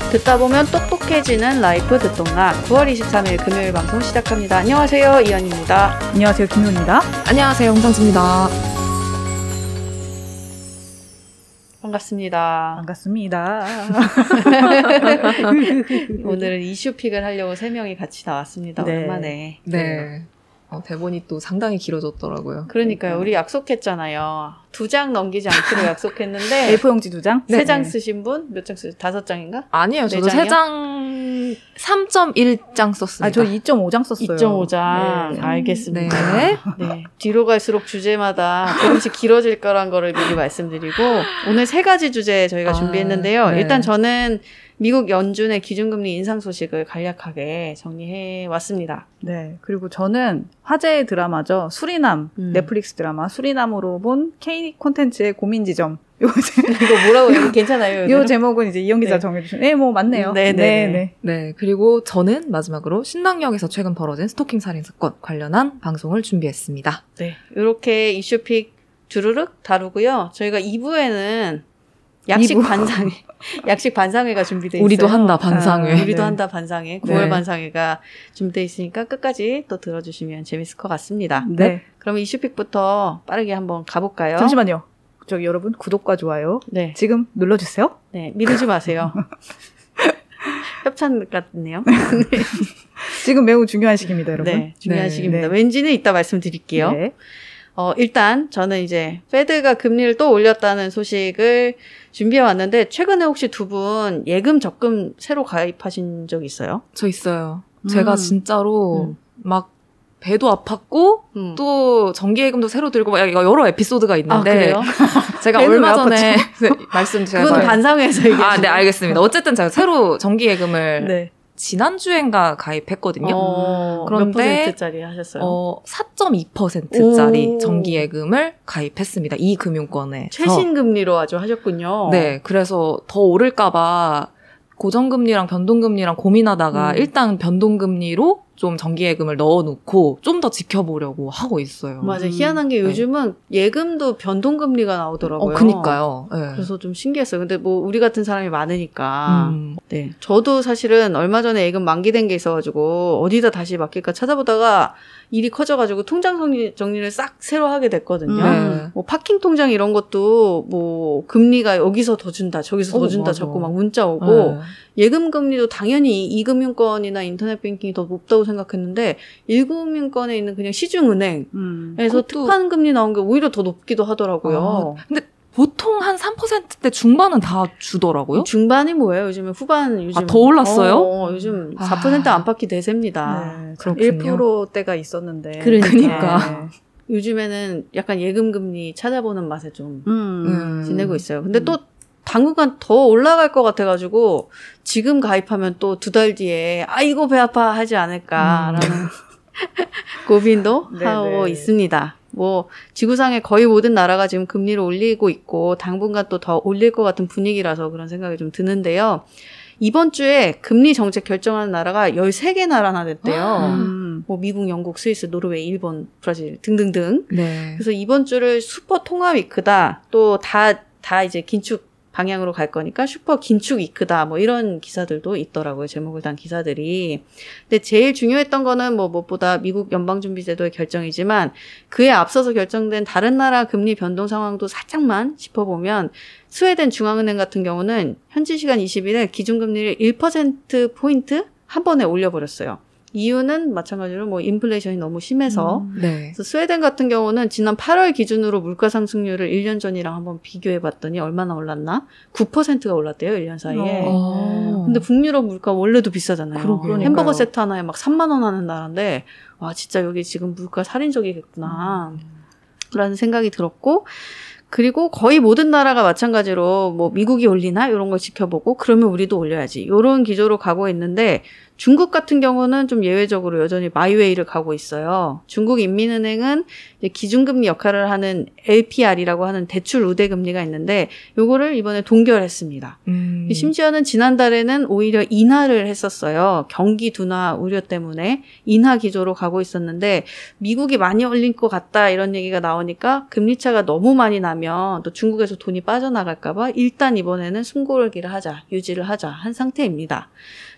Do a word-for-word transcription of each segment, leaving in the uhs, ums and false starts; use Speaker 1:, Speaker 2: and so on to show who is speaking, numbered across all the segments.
Speaker 1: 듣다 보면 똑똑해지는 라이프 듣동락 구월 이십삼일 금요일 방송 시작합니다. 안녕하세요. 이현입니다.
Speaker 2: 안녕하세요. 김효입니다.
Speaker 3: 안녕하세요. 홍상수입니다.
Speaker 1: 반갑습니다.
Speaker 2: 반갑습니다.
Speaker 1: 오늘은 이슈픽을 하려고 세 명이 같이 나왔습니다.
Speaker 2: 네.
Speaker 1: 오랜만에.
Speaker 3: 네. 어, 대본이 또 상당히 길어졌더라고요.
Speaker 1: 그러니까요. 우리 약속했잖아요. 두 장 넘기지 않기로 약속했는데
Speaker 2: 에이포 용지 두 장?
Speaker 1: 세 장
Speaker 2: 네.
Speaker 1: 쓰신 분? 몇 장 쓰신? 다섯 장인가?
Speaker 3: 아니에요. 저도 세 장, 삼 점 일 장 썼습니다.
Speaker 2: 아, 저 이 점 오 장 썼어요.
Speaker 1: 이 점 오 장.
Speaker 2: 네.
Speaker 1: 알겠습니다.
Speaker 3: 네.
Speaker 1: 네. 뒤로 갈수록 주제마다 조금씩 길어질 거란 거를 미리 말씀드리고 오늘 세 가지 주제 저희가
Speaker 3: 아,
Speaker 1: 준비했는데요.
Speaker 3: 네.
Speaker 1: 일단 저는 미국 연준의 기준금리 인상 소식을 간략하게 정리해 왔습니다.
Speaker 2: 네. 그리고 저는 화제의 드라마죠. 수리남.
Speaker 1: 음.
Speaker 2: 넷플릭스 드라마 수리남으로 본 K 콘텐츠의 고민지점. 요,
Speaker 1: 이거 뭐라고 해요? 괜찮아요?
Speaker 2: 요 제목은 이제 이영 기자
Speaker 1: 네.
Speaker 2: 정해주신. 네, 뭐 맞네요.
Speaker 1: 네, 네, 네.
Speaker 3: 네. 그리고 저는 마지막으로 신당역에서 최근 벌어진 스토킹 살인 사건 관련한 방송을 준비했습니다.
Speaker 1: 네. 이렇게 이슈픽 주르륵 다루고요. 저희가 이 부에는 약식
Speaker 2: 이 부.
Speaker 1: 반상회, 약식 반상회가 준비되어 있어요.
Speaker 3: 우리도 한다, 반상회.
Speaker 1: 아, 우리도
Speaker 2: 네.
Speaker 1: 한다 반상회, 구월
Speaker 3: 네.
Speaker 1: 반상회가 준비되어 있으니까 끝까지 또 들어주시면 재밌을 것 같습니다.
Speaker 2: 네.
Speaker 1: 그럼 이슈픽부터 빠르게 한번 가볼까요?
Speaker 2: 잠시만요. 저기 여러분 구독과 좋아요
Speaker 1: 네,
Speaker 2: 지금 눌러주세요.
Speaker 1: 네, 미루지 마세요. 협찬 같네요.
Speaker 2: 지금 매우 중요한 시기입니다, 여러분.
Speaker 1: 네, 중요한
Speaker 3: 네,
Speaker 1: 시기입니다.
Speaker 2: 네.
Speaker 1: 왠지는 이따 말씀드릴게요.
Speaker 2: 네.
Speaker 1: 어, 일단 저는 이제 페드가 금리를 또 올렸다는 소식을 준비해 왔는데 최근에 혹시 두 분 예금 적금 새로 가입하신 적 있어요?
Speaker 3: 저 있어요.
Speaker 2: 음.
Speaker 3: 제가 진짜로
Speaker 1: 음.
Speaker 3: 막 배도 아팠고
Speaker 1: 음.
Speaker 3: 또 정기예금도 새로 들고 막 여러 에피소드가
Speaker 1: 아,
Speaker 3: 있는데
Speaker 1: 그래요?
Speaker 3: 제가
Speaker 2: 배는
Speaker 3: 얼마
Speaker 2: 왜
Speaker 3: 전에 말씀 제가
Speaker 1: 그건
Speaker 3: 말-
Speaker 1: 반상회에서 얘기해
Speaker 3: 아, 네, 알겠습니다. 어쨌든 제가 새로 정기예금을
Speaker 1: 네.
Speaker 3: 지난주엔가 가입했거든요.
Speaker 1: 어,
Speaker 3: 그런데,
Speaker 1: 몇 퍼센트짜리 하셨어요?
Speaker 3: 어, 사 점 이 퍼센트짜리
Speaker 1: 오.
Speaker 3: 정기예금을 가입했습니다. 이 금융권에.
Speaker 1: 최신 금리로 아주 하셨군요.
Speaker 3: 네, 그래서 더 오를까봐 고정금리랑 변동금리랑 고민하다가
Speaker 1: 음.
Speaker 3: 일단 변동금리로 좀 정기예금을 넣어놓고 좀 더 지켜보려고 하고 있어요.
Speaker 1: 맞아요.
Speaker 2: 음.
Speaker 1: 희한한 게
Speaker 3: 네.
Speaker 1: 요즘은 예금도 변동금리가
Speaker 3: 어,
Speaker 1: 나오더라고요.
Speaker 3: 그니까요. 네.
Speaker 1: 그래서 좀 신기했어요. 근데 뭐 우리 같은 사람이 많으니까.
Speaker 3: 음.
Speaker 1: 네. 저도 사실은 얼마 전에 예금 만기된 게 있어가지고 어디다 다시 맡길까 찾아보다가 일이 커져가지고 통장 정리, 정리를 싹 새로 하게 됐거든요.
Speaker 3: 네.
Speaker 1: 뭐 파킹 통장 이런 것도 뭐 금리가 여기서 더 준다, 저기서 더
Speaker 3: 어,
Speaker 1: 준다
Speaker 3: 맞아.
Speaker 1: 자꾸 막 문자 오고
Speaker 3: 네.
Speaker 1: 예금 금리도 당연히 이 금융권이나 인터넷 뱅킹이 더 높다고 생각했는데 일 금융권에 있는 그냥 시중은행에서
Speaker 2: 음.
Speaker 3: 그것도-
Speaker 1: 특판 금리 나온 게 오히려 더 높기도 하더라고요.
Speaker 3: 아, 근데 보통 한 삼 퍼센트대 중반은 다 주더라고요.
Speaker 1: 중반이 뭐예요? 요즘에 후반 요즘
Speaker 3: 아, 더 올랐어요?
Speaker 1: 어, 어, 요즘 사 퍼센트
Speaker 3: 아.
Speaker 1: 안팎이 대세입니다.
Speaker 2: 네,
Speaker 3: 그렇군요.
Speaker 2: 일 퍼센트대가 있었는데.
Speaker 1: 그러니까.
Speaker 3: 그러니까.
Speaker 1: 요즘에는 약간 예금 금리 찾아보는 맛에 좀
Speaker 2: 네. 음.
Speaker 3: 음.
Speaker 1: 지내고 있어요. 근데
Speaker 2: 음.
Speaker 1: 또 당분간 더 올라갈 것 같아가지고 지금 가입하면 또 두 달 뒤에 아이고 배 아파 하지 않을까라는 고민도
Speaker 2: 네네.
Speaker 1: 하고 있습니다. 뭐 지구상의 거의 모든 나라가 지금 금리를 올리고 있고 당분간 또 더 올릴 것 같은 분위기라서 그런 생각이 좀 드는데요. 이번 주에 금리 정책 결정하는 나라가 열세 개 나라나 됐대요.
Speaker 2: 음.
Speaker 1: 뭐 미국, 영국, 스위스, 노르웨이, 일본, 브라질 등등등.
Speaker 3: 네.
Speaker 1: 그래서 이번 주를 슈퍼 통합 위크다. 또 다, 다 이제 긴축 방향으로 갈 거니까 슈퍼 긴축 위크다. 뭐 이런 기사들도 있더라고요. 제목을 단 기사들이. 근데 제일 중요했던 거는 뭐 무엇보다 미국 연방준비제도의 결정이지만 그에 앞서서 결정된 다른 나라 금리 변동 상황도 살짝만 짚어보면 스웨덴 중앙은행 같은 경우는 현지 시간 이십 일에 기준금리를 일 퍼센트포인트 한 번에 올려버렸어요. 이유는 마찬가지로 뭐 인플레이션이 너무 심해서
Speaker 2: 음.
Speaker 3: 네.
Speaker 1: 그래서 스웨덴 같은 경우는 지난 팔월 기준으로 물가 상승률을 일 년 전이랑 한번 비교해 봤더니 얼마나 올랐나? 구 퍼센트가 올랐대요, 일 년 사이에.
Speaker 3: 어.
Speaker 1: 근데 북유럽 물가 원래도 비싸잖아요.
Speaker 3: 그러게요.
Speaker 1: 햄버거 세트 하나에 막 삼만 원 하는 나라인데 와 진짜 여기 지금 물가 살인적이겠구나 라는 생각이 들었고 그리고 거의 모든 나라가 마찬가지로 뭐 미국이 올리나 이런 걸 지켜보고 그러면 우리도 올려야지 이런 기조로 가고 있는데 중국 같은 경우는 좀 예외적으로 여전히 마이웨이를 가고 있어요. 중국 인민은행은 이제 기준금리 역할을 하는 엘피알이라고 하는 대출 우대 금리가 있는데 요거를 이번에 동결했습니다.
Speaker 3: 음.
Speaker 1: 심지어는 지난달에는 오히려 인하를 했었어요. 경기 둔화 우려 때문에 인하 기조로 가고 있었는데 미국이 많이 올릴 것 같다 이런 얘기가 나오니까 금리 차가 너무 많이 나면 또 중국에서 돈이 빠져나갈까 봐 일단 이번에는 숨고르기를 하자, 유지를 하자 한 상태입니다.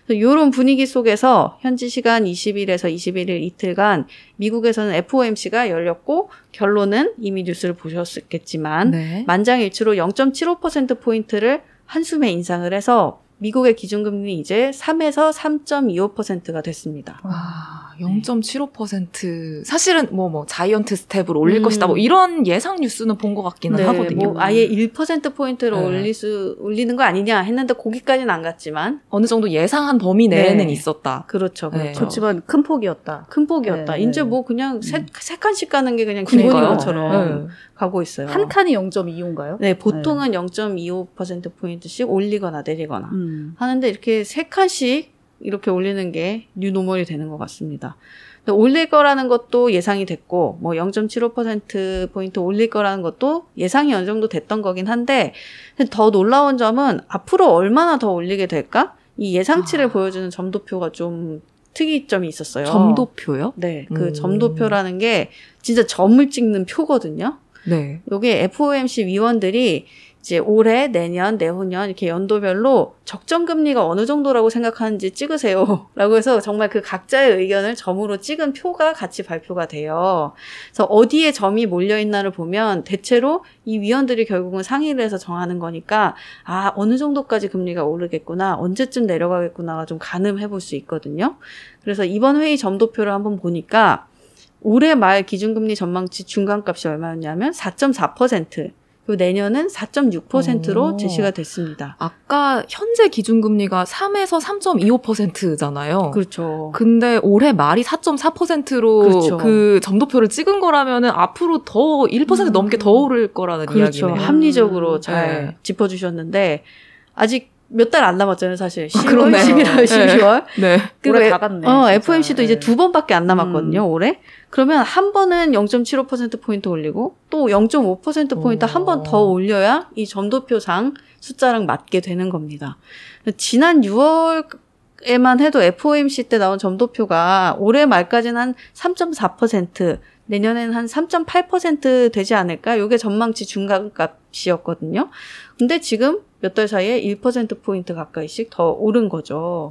Speaker 1: 이런 분위기 속에서 현지 시간 이십 일에서 이십일 일 이틀간 미국에서는 에프오엠씨가 열렸고 결론은 이미 뉴스를 보셨겠지만
Speaker 3: 네.
Speaker 1: 만장일치로 영 점 칠오 퍼센트포인트를 한숨에 인상을 해서 미국의 기준금리 이제 삼에서 삼 점 이오 퍼센트가 됐습니다.
Speaker 3: 아, 영 점 칠오 퍼센트. 사실은 뭐, 뭐, 자이언트 스텝으로 올릴
Speaker 1: 음.
Speaker 3: 것이다. 뭐, 이런 예상 뉴스는 본 것 같기는
Speaker 1: 네,
Speaker 3: 하거든요.
Speaker 1: 뭐 아예 일 퍼센트포인트로
Speaker 3: 네.
Speaker 1: 올릴 수, 올리는 거 아니냐 했는데 거기까지는 안 갔지만.
Speaker 3: 어느 정도 예상한 범위 내에는
Speaker 1: 네.
Speaker 3: 있었다.
Speaker 1: 그렇죠.
Speaker 3: 네.
Speaker 1: 그렇죠.
Speaker 2: 그렇지만 큰 폭이었다.
Speaker 1: 큰 폭이었다.
Speaker 2: 네.
Speaker 1: 이제 뭐 그냥 세, 세 칸씩 가는 게 그냥
Speaker 3: 그러니까요.
Speaker 1: 기본인 것처럼
Speaker 3: 네.
Speaker 1: 가고 있어요.
Speaker 2: 한 칸이 영 점 이오인가요?
Speaker 1: 네, 보통은 영 점 이오 퍼센트포인트씩 올리거나 내리거나
Speaker 2: 음.
Speaker 1: 하는데 이렇게 세 칸씩 이렇게 올리는 게 뉴노멀이 되는 것 같습니다. 근데 올릴 거라는 것도 예상이 됐고 뭐 영 점 칠오 퍼센트포인트 올릴 거라는 것도 예상이 어느 정도 됐던 거긴 한데 더 놀라운 점은 앞으로 얼마나 더 올리게 될까? 이 예상치를
Speaker 3: 아.
Speaker 1: 보여주는 점도표가 좀 특이점이 있었어요.
Speaker 3: 점도표요?
Speaker 1: 네, 그
Speaker 3: 음.
Speaker 1: 점도표라는 게 진짜 점을 찍는 표거든요.
Speaker 3: 네.
Speaker 1: 요게 에프오엠씨 위원들이 이제 올해, 내년, 내후년 이렇게 연도별로 적정 금리가 어느 정도라고 생각하는지 찍으세요. 라고 해서 정말 그 각자의 의견을 점으로 찍은 표가 같이 발표가 돼요. 그래서 어디에 점이 몰려있나를 보면 대체로 이 위원들이 결국은 상의를 해서 정하는 거니까 아, 어느 정도까지 금리가 오르겠구나, 언제쯤 내려가겠구나가 좀 가늠해 볼 수 있거든요. 그래서 이번 회의 점도표를 한번 보니까 올해 말 기준금리 전망치 중간값이 얼마였냐면 사 점 사 퍼센트. 그리고 내년은 사 점 육 퍼센트로
Speaker 3: 오.
Speaker 1: 제시가 됐습니다.
Speaker 3: 아까 현재 기준금리가 삼에서 삼 점 이오 퍼센트잖아요.
Speaker 1: 그렇죠.
Speaker 3: 근데 올해 말이 사 점 사 퍼센트로
Speaker 1: 그렇죠.
Speaker 3: 그 점도표를 찍은 거라면은 앞으로 더 일 퍼센트
Speaker 2: 음.
Speaker 3: 넘게 더 오를 거라는
Speaker 1: 그렇죠.
Speaker 3: 이야기네요.
Speaker 1: 합리적으로
Speaker 2: 음.
Speaker 1: 잘
Speaker 3: 네.
Speaker 1: 짚어주셨는데 아직 몇 달 안 남았잖아요, 사실. 십월,
Speaker 3: 그렇네요.
Speaker 1: 십일월, 십이월.
Speaker 3: 네.
Speaker 1: 그리고
Speaker 2: 올해 다 갔네.
Speaker 1: 어,
Speaker 2: 진짜.
Speaker 1: 에프오엠씨도 이제
Speaker 2: 네.
Speaker 1: 두 번밖에 안 남았거든요,
Speaker 2: 음.
Speaker 1: 올해. 그러면 한 번은 영 점 칠오 퍼센트포인트 올리고 또 영 점 오 퍼센트포인트 한 번 더
Speaker 3: 오.
Speaker 1: 올려야 이 점도표상 숫자랑 맞게 되는 겁니다. 지난 유월에만 해도 에프오엠씨 때 나온 점도표가 올해 말까지는 한 삼 점 사 퍼센트, 내년에는 한 삼 점 팔 퍼센트 되지 않을까? 이게 전망치 중간값이었거든요. 근데 지금 몇 달 사이에 일 퍼센트포인트 가까이씩 더 오른 거죠.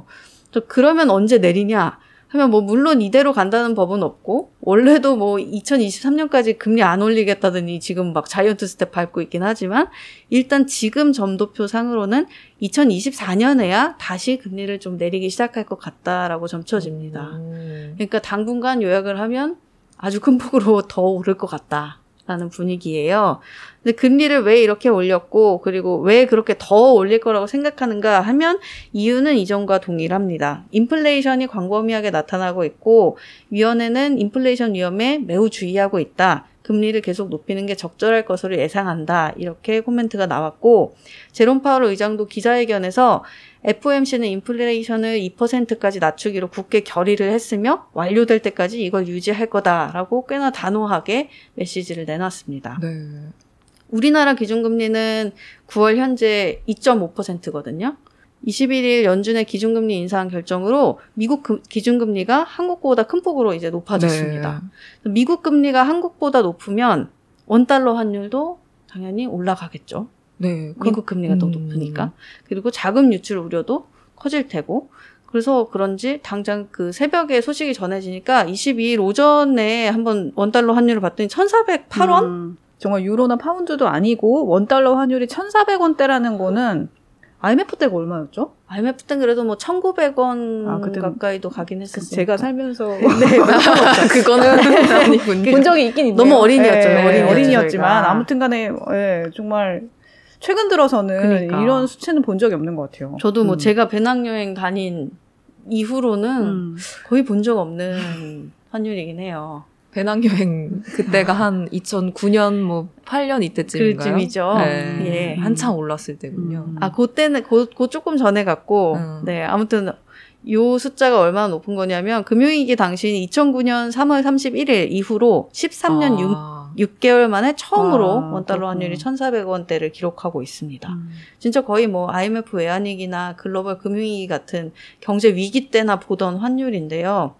Speaker 1: 그러면 언제 내리냐? 하면 뭐 물론 이대로 간다는 법은 없고 원래도 뭐 이천이십삼 년까지 금리 안 올리겠다더니 지금 막 자이언트 스텝 밟고 있긴 하지만 일단 지금 점도표 상으로는 이천이십사 년에야 다시 금리를 좀 내리기 시작할 것 같다라고 점쳐집니다.
Speaker 3: 음.
Speaker 1: 그러니까 당분간 요약을 하면 아주 큰 폭으로 더 오를 것 같다라는 분위기예요. 근데 금리를 왜 이렇게 올렸고 그리고 왜 그렇게 더 올릴 거라고 생각하는가 하면 이유는 이전과 동일합니다. 인플레이션이 광범위하게 나타나고 있고 위원회는 인플레이션 위험에 매우 주의하고 있다. 금리를 계속 높이는 게 적절할 것으로 예상한다. 이렇게 코멘트가 나왔고 제롬 파월 의장도 기자회견에서 에프오엠씨는 인플레이션을 이 퍼센트까지 낮추기로 굳게 결의를 했으며 완료될 때까지 이걸 유지할 거다라고 꽤나 단호하게 메시지를 내놨습니다.
Speaker 3: 네.
Speaker 1: 우리나라 기준금리는 구월 현재 이 점 오 퍼센트거든요. 이십일 일 연준의 기준금리 인상 결정으로 미국 금, 기준금리가 한국보다 큰 폭으로 이제 높아졌습니다.
Speaker 3: 네.
Speaker 1: 미국 금리가 한국보다 높으면 원달러 환율도 당연히 올라가겠죠.
Speaker 3: 네.
Speaker 1: 미국 금리가 더
Speaker 3: 음.
Speaker 1: 높으니까. 그리고 자금 유출 우려도 커질 테고. 그래서 그런지 당장 그 새벽에 소식이 전해지니까 이십이 일 오전에 한번 원달러 환율을 봤더니 천사백팔 원?
Speaker 2: 음, 정말 유로나 파운드도 아니고 원달러 환율이 천사백 원대라는 거는 아이엠에프 때가 얼마였죠?
Speaker 1: 아이엠에프 때는 그래도 뭐 천구백 원
Speaker 2: 아, 그때는-
Speaker 1: 가까이도 가긴 했었어요.
Speaker 2: 제가 살면서
Speaker 1: 네,
Speaker 3: 그거는 아니군요.
Speaker 2: 본 적이 있긴 있네요.
Speaker 1: 너무 어린이였죠.
Speaker 2: 예,
Speaker 1: 어린이였죠,
Speaker 2: 어린이였지만
Speaker 1: 저희가.
Speaker 2: 아무튼 간에 예, 정말 최근 들어서는
Speaker 1: 그러니까.
Speaker 2: 이런 수치는 본 적이 없는 것 같아요.
Speaker 1: 저도 뭐
Speaker 2: 음.
Speaker 1: 제가 배낭여행 다닌 이후로는
Speaker 2: 음.
Speaker 1: 거의 본 적 없는 환율이긴 해요.
Speaker 3: 배낭여행 그때가 한 이천구 년 뭐 팔 년 이때쯤인가요?
Speaker 1: 그쯤이죠.
Speaker 3: 네.
Speaker 1: 예.
Speaker 3: 한창 올랐을 때군요.
Speaker 2: 음.
Speaker 1: 아, 그때는, 그, 그 조금 전에 갔고,
Speaker 3: 음.
Speaker 1: 네, 아무튼, 요 숫자가 얼마나 높은 거냐면 금융위기 당시 이천구 년 삼월 삼십일일 이후로 십삼 년
Speaker 3: 아.
Speaker 1: 육 개월 만에 처음으로
Speaker 2: 와,
Speaker 1: 원달러
Speaker 2: 그렇구나.
Speaker 1: 환율이 천사백 원대를 기록하고 있습니다.
Speaker 2: 음.
Speaker 1: 진짜 거의 뭐 아이엠에프 외환위기나 글로벌 금융위기 같은 경제 위기 때나 보던 환율인데요.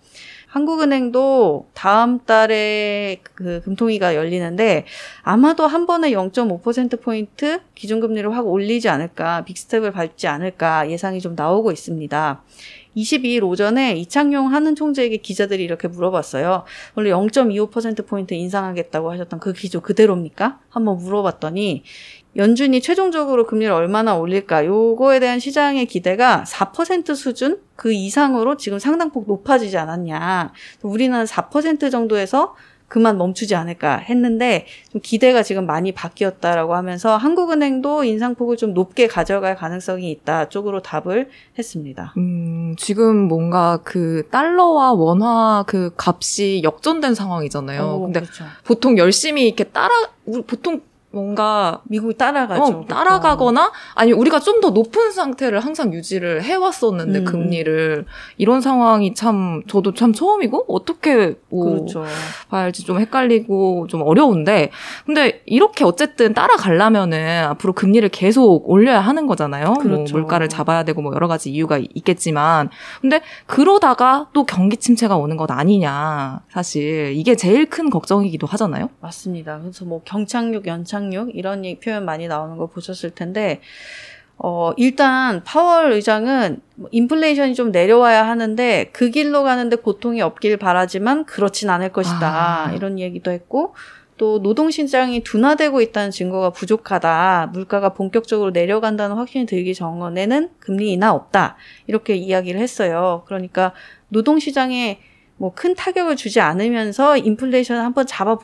Speaker 1: 한국은행도 다음 달에 그 금통위가 열리는데 아마도 한 번에 영 점 오 퍼센트포인트 기준금리를 확 올리지 않을까, 빅스텝을 밟지 않을까 예상이 좀 나오고 있습니다. 이십이일 오전에 이창용 한은 총재에게 기자들이 이렇게 물어봤어요. 원래 영 점 이오 퍼센트포인트 인상하겠다고 하셨던 그 기조 그대로입니까? 한번 물어봤더니 연준이 최종적으로 금리를 얼마나 올릴까? 요거에 대한 시장의 기대가 사 퍼센트 수준? 그 이상으로 지금 상당폭 높아지지 않았냐. 우리는 사 퍼센트 정도에서 그만 멈추지 않을까 했는데 좀 기대가 지금 많이 바뀌었다라고 하면서 한국은행도 인상폭을 좀 높게 가져갈 가능성이 있다 쪽으로 답을 했습니다.
Speaker 3: 음, 지금 뭔가 그 달러와 원화 그 값이 역전된 상황이잖아요.
Speaker 1: 어,
Speaker 3: 근데
Speaker 1: 그렇죠.
Speaker 3: 보통 열심히 이렇게 따라, 우리 보통 뭔가
Speaker 1: 미국이 따라가죠.
Speaker 3: 어, 따라가거나 아니면 우리가 좀 더 높은 상태를 항상 유지를 해왔었는데
Speaker 1: 음.
Speaker 3: 금리를 이런 상황이 참 저도 참 처음이고 어떻게 뭐
Speaker 1: 그렇죠.
Speaker 3: 봐야 할지 좀 헷갈리고 좀 어려운데 근데 이렇게 어쨌든 따라가려면은 앞으로 금리를 계속 올려야 하는 거잖아요.
Speaker 1: 그렇죠.
Speaker 3: 뭐 물가를 잡아야 되고 뭐 여러 가지 이유가 있겠지만 근데 그러다가 또 경기 침체가 오는 것 아니냐 사실 이게 제일 큰 걱정이기도 하잖아요.
Speaker 1: 맞습니다. 그래서 뭐 경착륙, 연착륙 이런 얘기 표현 많이 나오는 거 보셨을 텐데 어 일단 파월 의장은 인플레이션이 좀 내려와야 하는데 그 길로 가는데 고통이 없길 바라지만 그렇진 않을 것이다.
Speaker 3: 아.
Speaker 1: 이런 얘기도 했고 또 노동시장이 둔화되고 있다는 증거가 부족하다. 물가가 본격적으로 내려간다는 확신이 들기 전에는 금리 인하 없다. 이렇게 이야기를 했어요. 그러니까 노동시장에 뭐 큰 타격을 주지 않으면서 인플레이션을 한번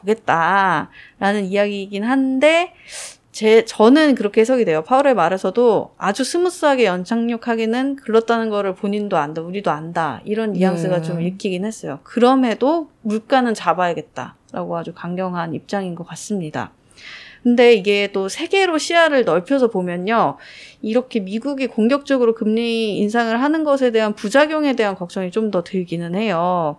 Speaker 1: 잡아보겠다라는 이야기이긴 한데 제 저는 그렇게 해석이 돼요. 파월의 말에서도 아주 스무스하게 연착륙하기는 글렀다는 거를 본인도 안다, 우리도 안다 이런 뉘앙스가
Speaker 3: 네.
Speaker 1: 좀 읽히긴 했어요. 그럼에도 물가는 잡아야겠다라고 아주 강경한 입장인 것 같습니다. 근데 이게 또 세계로 시야를 넓혀서 보면요. 이렇게 미국이 공격적으로 금리 인상을 하는 것에 대한 부작용에 대한 걱정이 좀 더 들기는 해요.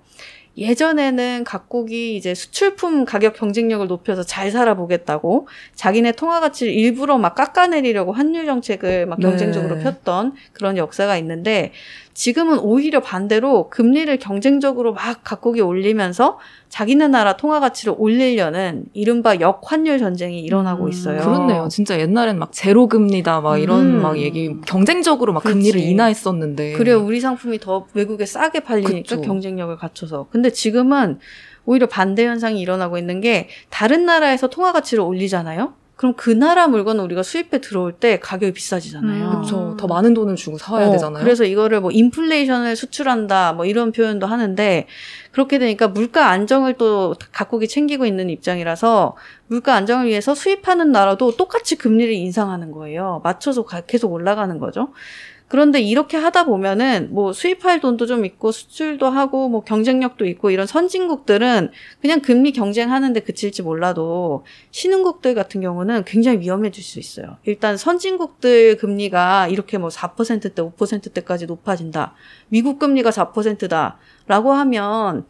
Speaker 1: 예전에는 각국이 이제 수출품 가격 경쟁력을 높여서 잘 살아보겠다고 자기네 통화 가치를 일부러 막 깎아내리려고 환율 정책을 막
Speaker 3: 네.
Speaker 1: 경쟁적으로 폈던 그런 역사가 있는데 지금은 오히려 반대로 금리를 경쟁적으로 막 각국이 올리면서 자기네 나라 통화 가치를 올리려는 이른바 역환율 전쟁이 일어나고
Speaker 2: 음,
Speaker 1: 있어요.
Speaker 3: 그렇네요. 진짜 옛날엔 막 제로 금리다 막 이런
Speaker 1: 음.
Speaker 3: 막 얘기 경쟁적으로 막
Speaker 1: 그렇지.
Speaker 3: 금리를 인하했었는데
Speaker 1: 그래요. 우리 상품이 더 외국에 싸게 팔리니까
Speaker 3: 그쵸.
Speaker 1: 경쟁력을 갖춰서. 근데 지금은 오히려 반대 현상이 일어나고 있는 게 다른 나라에서 통화 가치를 올리잖아요. 그럼 그 나라 물건을 우리가 수입해 들어올 때 가격이 비싸지잖아요.
Speaker 2: 음.
Speaker 3: 그렇죠. 더 많은 돈을 주고 사와야
Speaker 1: 어,
Speaker 3: 되잖아요.
Speaker 1: 그래서 이거를 뭐 인플레이션을 수출한다 뭐 이런 표현도 하는데 그렇게 되니까 물가 안정을 또 각국이 챙기고 있는 입장이라서 물가 안정을 위해서 수입하는 나라도 똑같이 금리를 인상하는 거예요. 맞춰서 가, 계속 올라가는 거죠. 그런데 이렇게 하다 보면은 뭐 수입할 돈도 좀 있고 수출도 하고 뭐 경쟁력도 있고 이런 선진국들은 그냥 금리 경쟁하는데 그칠지 몰라도 신흥국들 같은 경우는 굉장히 위험해질 수 있어요. 일단 선진국들 금리가 이렇게 뭐 사 퍼센트대, 오 퍼센트대까지 높아진다. 미국 금리가 사 퍼센트다. 라고 하면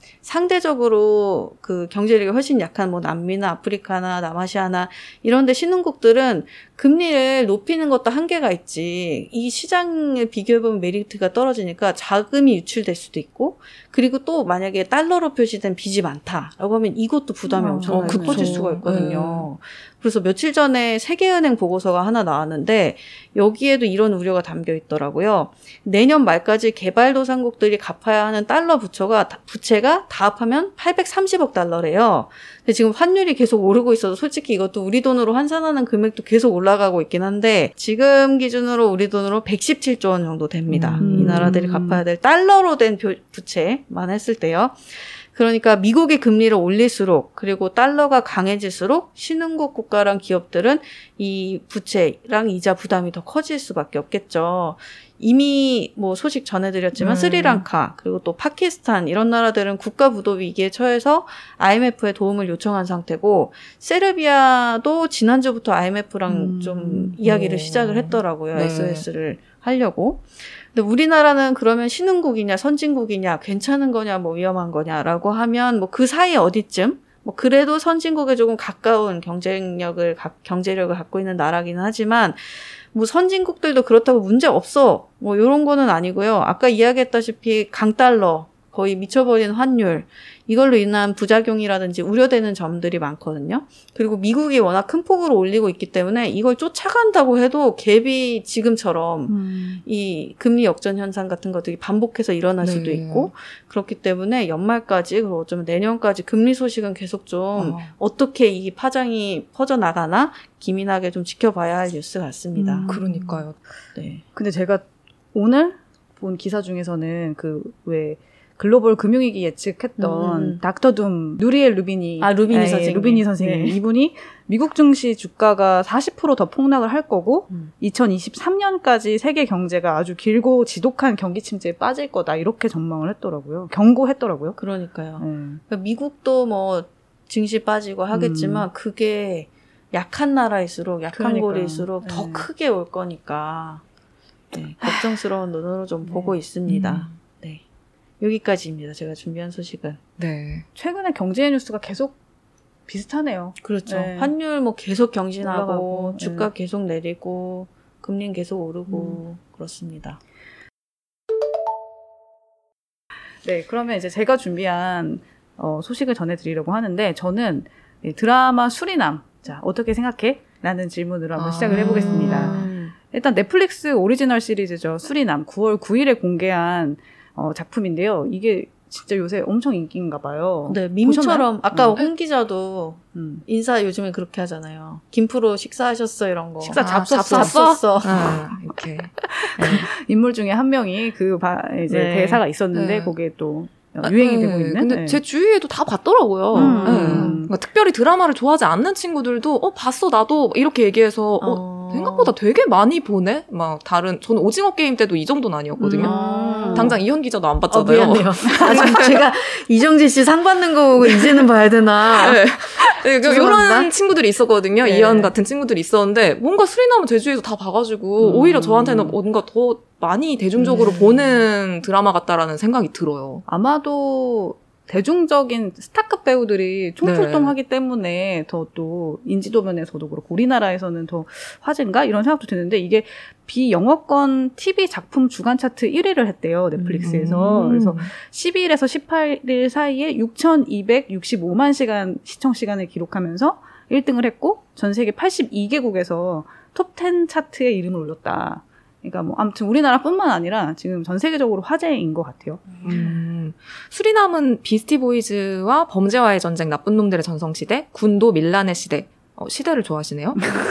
Speaker 1: 상대적으로 그 경제력이 훨씬 약한 뭐 남미나 아프리카나 남아시아나 이런 데 신흥국들은 금리를 높이는 것도 한계가 있지. 이 시장을 비교해보면 메리트가 떨어지니까 자금이 유출될 수도 있고 그리고 또 만약에 달러로 표시된 빚이 많다라고 하면 이것도 부담이
Speaker 2: 어,
Speaker 1: 엄청나게
Speaker 3: 어,
Speaker 1: 커질
Speaker 3: 그쵸.
Speaker 1: 수가 있거든요. 그래서 며칠 전에 세계은행 보고서가 하나 나왔는데 여기에도 이런 우려가 담겨 있더라고요. 내년 말까지 개발도상국들이 갚아야 하는 달러 부채가 부채가 다 합하면 팔백삼십억 달러래요. 근데 지금 환율이 계속 오르고 있어서 솔직히 이것도 우리 돈으로 환산하는 금액도 계속 올라가고 있긴 한데 지금 기준으로 우리 돈으로 백십칠조 원 정도 됩니다.
Speaker 3: 음.
Speaker 1: 이 나라들이 갚아야 될 달러로 된 부채만 했을 때요. 그러니까 미국이 금리를 올릴수록 그리고 달러가 강해질수록 신흥국 국가랑 기업들은 이 부채랑 이자 부담이 더 커질 수밖에 없겠죠. 이미 뭐 소식 전해드렸지만
Speaker 3: 음.
Speaker 1: 스리랑카 그리고 또 파키스탄 이런 나라들은 국가 부도 위기에 처해서 아이엠에프의 도움을 요청한 상태고 세르비아도 지난주부터 아이엠에프랑
Speaker 2: 음.
Speaker 1: 좀 이야기를
Speaker 3: 오.
Speaker 1: 시작을 했더라고요.
Speaker 3: 네.
Speaker 1: 에스오에스를 하려고. 근데 우리나라는 그러면 신흥국이냐 선진국이냐 괜찮은 거냐 뭐 위험한 거냐라고 하면 뭐 그 사이 어디쯤 뭐 그래도 선진국에 조금 가까운 경쟁력을 경제력을 갖고 있는 나라기는 하지만 뭐 선진국들도 그렇다고 문제 없어 뭐 이런 거는 아니고요. 아까 이야기했다시피 강달러 거의 미쳐버린 환율 이걸로 인한 부작용이라든지 우려되는 점들이 많거든요. 그리고 미국이 워낙 큰 폭으로 올리고 있기 때문에 이걸 쫓아간다고 해도 갭이 지금처럼
Speaker 2: 음.
Speaker 1: 이 금리 역전 현상 같은 것들이 반복해서 일어날
Speaker 3: 네.
Speaker 1: 수도 있고 그렇기 때문에 연말까지 그리고 어쩌면 내년까지 금리 소식은 계속 좀
Speaker 3: 어.
Speaker 1: 어떻게 이 파장이 퍼져나가나 기민하게 좀 지켜봐야 할 뉴스 같습니다.
Speaker 2: 음.
Speaker 3: 그러니까요.
Speaker 1: 네.
Speaker 2: 근데 제가 오늘 본 기사 중에서는 그 왜 글로벌 금융위기 예측했던
Speaker 1: 음.
Speaker 2: 닥터 둠 누리엘 루비니
Speaker 1: 아, 루비니
Speaker 2: 네,
Speaker 1: 선생님.
Speaker 2: 루비니 선생님
Speaker 1: 네.
Speaker 2: 이분이 미국 증시 주가가 사십 퍼센트 더 폭락을 할 거고
Speaker 1: 음.
Speaker 2: 이천이십삼 년까지 세계 경제가 아주 길고 지독한 경기 침체에 빠질 거다 이렇게 전망을 했더라고요. 경고했더라고요.
Speaker 1: 그러니까요.
Speaker 2: 네.
Speaker 1: 그러니까 미국도 뭐 증시 빠지고 하겠지만
Speaker 2: 음.
Speaker 1: 그게 약한 나라일수록 약한
Speaker 2: 그러니까요.
Speaker 1: 고리일수록 더
Speaker 2: 네.
Speaker 1: 크게 올 거니까 네, 걱정스러운 눈으로 좀
Speaker 2: 네.
Speaker 1: 보고 있습니다.
Speaker 3: 음.
Speaker 1: 네. 여기까지입니다. 제가 준비한 소식은.
Speaker 3: 네.
Speaker 2: 최근에 경제 뉴스가 계속 비슷하네요.
Speaker 1: 그렇죠.
Speaker 2: 네.
Speaker 1: 환율 뭐 계속 경신하고
Speaker 2: 올라가고,
Speaker 1: 주가
Speaker 2: 네.
Speaker 1: 계속 내리고 금리는 계속 오르고 그렇습니다.
Speaker 2: 네, 그러면 이제 제가 준비한 어, 소식을 전해드리려고 하는데 저는 이 드라마 수리남 자 어떻게 생각해? 라는 질문으로 한번
Speaker 3: 아.
Speaker 2: 시작을 해보겠습니다.
Speaker 1: 음.
Speaker 2: 일단 넷플릭스 오리지널 시리즈죠. 수리남 구월 구일에 공개한 어, 작품인데요. 이게 진짜 요새 엄청 인기인가 봐요.
Speaker 1: 네, 밈처럼 아까
Speaker 2: 음.
Speaker 1: 홍 기자도
Speaker 2: 음.
Speaker 1: 인사 요즘에 그렇게 하잖아요. 김프로 식사하셨어 이런 거.
Speaker 2: 식사
Speaker 3: 아,
Speaker 2: 잡섰어.
Speaker 1: 잡섰어.
Speaker 3: 아, 이렇게.
Speaker 2: 인물 중에 한 명이 그 바, 이제
Speaker 1: 네.
Speaker 2: 대사가 있었는데
Speaker 3: 네.
Speaker 2: 거기에 또 유행이
Speaker 3: 네,
Speaker 2: 되고 있는.
Speaker 3: 근데
Speaker 2: 네.
Speaker 3: 제 주위에도 다 봤더라고요.
Speaker 2: 음.
Speaker 3: 네. 그러니까 특별히 드라마를 좋아하지 않는 친구들도 어 봤어 나도 이렇게 얘기해서 어,
Speaker 1: 어.
Speaker 3: 생각보다 되게 많이 보네. 막 다른 저는 오징어 게임 때도 이 정도는 아니었거든요.
Speaker 1: 음.
Speaker 3: 당장 이현 기자도 안
Speaker 1: 어,
Speaker 3: 봤잖아요.
Speaker 1: 미안해요. 아, 지금 제가 이정재 씨 상 받는 거 보고 이제는 봐야 되나.
Speaker 3: 네. 네,
Speaker 1: 죄송합니다.
Speaker 3: 이런 친구들이 있었거든요.
Speaker 1: 네.
Speaker 3: 이현 같은 친구들이 있었는데 뭔가 수리남은 제 주위에서 다 봐가지고
Speaker 2: 음.
Speaker 3: 오히려 저한테는 뭔가 더 많이 대중적으로
Speaker 1: 음.
Speaker 3: 보는 드라마 같다라는 생각이 들어요.
Speaker 2: 아마도 대중적인 스타급 배우들이 총출동하기
Speaker 3: 네.
Speaker 2: 때문에 더 또 인지도 면에서도 그렇고 우리나라에서는 더 화제인가 이런 생각도 드는데 이게 비영어권 티비 작품 주간 차트 일 위를 했대요 넷플릭스에서.
Speaker 3: 음.
Speaker 2: 그래서 십이일에서 십팔 일 사이에 육천이백육십오만 시간 시청 시간을 기록하면서 일 등을 했고 전 세계 팔십이 개국에서 톱 텐 차트에 이름을 올렸다. 그러니까 뭐 아무튼 우리나라뿐만 아니라 지금 전 세계적으로 화제인 것 같아요.
Speaker 3: 음, 수리남은 비스티 보이즈와 범죄와의 전쟁, 나쁜 놈들의 전성시대, 군도 밀란의 시대, 어, 시대를 좋아하시네요.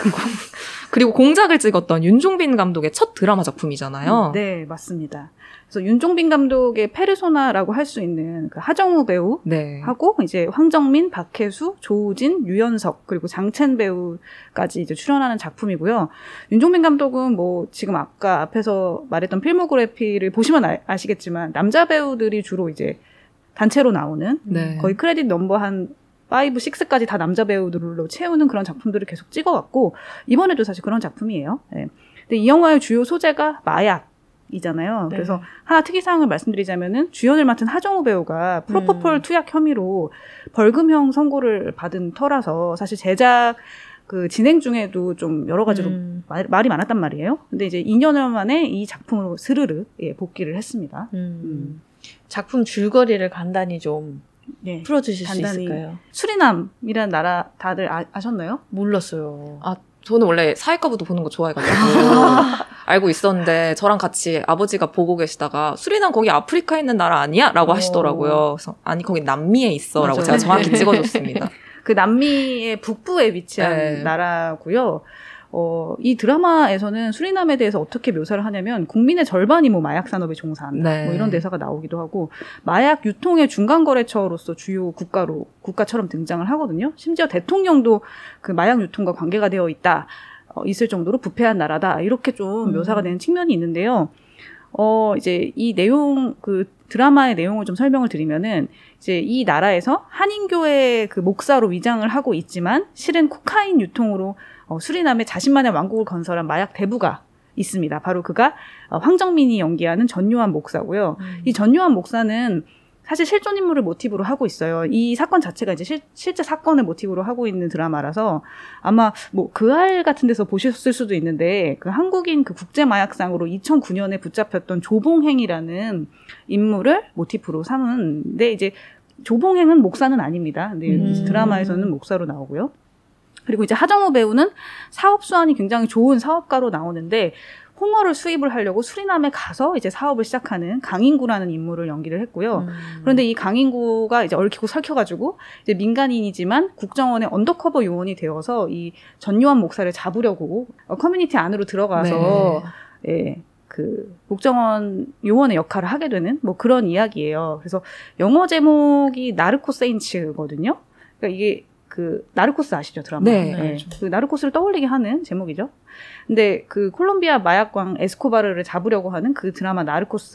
Speaker 3: 그리고 공작을 찍었던 윤종빈 감독의 첫 드라마 작품이잖아요.
Speaker 2: 네, 맞습니다. 그래서 윤종빈 감독의 페르소나라고 할 수 있는 그 하정우 배우하고
Speaker 3: 네.
Speaker 2: 이제 황정민, 박혜수, 조우진, 유연석 그리고 장첸 배우까지 이제 출연하는 작품이고요. 윤종빈 감독은 뭐 지금 아까 앞에서 말했던 필모그래피를 보시면 아, 아시겠지만 남자 배우들이 주로 이제 단체로 나오는
Speaker 3: 네.
Speaker 2: 거의 크레딧 넘버 한 오, 육까지 다 남자 배우들로 채우는 그런 작품들을 계속 찍어왔고 이번에도 사실 그런 작품이에요. 네. 근데 이 영화의 주요 소재가 마약이잖아요.
Speaker 1: 네.
Speaker 2: 그래서 하나 특이사항을 말씀드리자면은 주연을 맡은 하정우 배우가 프로포폴
Speaker 1: 음.
Speaker 2: 투약 혐의로 벌금형 선고를 받은 터라서 사실 제작 그 진행 중에도 좀 여러 가지로
Speaker 1: 음.
Speaker 2: 말, 말이 많았단 말이에요. 근데 이제 이 년여 만에 이 작품으로 스르르 예, 복귀를 했습니다.
Speaker 1: 음.
Speaker 2: 음.
Speaker 1: 작품 줄거리를 간단히 좀
Speaker 2: 예.
Speaker 1: 풀어주실 수
Speaker 2: 간단히.
Speaker 1: 있을까요?
Speaker 2: 수리남이라는 나라 다들 아, 아셨나요?
Speaker 1: 몰랐어요.
Speaker 3: 아, 저는 원래 사회과부도 보는 거 좋아해가지고 알고 있었는데 저랑 같이 아버지가 보고 계시다가 수리남 거기 아프리카에 있는 나라 아니야? 라고
Speaker 2: 어.
Speaker 3: 하시더라고요. 그래서 아니 거기 남미에 있어 라고
Speaker 1: 맞아요.
Speaker 3: 제가 정확히 찍어줬습니다.
Speaker 2: 그 남미의 북부에 위치한
Speaker 3: 네.
Speaker 2: 나라고요. 어, 이 드라마에서는 수리남에 대해서 어떻게 묘사를 하냐면 국민의 절반이 뭐 마약 산업에 종사한다.
Speaker 3: 네.
Speaker 2: 뭐 이런 대사가 나오기도 하고 마약 유통의 중간 거래처로서 주요 국가로 국가처럼 등장을 하거든요. 심지어 대통령도 그 마약 유통과 관계가 되어 있다. 어, 있을 정도로 부패한 나라다. 이렇게 좀
Speaker 1: 음.
Speaker 2: 묘사가 되는 측면이 있는데요. 어, 이제 이 내용, 그 드라마의 내용을 좀 설명을 드리면은, 이제 이 나라에서 한인교회 그 목사로 위장을 하고 있지만, 실은 코카인 유통으로 어, 수리남에 자신만의 왕국을 건설한 마약 대부가 있습니다. 바로 그가 황정민이 연기하는 전요한 목사고요.
Speaker 1: 음.
Speaker 2: 이 전요한 목사는 사실 실존 인물을 모티브로 하고 있어요. 이 사건 자체가 이제 실, 실제 사건을 모티브로 하고 있는 드라마라서 아마 뭐 그알 같은 데서 보셨을 수도 있는데 그 한국인 그 국제 마약상으로 이천구 년에 붙잡혔던 조봉행이라는 인물을 모티브로 삼은데 이제 조봉행은 목사는 아닙니다. 근데
Speaker 1: 음.
Speaker 2: 드라마에서는 목사로 나오고요. 그리고 이제 하정우 배우는 사업 수완이 굉장히 좋은 사업가로 나오는데 홍어를 수입을 하려고 수리남에 가서 이제 사업을 시작하는 강인구라는 인물을 연기를 했고요. 음. 그런데 이 강인구가 이제 얽히고 설켜가지고 이제 민간인이지만 국정원의 언더커버 요원이 되어서 이 전요한 목사를 잡으려고 커뮤니티 안으로 들어가서 네. 예, 그 국정원 요원의 역할을 하게 되는 뭐 그런 이야기예요. 그래서 영어 제목이 나르코 세인츠거든요. 그러니까 이게 그 나르코스 아시죠 드라마?
Speaker 3: 네.
Speaker 2: 네. 그 나르코스를 떠올리게 하는 제목이죠. 근데 그 콜롬비아 마약광 에스코바르를 잡으려고 하는 그 드라마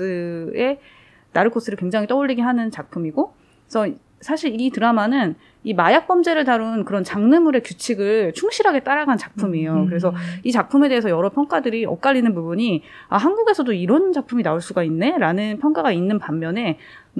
Speaker 2: 나르코스의 나르코스를 굉장히 떠올리게 하는 작품이고, 그래서 사실 이 드라마는 이 마약 범죄를 다룬 그런 장르물의 규칙을 충실하게 따라간 작품이에요. 음. 그래서 이 작품에 대해서 여러 평가들이 엇갈리는 부분이 아 한국에서도 이런 작품이 나올 수가 있네? 라는 평가가 있는 반면에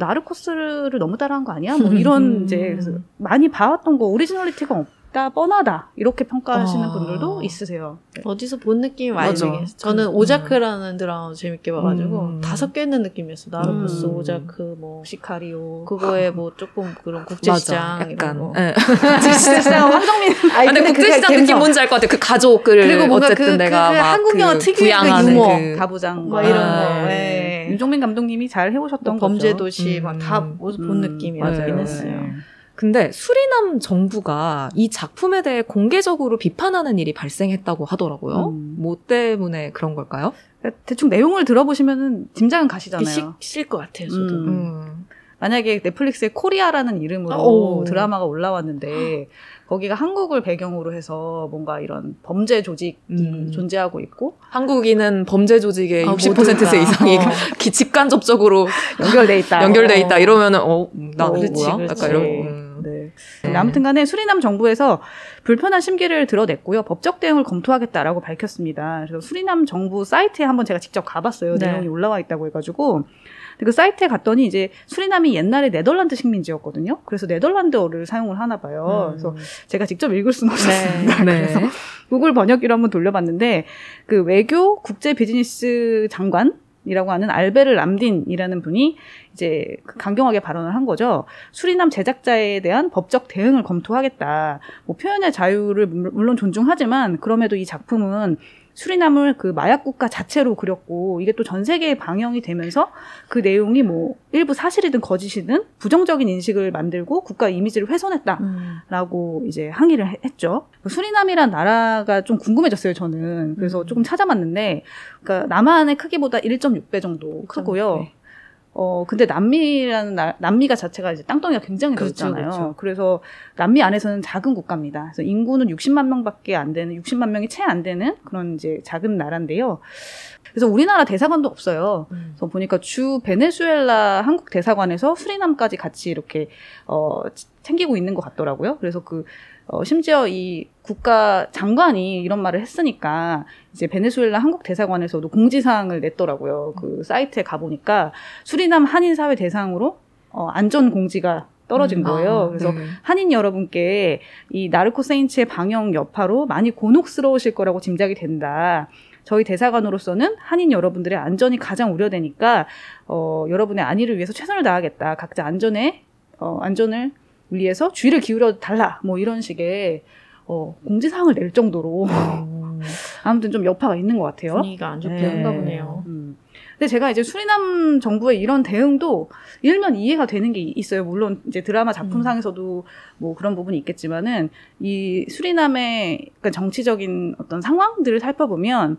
Speaker 2: 나르코스를 너무 따라한 거 아니야? 뭐 이런 이제 그래서 많이 봐왔던 거 오리지널리티가 없다, 뻔하다 이렇게 평가하시는
Speaker 3: 아.
Speaker 2: 분들도 있으세요.
Speaker 1: 어디서 본 느낌이 많이
Speaker 3: 맞아.
Speaker 1: 들긴 했어요. 저는
Speaker 3: 음.
Speaker 1: 오자크라는 드라마 재밌게 봐가지고
Speaker 3: 음.
Speaker 1: 다섯 개 있는 느낌이었어. 나르코스,
Speaker 2: 음.
Speaker 1: 오자크, 뭐
Speaker 2: 시카리오
Speaker 1: 그거에 뭐 조금 그런 국제시장
Speaker 3: 맞아. 약간.
Speaker 1: 이런 거.
Speaker 3: 네.
Speaker 2: 국제시장 황정민.
Speaker 1: 아니,
Speaker 3: 근데
Speaker 1: 근데
Speaker 3: 국제시장
Speaker 1: 그게
Speaker 3: 느낌
Speaker 1: 감성.
Speaker 3: 뭔지 알 것 같아. 그 가족을
Speaker 1: 그리고 뭔가
Speaker 3: 어쨌든
Speaker 1: 그,
Speaker 3: 내가
Speaker 1: 그, 그
Speaker 3: 막
Speaker 1: 한국 영화
Speaker 3: 그
Speaker 1: 특유의 그
Speaker 3: 부양하는
Speaker 1: 유머.
Speaker 3: 그
Speaker 2: 가부장
Speaker 1: 뭐 이런
Speaker 3: 아,
Speaker 1: 거.
Speaker 2: 네.
Speaker 1: 예.
Speaker 2: 윤종민 감독님이 잘 해오셨던
Speaker 1: 뭐
Speaker 2: 거죠.
Speaker 1: 범죄도시
Speaker 3: 음.
Speaker 1: 막 다 본
Speaker 2: 음.
Speaker 1: 느낌이었긴
Speaker 3: 맞아요.
Speaker 1: 했어요.
Speaker 2: 네.
Speaker 3: 근데 수리남 정부가 이 작품에 대해 공개적으로 비판하는 일이 발생했다고 하더라고요.
Speaker 2: 음.
Speaker 3: 뭐 때문에 그런 걸까요?
Speaker 2: 대충 내용을 들어보시면은 짐작은 가시잖아요.
Speaker 1: 실것 같아요, 저도.
Speaker 2: 음.
Speaker 3: 음.
Speaker 2: 만약에 넷플릭스에 코리아라는 이름으로
Speaker 1: 오.
Speaker 2: 드라마가 올라왔는데 거기가 한국을 배경으로 해서 뭔가 이런 범죄 조직이
Speaker 3: 음.
Speaker 2: 존재하고 있고
Speaker 3: 한국인은 범죄 조직의
Speaker 1: 아,
Speaker 3: 육십 퍼센트
Speaker 1: 모두가.
Speaker 3: 이상이
Speaker 1: 어.
Speaker 3: 기- 직간접적으로
Speaker 2: 연결돼 있다.
Speaker 3: 연결돼
Speaker 2: 어.
Speaker 3: 있다 이러면은 어, 나
Speaker 2: 어,
Speaker 3: 뭐야?
Speaker 1: 그렇지, 그렇지.
Speaker 3: 약간 이런. 음.
Speaker 2: 네. 근데 아무튼 간에 수리남 정부에서 불편한 심기를 드러냈고요. 법적 대응을 검토하겠다라고 밝혔습니다. 그래서 수리남 정부 사이트에 한번 제가 직접 가봤어요.
Speaker 1: 네.
Speaker 2: 내용이 올라와 있다고 해가지고. 근데 그 사이트에 갔더니 이제 수리남이 옛날에 네덜란드 식민지였거든요. 그래서 네덜란드어를 사용을 하나 봐요.
Speaker 1: 음.
Speaker 2: 그래서 제가 직접 읽을 수는 없었습니다.
Speaker 3: 네.
Speaker 2: 그래서 구글 번역기로 한번 돌려봤는데 그 외교 국제 비즈니스 장관 이라고 하는 알베르 람딘이라는 분이 이제 강경하게 발언을 한 거죠. 수리남 제작자에 대한 법적 대응을 검토하겠다. 뭐 표현의 자유를 물론 존중하지만 그럼에도 이 작품은 수리남을 그 마약 국가 자체로 그렸고 이게 또 전 세계에 방영이 되면서 그 내용이 뭐 일부 사실이든 거짓이든 부정적인 인식을 만들고 국가 이미지를 훼손했다라고 음. 이제 항의를 했죠. 수리남이란 나라가 좀 궁금해졌어요, 저는. 그래서 음. 조금 찾아봤는데 그러니까 남한의 크기보다 일 점 육 배 정도 크고요. 네. 어, 근데 남미라는, 나, 남미가 자체가 이제 땅덩이가 굉장히 넓잖아요. 그렇죠, 그렇죠. 그래서 남미 안에서는 작은 국가입니다. 그래서 인구는 육십만 명밖에 안 되는, 육십만 명이 채 안 되는 그런 이제 작은 나라인데요. 그래서 우리나라 대사관도 없어요. 음. 그래서 보니까 주 베네수엘라 한국 대사관에서 수리남까지 같이 이렇게, 어, 챙기고 있는 것 같더라고요. 그래서 그, 어, 심지어 이 국가 장관이 이런 말을 했으니까 이제 베네수엘라 한국 대사관에서도 공지사항을 냈더라고요. 그 사이트에 가보니까 수리남 한인사회 대상으로 어, 안전 공지가 떨어진 거예요.
Speaker 3: 음, 아,
Speaker 2: 그래서
Speaker 3: 네.
Speaker 2: 한인 여러분께 이 나르코 세인츠의 방영 여파로 많이 곤혹스러우실 거라고 짐작이 된다. 저희 대사관으로서는 한인 여러분들의 안전이 가장 우려되니까 어, 여러분의 안위를 위해서 최선을 다하겠다. 각자 안전에 어, 안전을 위해서 주의를 기울여 달라. 뭐 이런 식의 어, 공지사항을 낼 정도로
Speaker 3: 음.
Speaker 2: 아무튼 좀 여파가 있는 것 같아요.
Speaker 1: 분위기가 안 좋던가 보네요.
Speaker 2: 음. 근데 제가 이제 수리남 정부의 이런 대응도 일면 이해가 되는 게 있어요. 물론 이제 드라마 작품상에서도 뭐 그런 부분이 있겠지만은 이 수리남의 그러니까 정치적인 어떤 상황들을 살펴보면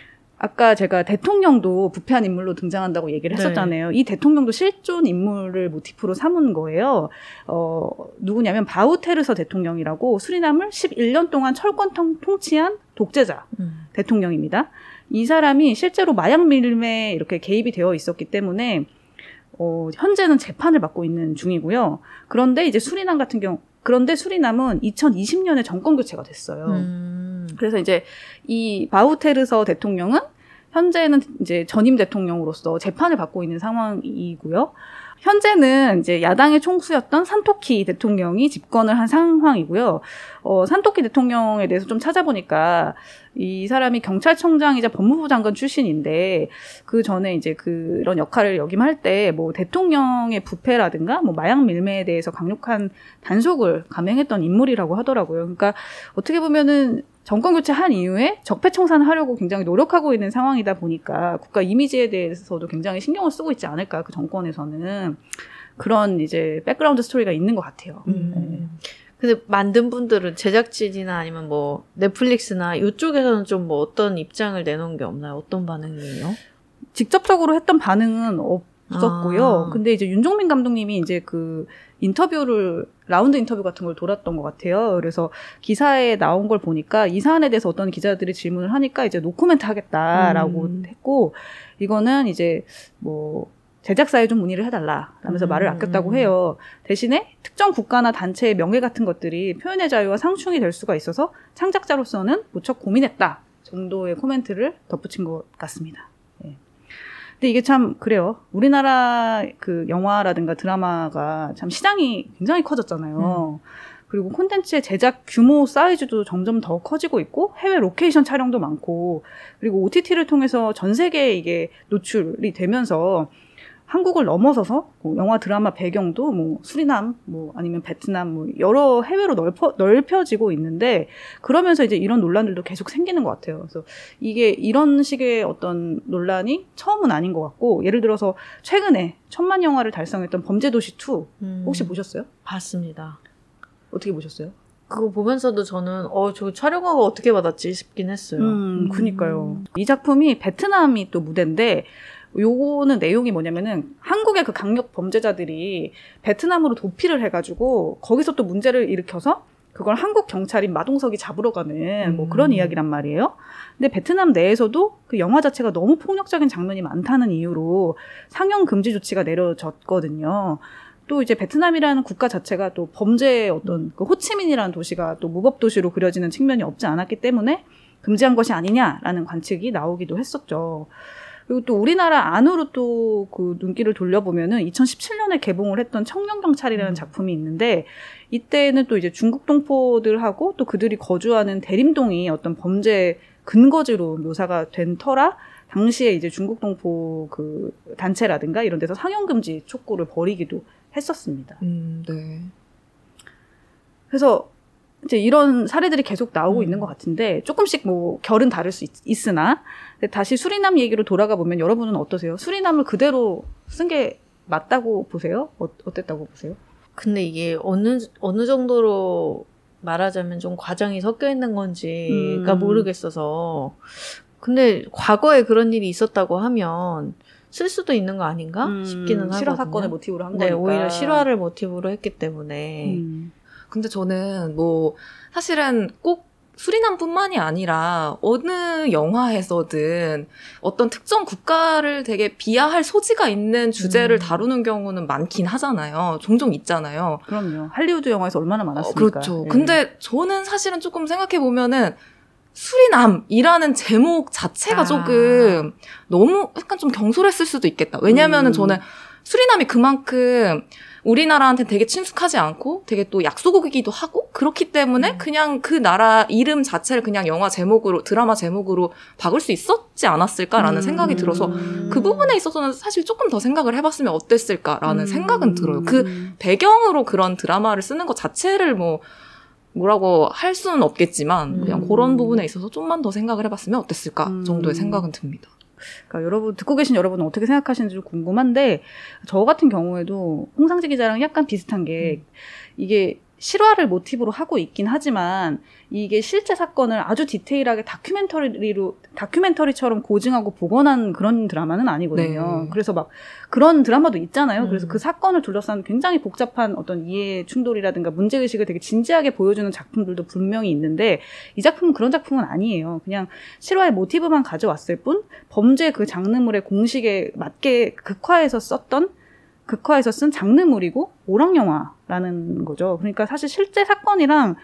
Speaker 2: 아까 제가 대통령도 부패한 인물로 등장한다고 얘기를 했었잖아요. 네. 이 대통령도 실존 인물을 모티프로 삼은 거예요. 어, 누구냐면 바우테르서 대통령이라고 수리남을 십일 년 동안 철권 통치한 독재자 음. 대통령입니다. 이 사람이 실제로 마약 밀매에 이렇게 개입이 되어 있었기 때문에 어, 현재는 재판을 받고 있는 중이고요. 그런데 이제 수리남 같은 경우 그런데 수리남은 이천이십 년에 정권 교체가 됐어요. 음. 그래서 이제 이 바우테르서 대통령은 현재는 이제 전임 대통령으로서 재판을 받고 있는 상황이고요. 현재는 이제 야당의 총수였던 산토키 대통령이 집권을 한 상황이고요. 어, 산토키 대통령에 대해서 좀 찾아보니까 이 사람이 경찰청장이자 법무부 장관 출신인데 그 전에 이제 그런 역할을 역임할 때 뭐 대통령의 부패라든가 뭐 마약 밀매에 대해서 강력한 단속을 감행했던 인물이라고 하더라고요. 그러니까 어떻게 보면은 정권 교체한 이후에 적폐청산을 하려고 굉장히 노력하고 있는 상황이다 보니까 국가 이미지에 대해서도 굉장히 신경을 쓰고 있지 않을까, 그 정권에서는. 그런 이제 백그라운드 스토리가 있는 것 같아요.
Speaker 1: 음.
Speaker 2: 네.
Speaker 1: 근데 만든 분들은 제작진이나 아니면 뭐 넷플릭스나 이쪽에서는 좀 뭐 어떤 입장을 내놓은 게 없나요? 어떤 반응이에요?
Speaker 2: 직접적으로 했던 반응은 없었고요.
Speaker 1: 아.
Speaker 2: 근데 이제 윤종민 감독님이 이제 그 인터뷰를 라운드 인터뷰 같은 걸 돌았던 것 같아요. 그래서 기사에 나온 걸 보니까 이 사안에 대해서 어떤 기자들이 질문을 하니까 이제 노코멘트 하겠다라고
Speaker 1: 음.
Speaker 2: 했고, 이거는 이제 뭐 제작사에 좀 문의를 해달라 라면서
Speaker 1: 음.
Speaker 2: 말을 아꼈다고 해요. 대신에 특정 국가나 단체의 명예 같은 것들이 표현의 자유와 상충이 될 수가 있어서 창작자로서는 무척 고민했다 정도의 코멘트를 덧붙인 것 같습니다. 예. 근데 이게 참 그래요. 우리나라 그 영화라든가 드라마가 참 시장이 굉장히 커졌잖아요. 음. 그리고 콘텐츠의 제작 규모 사이즈도 점점 더 커지고 있고, 해외 로케이션 촬영도 많고, 그리고 오티티를 통해서 전 세계에 이게 노출이 되면서 한국을 넘어서서 뭐 영화 드라마 배경도 뭐 수리남, 뭐 아니면 베트남, 뭐 여러 해외로 넓혀, 넓혀지고 있는데, 그러면서 이제 이런 논란들도 계속 생기는 것 같아요. 그래서 이게 이런 식의 어떤 논란이 처음은 아닌 것 같고, 예를 들어서 최근에 천만 영화를 달성했던 범죄도시 투
Speaker 1: 음.
Speaker 2: 혹시 보셨어요?
Speaker 1: 봤습니다.
Speaker 2: 어떻게 보셨어요?
Speaker 1: 그거 보면서도 저는 어, 저 촬영화가 어떻게 받았지 싶긴 했어요.
Speaker 2: 음, 그니까요. 이 작품이 베트남이 또 무대인데, 요거는 내용이 뭐냐면은 한국의 그 강력 범죄자들이 베트남으로 도피를 해가지고 거기서 또 문제를 일으켜서 그걸 한국 경찰인 마동석이 잡으러 가는 뭐 그런
Speaker 1: 음.
Speaker 2: 이야기란 말이에요. 근데 베트남 내에서도 그 영화 자체가 너무 폭력적인 장면이 많다는 이유로 상영 금지 조치가 내려졌거든요. 또 이제 베트남이라는 국가 자체가 또 범죄의 어떤 그 호치민이라는 도시가 또 무법 도시로 그려지는 측면이 없지 않았기 때문에 금지한 것이 아니냐라는 관측이 나오기도 했었죠. 그리고 또 우리나라 안으로 또 그 눈길을 돌려보면은 이천십칠 년에 개봉을 했던 청년경찰이라는
Speaker 1: 음.
Speaker 2: 작품이 있는데, 이때는 또 이제 중국 동포들하고 또 그들이 거주하는 대림동이 어떤 범죄 근거지로 묘사가 된 터라 당시에 이제 중국 동포 그 단체라든가 이런 데서 상영금지 촉구를 벌이기도 했었습니다.
Speaker 3: 음, 네.
Speaker 2: 그래서 이제 이런 사례들이 계속 나오고
Speaker 1: 음.
Speaker 2: 있는 것 같은데, 조금씩 뭐 결은 다를 수 있, 있으나 다시 수리남 얘기로 돌아가 보면 여러분은 어떠세요? 수리남을 그대로 쓴 게 맞다고 보세요? 어, 어땠다고 보세요?
Speaker 1: 근데 이게 어느 어느 정도로 말하자면 좀 과장이 섞여 있는 건지가
Speaker 2: 음.
Speaker 1: 모르겠어서. 근데 과거에 그런 일이 있었다고 하면 쓸 수도 있는 거 아닌가
Speaker 2: 음,
Speaker 1: 싶기는 하거든요.
Speaker 2: 실화 사건을 모티브로 한
Speaker 1: 네,
Speaker 2: 거니까.
Speaker 1: 오히려 실화를 모티브로 했기 때문에.
Speaker 2: 음.
Speaker 3: 근데 저는 뭐 사실은 꼭 수리남뿐만이 아니라 어느 영화에서든 어떤 특정 국가를 되게 비하할 소지가 있는 주제를
Speaker 1: 음.
Speaker 3: 다루는 경우는 많긴 하잖아요. 종종 있잖아요.
Speaker 2: 그럼요. 할리우드 영화에서 얼마나
Speaker 3: 어,
Speaker 2: 많았습니까?
Speaker 3: 그렇죠.
Speaker 2: 예.
Speaker 3: 근데 저는 사실은 조금 생각해 보면은 수리남이라는 제목 자체가
Speaker 2: 아.
Speaker 3: 조금 너무 약간 좀 경솔했을 수도 있겠다. 왜냐면은
Speaker 2: 음.
Speaker 3: 저는 수리남이 그만큼 우리나라한테 되게 친숙하지 않고 되게 또 약소국이기도 하고 그렇기 때문에
Speaker 1: 음.
Speaker 3: 그냥 그 나라 이름 자체를 그냥 영화 제목으로 드라마 제목으로 박을 수 있었지 않았을까라는
Speaker 2: 음.
Speaker 3: 생각이 들어서 그 부분에 있어서는 사실 조금 더 생각을 해봤으면 어땠을까라는
Speaker 2: 음.
Speaker 3: 생각은 들어요. 그 배경으로 그런 드라마를 쓰는 것 자체를 뭐 뭐라고 할 수는 없겠지만 그냥
Speaker 1: 음.
Speaker 3: 그런 부분에 있어서 좀만 더 생각을 해봤으면 어땠을까
Speaker 2: 음.
Speaker 3: 정도의 생각은 듭니다.
Speaker 2: 그러니까 여러분, 듣고 계신 여러분은 어떻게 생각하시는지 좀 궁금한데, 저 같은 경우에도 홍상지 기자랑 약간 비슷한 게,
Speaker 1: 음.
Speaker 2: 이게 실화를 모티브로 하고 있긴 하지만 이게 실제 사건을 아주 디테일하게 다큐멘터리로 다큐멘터리처럼 고증하고 복원한 그런 드라마는 아니거든요.
Speaker 3: 네.
Speaker 2: 그래서 막 그런 드라마도 있잖아요.
Speaker 1: 음.
Speaker 2: 그래서 그 사건을 둘러싼 굉장히 복잡한 어떤 이해 충돌이라든가 문제의식을 되게 진지하게 보여주는 작품들도 분명히 있는데, 이 작품은 그런 작품은 아니에요. 그냥 실화의 모티브만 가져왔을 뿐 범죄 그 장르물의 공식에 맞게 극화해서 썼던 극화해서 쓴 장르물이고 오락영화라는 거죠. 그러니까 사실 실제 사건이랑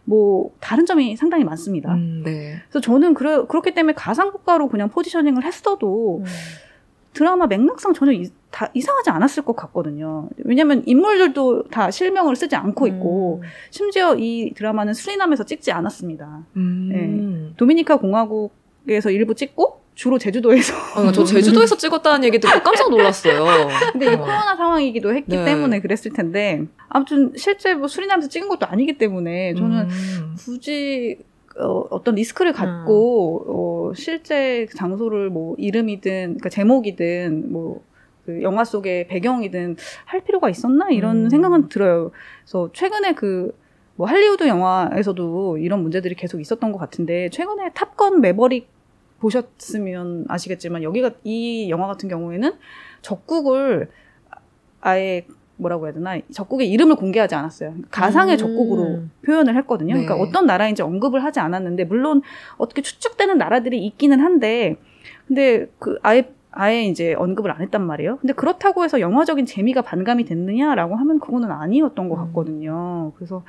Speaker 2: 뭐 다른 점이 상당히 많습니다.
Speaker 3: 음, 네.
Speaker 2: 그래서 저는 그래, 그렇기 때문에 가상국가로 그냥 포지셔닝을 했어도
Speaker 1: 음.
Speaker 2: 드라마 맥락상 전혀 이, 다 이상하지 않았을 것 같거든요. 왜냐하면 인물들도 다 실명을 쓰지 않고 있고
Speaker 1: 음.
Speaker 2: 심지어 이 드라마는 수리남에서 찍지 않았습니다.
Speaker 3: 음.
Speaker 2: 네. 도미니카 공화국에서 일부 찍고 주로 제주도에서
Speaker 3: 아, 저 제주도에서 찍었다는 얘기 듣고 깜짝 놀랐어요.
Speaker 2: 근데 이게
Speaker 3: 어.
Speaker 2: 코로나 상황이기도 했기
Speaker 3: 네.
Speaker 2: 때문에 그랬을 텐데 아무튼 실제 뭐 수리남에서 찍은 것도 아니기 때문에 저는
Speaker 3: 음.
Speaker 2: 굳이 어, 어떤 리스크를 갖고 어, 실제 장소를 뭐 이름이든 그러니까 제목이든 뭐 그 영화 속의 배경이든 할 필요가 있었나 이런
Speaker 1: 음.
Speaker 2: 생각은 들어요. 그래서 최근에 그 뭐 할리우드 영화에서도 이런 문제들이 계속 있었던 것 같은데 최근에 탑건 매버릭 보셨으면 아시겠지만 여기가 이 영화 같은 경우에는 적국을 아예 뭐라고 해야 되나 적국의 이름을 공개하지 않았어요. 가상의
Speaker 1: 음.
Speaker 2: 적국으로 표현을 했거든요.
Speaker 3: 네.
Speaker 2: 그러니까 어떤 나라인지 언급을 하지 않았는데 물론 어떻게 추측되는 나라들이 있기는 한데 근데 그 아예 아예 이제 언급을 안 했단 말이에요. 근데 그렇다고 해서 영화적인 재미가 반감이 됐느냐라고 하면 그거는 아니었던 것 같거든요. 그래서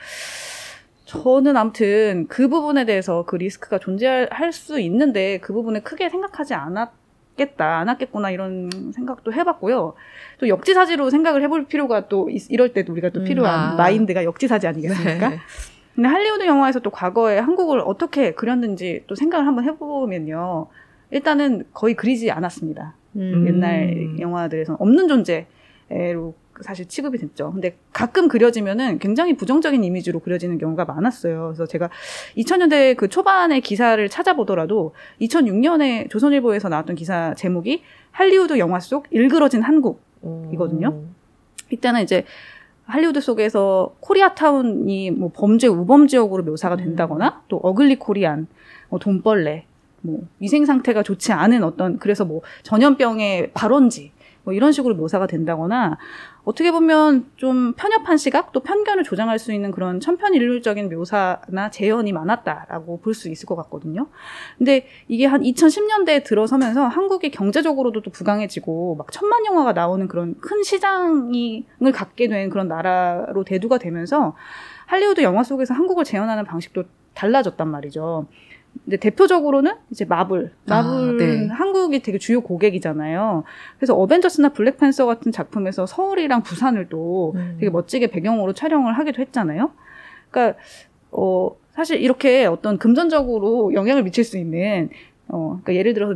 Speaker 2: 저는 아무튼 그 부분에 대해서 그 리스크가 존재할 수 있는데 그 부분을 크게 생각하지 않았겠다, 않았겠구나 이런 생각도 해봤고요. 또 역지사지로 생각을 해볼 필요가 또 있, 이럴 때도 우리가 또
Speaker 1: 음,
Speaker 2: 필요한
Speaker 3: 아.
Speaker 2: 마인드가 역지사지 아니겠습니까?
Speaker 3: 네.
Speaker 2: 근데 할리우드 영화에서 또 과거에 한국을 어떻게 그렸는지 또 생각을 한번 해보면요. 일단은 거의 그리지 않았습니다.
Speaker 1: 음.
Speaker 2: 옛날 영화들에서는 없는 존재로 사실 취급이 됐죠. 근데 가끔 그려지면은 굉장히 부정적인 이미지로 그려지는 경우가 많았어요. 그래서 제가 이천 년대 그 초반의 기사를 찾아보더라도 이천육 년에 조선일보에서 나왔던 기사 제목이 할리우드 영화 속 일그러진 한국이거든요.
Speaker 3: 오.
Speaker 2: 이때는 이제 할리우드 속에서 코리아타운이 뭐 범죄 우범 지역으로 묘사가 된다거나 또 어글리 코리안, 뭐 돈벌레, 뭐 위생 상태가 좋지 않은 어떤 그래서 뭐 전염병의 발원지 뭐 이런 식으로 묘사가 된다거나 어떻게 보면 좀 편협한 시각 또 편견을 조장할 수 있는 그런 천편일률적인 묘사나 재현이 많았다라고 볼 수 있을 것 같거든요. 근데 이게 한 이천십 년대에 들어서면서 한국이 경제적으로도 또 부강해지고 막 천만 영화가 나오는 그런 큰 시장을 갖게 된 그런 나라로 대두가 되면서 할리우드 영화 속에서 한국을 재현하는 방식도 달라졌단 말이죠. 근데 대표적으로는 이제 마블. 마블은
Speaker 3: 아, 네.
Speaker 2: 한국이 되게 주요 고객이잖아요. 그래서 어벤져스나 블랙팬서 같은 작품에서 서울이랑 부산을 또
Speaker 1: 음.
Speaker 2: 되게 멋지게 배경으로 촬영을 하기도 했잖아요. 그러니까 어 사실 이렇게 어떤 금전적으로 영향을 미칠 수 있는 어 그러니까 예를 들어서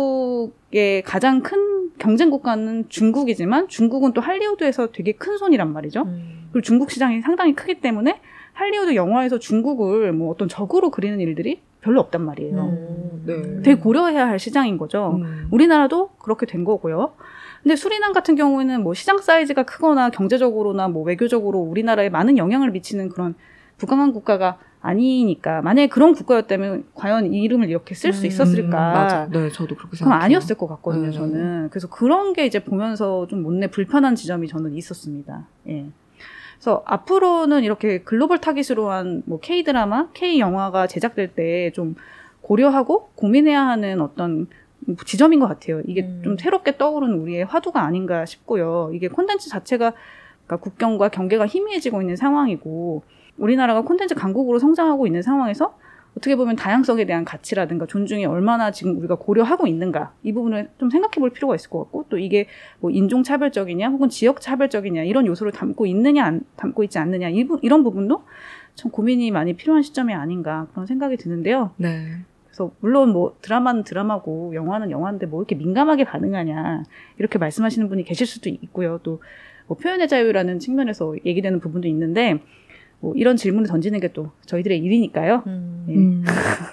Speaker 2: 미국의 가장 큰 경쟁 국가는 중국이지만 중국은 또 할리우드에서 되게 큰 손이란 말이죠.
Speaker 1: 음.
Speaker 2: 그리고 중국 시장이 상당히 크기 때문에 할리우드 영화에서 중국을 뭐 어떤 적으로 그리는 일들이 별로 없단 말이에요.
Speaker 1: 음.
Speaker 3: 네.
Speaker 2: 되게 고려해야 할 시장인 거죠.
Speaker 3: 음.
Speaker 2: 우리나라도 그렇게 된 거고요. 근데 수리남 같은 경우에는 뭐 시장 사이즈가 크거나 경제적으로나 뭐 외교적으로 우리나라에 많은 영향을 미치는 그런 부강한 국가가 아니니까 만약에 그런 국가였다면 과연 이 이름을 이렇게 쓸 수
Speaker 1: 음,
Speaker 2: 있었을까?
Speaker 3: 맞아. 네, 저도 그렇게
Speaker 2: 그건
Speaker 3: 생각해요.
Speaker 2: 아니었을 것 같거든요,
Speaker 3: 네.
Speaker 2: 저는. 그래서 그런 게 이제 보면서 좀 못내 불편한 지점이 저는 있었습니다. 예. 그래서 앞으로는 이렇게 글로벌 타깃으로 한 뭐 K-드라마, K-영화가 제작될 때 좀 고려하고 고민해야 하는 어떤 지점인 것 같아요. 이게
Speaker 1: 음.
Speaker 2: 좀 새롭게 떠오른 우리의 화두가 아닌가 싶고요. 이게 콘텐츠 자체가 그러니까 국경과 경계가 희미해지고 있는 상황이고 우리나라가 콘텐츠 강국으로 성장하고 있는 상황에서 어떻게 보면 다양성에 대한 가치라든가 존중이 얼마나 지금 우리가 고려하고 있는가 이 부분을 좀 생각해 볼 필요가 있을 것 같고 또 이게 뭐 인종차별적이냐 혹은 지역차별적이냐 이런 요소를 담고 있느냐 안, 담고 있지 않느냐 이, 이런 부분도 참 고민이 많이 필요한 시점이 아닌가 그런 생각이 드는데요.
Speaker 3: 네.
Speaker 2: 그래서 물론 뭐 드라마는 드라마고 영화는 영화인데 뭐 이렇게 민감하게 반응하냐 이렇게 말씀하시는 분이 계실 수도 있고요. 또 뭐 표현의 자유라는 측면에서 얘기되는 부분도 있는데 뭐 이런 질문을 던지는 게 또 저희들의 일이니까요.
Speaker 1: 음.
Speaker 2: 예.
Speaker 3: 음.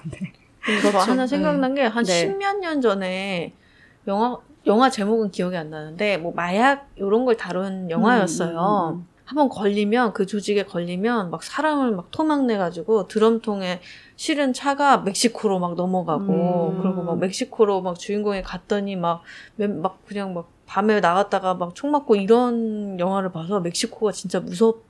Speaker 1: 이거
Speaker 3: 그렇죠.
Speaker 1: 하나 생각난 게 한
Speaker 2: 네.
Speaker 1: 십몇 년 전에 영화 영화 제목은 기억이 안 나는데 뭐 마약 이런 걸 다룬 영화였어요.
Speaker 2: 음, 음, 음.
Speaker 1: 한번 걸리면 그 조직에 걸리면 막 사람을 막 토막내 가지고 드럼통에 실은 차가 멕시코로 막 넘어가고
Speaker 2: 음.
Speaker 1: 그리고 막 멕시코로 막 주인공이 갔더니 막 막 그냥 막 밤에 나갔다가 막 총 맞고 이런 영화를 봐서 멕시코가 진짜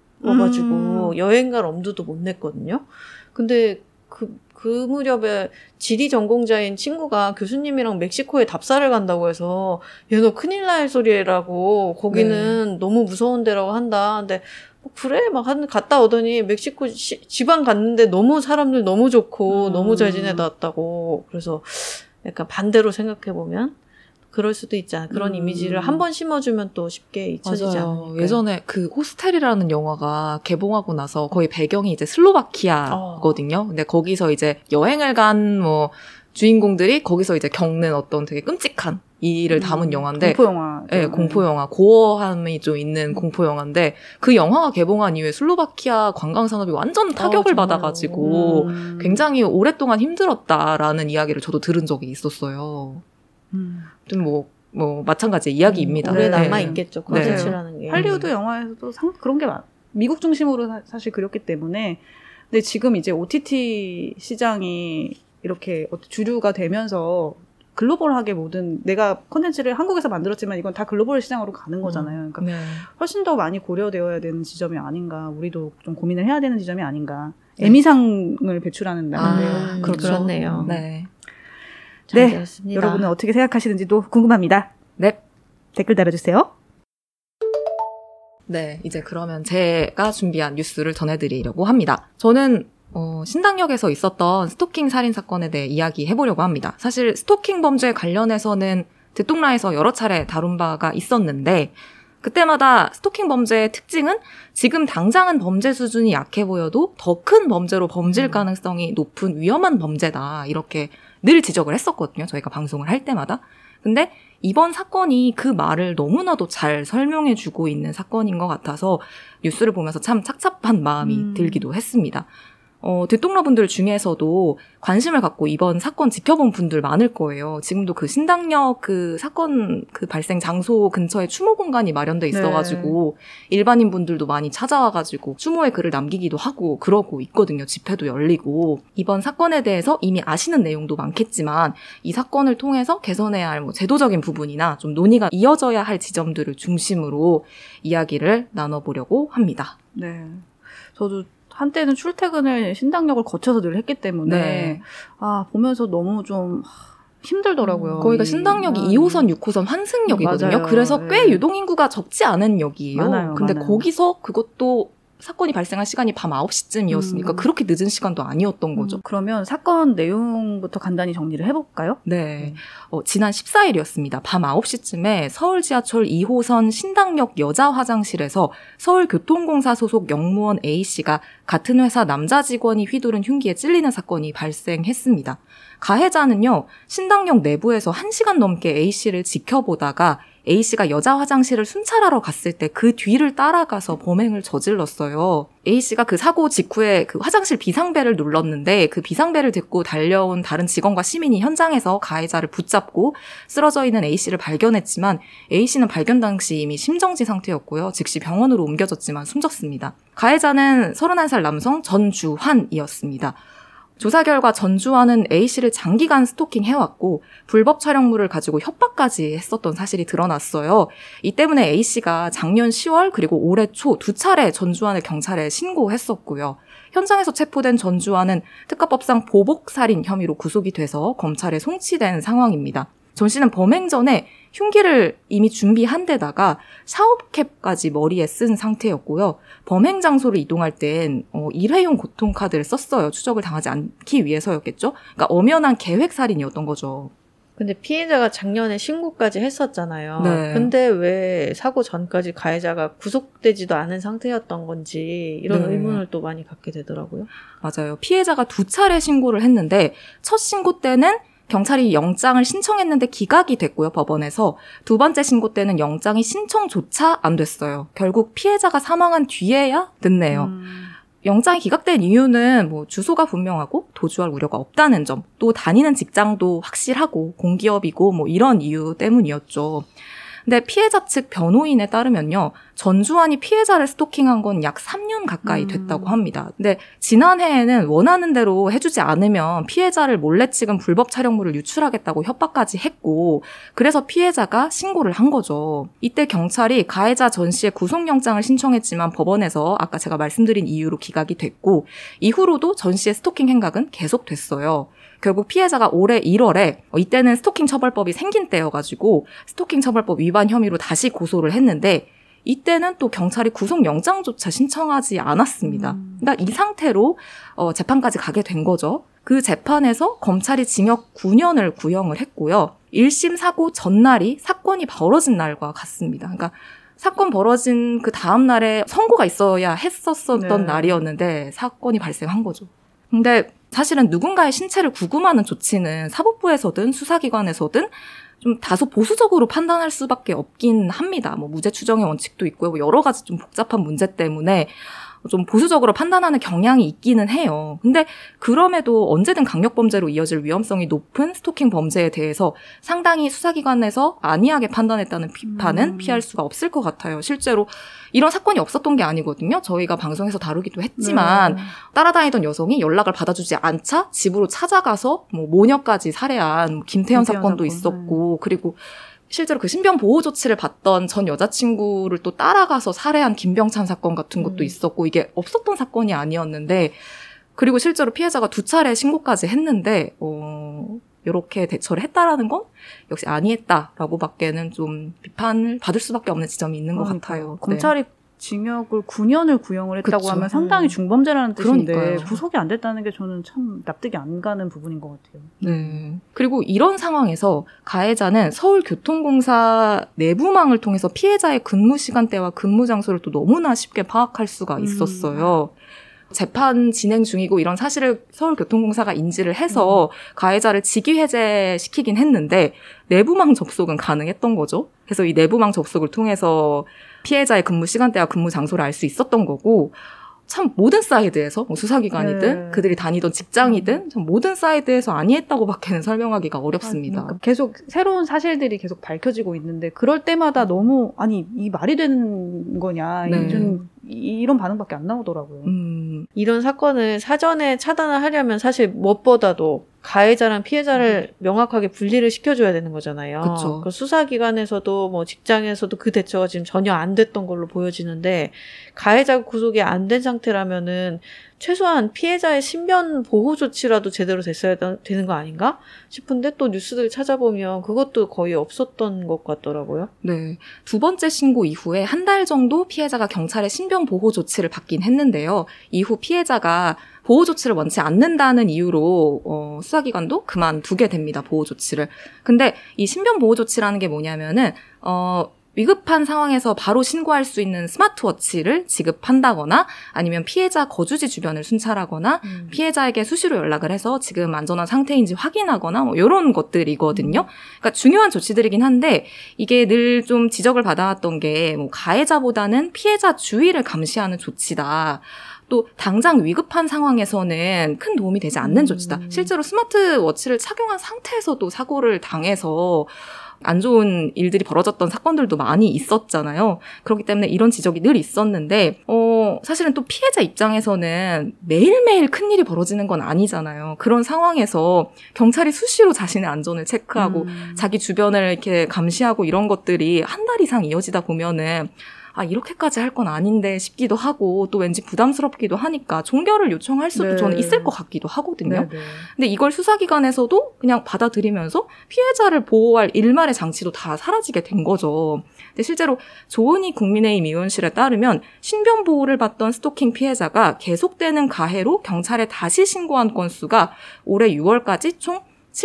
Speaker 1: 무서워가지고
Speaker 2: 음.
Speaker 1: 여행 갈 엄두도 못 냈거든요. 근데 그, 그 무렵에 지리 전공자인 친구가 교수님이랑 멕시코에 답사를 간다고 해서 얘 너 큰일 날 소리라고 거기는 너무 무서운 데라고 한다. 근데 그래 막 한 갔다 오더니 멕시코 시, 지방 갔는데 너무 사람들 너무 좋고
Speaker 2: 음.
Speaker 1: 너무 잘 지내다 왔다고. 그래서 약간 반대로 생각해 보면 그럴 수도 있잖아. 그런
Speaker 2: 음.
Speaker 1: 이미지를 한 번 심어주면 또 쉽게 잊혀지지
Speaker 3: 맞아요.
Speaker 1: 않으니까.
Speaker 3: 예전에 그 호스텔이라는 영화가 개봉하고 나서 거의 배경이 이제 슬로바키아거든요. 근데 거기서 이제 여행을 간 뭐 주인공들이 거기서 이제 겪는 어떤 되게 끔찍한 일을 담은
Speaker 2: 음,
Speaker 3: 영화인데,
Speaker 2: 공포 영화.
Speaker 3: 네, 공포 영화, 고어함이 좀 있는 공포 영화인데 그 영화가 개봉한 이후에 슬로바키아 관광 산업이 완전 타격을
Speaker 1: 정말요?
Speaker 3: 받아가지고
Speaker 2: 음.
Speaker 3: 굉장히 오랫동안 힘들었다라는 이야기를 저도 들은 적이 있었어요.
Speaker 2: 음.
Speaker 3: 좀 뭐, 뭐, 마찬가지 이야기입니다.
Speaker 1: 오래
Speaker 3: 네.
Speaker 1: 남아있겠죠.
Speaker 3: 네.
Speaker 1: 콘텐츠라는 게.
Speaker 2: 할리우드 영화에서도 상, 그런 게 많, 미국 중심으로 사, 사실 그렸기 때문에. 근데 지금 이제 오티티 시장이 이렇게 주류가 되면서 글로벌하게 모든 내가 콘텐츠를 한국에서 만들었지만 이건 다 글로벌 시장으로 가는 거잖아요. 그러니까
Speaker 3: 네.
Speaker 2: 훨씬 더 많이 고려되어야 되는 지점이 아닌가. 우리도 좀 고민을 해야 되는 지점이 아닌가.
Speaker 3: 네.
Speaker 2: 에미상을 배출하는 날인데요.
Speaker 3: 아,
Speaker 1: 음,
Speaker 3: 그렇죠.
Speaker 1: 그렇네요.
Speaker 3: 네.
Speaker 1: 잘
Speaker 2: 네,
Speaker 1: 들었습니다.
Speaker 2: 여러분은 어떻게 생각하시는지도 궁금합니다.
Speaker 3: 네.
Speaker 2: 댓글 달아주세요.
Speaker 3: 네, 이제 그러면 제가 준비한 뉴스를 전해드리려고 합니다. 저는 어, 신당역에서 있었던 스토킹 살인 사건에 대해 이야기해보려고 합니다. 사실 스토킹 범죄 관련해서는 듣동라에서 여러 차례 다룬 바가 있었는데 그때마다 스토킹 범죄의 특징은 지금 당장은 범죄 수준이 약해 보여도 더 큰 범죄로 범죄일 가능성이 높은 위험한 범죄다. 이렇게 늘 지적을 했었거든요. 저희가 방송을 할 때마다. 근데 이번 사건이 그 말을 너무나도 잘 설명해주고 있는 사건인 것 같아서 뉴스를 보면서 참 착잡한 마음이
Speaker 2: 음.
Speaker 3: 들기도 했습니다. 어, 듣동러분들 중에서도 관심을 갖고 이번 사건 지켜본 분들 많을 거예요. 지금도 그 신당역 그 사건 그 발생 장소 근처에 추모 공간이 마련돼 있어가지고 네. 일반인 분들도 많이 찾아와가지고 추모의 글을 남기기도 하고 그러고 있거든요. 집회도 열리고. 이번 사건에 대해서 이미 아시는 내용도 많겠지만 이 사건을 통해서 개선해야 할 뭐 제도적인 부분이나 좀 논의가 이어져야 할 지점들을 중심으로 이야기를 나눠보려고 합니다.
Speaker 2: 네, 저도 한때는 출퇴근을 신당역을 거쳐서 늘 했기 때문에
Speaker 3: 네.
Speaker 2: 아 보면서 너무 좀 힘들더라고요.
Speaker 3: 음, 거기가 신당역이 이 호선, 육 호선 환승역이거든요.
Speaker 2: 맞아요.
Speaker 3: 그래서 꽤
Speaker 2: 네.
Speaker 3: 유동인구가 적지 않은 역이에요.
Speaker 2: 많아요,
Speaker 3: 근데
Speaker 2: 많아요.
Speaker 3: 거기서 그것도 사건이 발생한 시간이 밤 아홉 시쯤이었으니까
Speaker 2: 음.
Speaker 3: 그렇게 늦은 시간도 아니었던 거죠.
Speaker 2: 음, 그러면 사건 내용부터 간단히 정리를 해볼까요?
Speaker 3: 네. 어, 지난 십사 일이었습니다. 밤 아홉 시쯤에 서울 지하철 이 호선 신당역 여자 화장실에서 서울교통공사 소속 영무원 A씨가 같은 회사 남자 직원이 휘두른 흉기에 찔리는 사건이 발생했습니다. 가해자는요, 신당역 내부에서 한 시간 넘게 A씨를 지켜보다가 A씨가 여자 화장실을 순찰하러 갔을 때 그 뒤를 따라가서 범행을 저질렀어요. A씨가 그 사고 직후에 그 화장실 비상벨을 눌렀는데 그 비상벨을 듣고 달려온 다른 직원과 시민이 현장에서 가해자를 붙잡고 쓰러져 있는 A씨를 발견했지만 A씨는 발견 당시 이미 심정지 상태였고요. 즉시 병원으로 옮겨졌지만 숨졌습니다. 가해자는 서른한 살 남성 전주환이었습니다. 조사 결과 전주환은 A씨를 장기간 스토킹해왔고 불법 촬영물을 가지고 협박까지 했었던 사실이 드러났어요. 이 때문에 A씨가 작년 시월 그리고 올해 초 두 차례 전주환을 경찰에 신고했었고요. 현장에서 체포된 전주환은 특가법상 보복살인 혐의로 구속이 돼서 검찰에 송치된 상황입니다. 전 씨는 범행 전에 흉기를 이미 준비한 데다가 샤워캡까지 머리에 쓴 상태였고요. 범행 장소를 이동할 땐 어, 일회용 교통카드를 썼어요. 추적을 당하지 않기 위해서였겠죠. 그러니까 엄연한 계획살인이었던 거죠.
Speaker 1: 근데 피해자가 작년에 신고까지 했었잖아요.
Speaker 3: 네.
Speaker 1: 근데 왜 사고 전까지 가해자가 구속되지도 않은 상태였던 건지 이런
Speaker 3: 네.
Speaker 1: 의문을 또 많이 갖게 되더라고요.
Speaker 3: 맞아요. 피해자가 두 차례 신고를 했는데 첫 신고 때는 경찰이 영장을 신청했는데 기각이 됐고요, 법원에서. 두 번째 신고 때는 영장이 신청조차 안 됐어요. 결국 피해자가 사망한 뒤에야 됐네요.
Speaker 2: 음.
Speaker 3: 영장이 기각된 이유는 뭐 주소가 분명하고 도주할 우려가 없다는 점, 또 다니는 직장도 확실하고 공기업이고 뭐 이런 이유 때문이었죠. 근데 피해자 측 변호인에 따르면요. 전주환이 피해자를 스토킹한 건 약 삼 년 가까이 됐다고 합니다. 근데 지난해에는 원하는 대로 해주지 않으면 피해자를 몰래 찍은 불법 촬영물을 유출하겠다고 협박까지 했고 그래서 피해자가 신고를 한 거죠. 이때 경찰이 가해자 전 씨의 구속영장을 신청했지만 법원에서 아까 제가 말씀드린 이유로 기각이 됐고 이후로도 전 씨의 스토킹 행각은 계속됐어요. 결국 피해자가 올해 일월에 어, 이때는 스토킹 처벌법이 생긴 때여가지고 스토킹 처벌법 위반 혐의로 다시 고소를 했는데 이때는 또 경찰이 구속영장조차 신청하지 않았습니다.
Speaker 2: 음.
Speaker 3: 그러니까 이 상태로 어, 재판까지 가게 된 거죠. 그 재판에서 검찰이 징역 구 년을 구형을 했고요. 일 심 사고 전날이 사건이 벌어진 날과 같습니다. 그러니까 사건 벌어진 그 다음 날에 선고가 있어야 했었었던
Speaker 2: 네.
Speaker 3: 날이었는데 사건이 발생한 거죠. 근데 사실은 누군가의 신체를 구금하는 조치는 사법부에서든 수사기관에서든 좀 다소 보수적으로 판단할 수밖에 없긴 합니다. 뭐 무죄 추정의 원칙도 있고요. 뭐 여러 가지 좀 복잡한 문제 때문에 좀 보수적으로 판단하는 경향이 있기는 해요. 근데 그럼에도 언제든 강력범죄로 이어질 위험성이 높은 스토킹 범죄에 대해서 상당히 수사기관에서 안이하게 판단했다는 비판은
Speaker 2: 음.
Speaker 3: 피할 수가 없을 것 같아요. 실제로 이런 사건이 없었던 게 아니거든요. 저희가 방송에서 다루기도 했지만
Speaker 2: 네.
Speaker 3: 따라다니던 여성이 연락을 받아주지 않자 집으로 찾아가서 뭐 모녀까지 살해한 김태현
Speaker 2: 김태현
Speaker 3: 사건도
Speaker 2: 사건,
Speaker 3: 있었고 그리고 실제로 그 신변 보호 조치를 받던 전 여자친구를 또 따라가서 살해한 김병찬 사건 같은 것도
Speaker 2: 음.
Speaker 3: 있었고 이게 없었던 사건이 아니었는데 그리고 실제로 피해자가 두 차례 신고까지 했는데 어, 이렇게 대처를 했다라는 건 역시 아니했다라고 밖에는 좀 비판을 받을 수밖에 없는 지점이 있는 것
Speaker 2: 그러니까요.
Speaker 3: 같아요.
Speaker 2: 검찰이 징역을 구 년을 구형을 했다고
Speaker 3: 그쵸.
Speaker 2: 하면 상당히 중범죄라는 뜻인데
Speaker 3: 그러니까요.
Speaker 2: 구속이 안 됐다는 게 저는 참 납득이 안 가는 부분인 것 같아요.
Speaker 3: 네. 그리고 이런 상황에서 가해자는 서울교통공사 내부망을 통해서 피해자의 근무 시간대와 근무 장소를 또 너무나 쉽게 파악할 수가 있었어요. 음. 재판 진행 중이고 이런 사실을 서울교통공사가 인지를 해서 음. 가해자를 직위해제시키긴 했는데 내부망 접속은 가능했던 거죠. 그래서 이 내부망 접속을 통해서 피해자의 근무 시간대와 근무 장소를 알 수 있었던 거고 참 모든 사이드에서 뭐 수사기관이든
Speaker 2: 네.
Speaker 3: 그들이 다니던 직장이든 참 모든 사이드에서 아니했다고밖에는 설명하기가 어렵습니다.
Speaker 2: 아, 그러니까 계속 새로운 사실들이 계속 밝혀지고 있는데 그럴 때마다 너무 아니 이 말이 되는 거냐
Speaker 3: 네.
Speaker 2: 좀 이런 반응밖에 안 나오더라고요.
Speaker 3: 음.
Speaker 1: 이런 사건을 사전에 차단을 하려면 사실 무엇보다도 가해자랑 피해자를 음. 명확하게 분리를 시켜줘야 되는 거잖아요.
Speaker 3: 그쵸.
Speaker 1: 그 수사기관에서도 뭐 직장에서도 그 대처가 지금 전혀 안 됐던 걸로 보여지는데 가해자가 구속이 안 된 상태라면은 최소한 피해자의 신변 보호 조치라도 제대로 됐어야 되는 거 아닌가 싶은데 또 뉴스들 찾아보면 그것도 거의 없었던 것 같더라고요.
Speaker 3: 네. 두 번째 신고 이후에 한 달 정도 피해자가 경찰의 신변 보호 조치를 받긴 했는데요. 이후 피해자가 보호 조치를 원치 않는다는 이유로 어, 수사기관도 그만두게 됩니다. 보호 조치를. 근데 이 신변 보호 조치라는 게 뭐냐면은 어 위급한 상황에서 바로 신고할 수 있는 스마트워치를 지급한다거나 아니면 피해자 거주지 주변을 순찰하거나 음. 피해자에게 수시로 연락을 해서 지금 안전한 상태인지 확인하거나 뭐 이런 것들이거든요. 그러니까 중요한 조치들이긴 한데 이게 늘 좀 지적을 받아왔던 게 뭐 가해자보다는 피해자 주위를 감시하는 조치다. 또 당장 위급한 상황에서는 큰 도움이 되지 않는
Speaker 2: 음.
Speaker 3: 조치다. 실제로 스마트워치를 착용한 상태에서도 사고를 당해서 안 좋은 일들이 벌어졌던 사건들도 많이 있었잖아요. 그렇기 때문에 이런 지적이 늘 있었는데 어, 사실은 또 피해자 입장에서는 매일매일 큰일이 벌어지는 건 아니잖아요. 그런 상황에서 경찰이 수시로 자신의 안전을 체크하고
Speaker 2: 음.
Speaker 3: 자기 주변을 이렇게 감시하고 이런 것들이 한 달 이상 이어지다 보면은 아, 이렇게까지 할 건 아닌데 싶기도 하고 또 왠지 부담스럽기도 하니까 종결을 요청할 수도
Speaker 2: 네.
Speaker 3: 저는 있을 것 같기도 하거든요.
Speaker 2: 네네.
Speaker 3: 근데 이걸 수사기관에서도 그냥 받아들이면서 피해자를 보호할 일말의 장치도 다 사라지게 된 거죠. 근데 실제로 조은희 국민의힘 의원실에 따르면 신변 보호를 받던 스토킹 피해자가 계속되는 가해로 경찰에 다시 신고한 건수가 올해 유월까지 총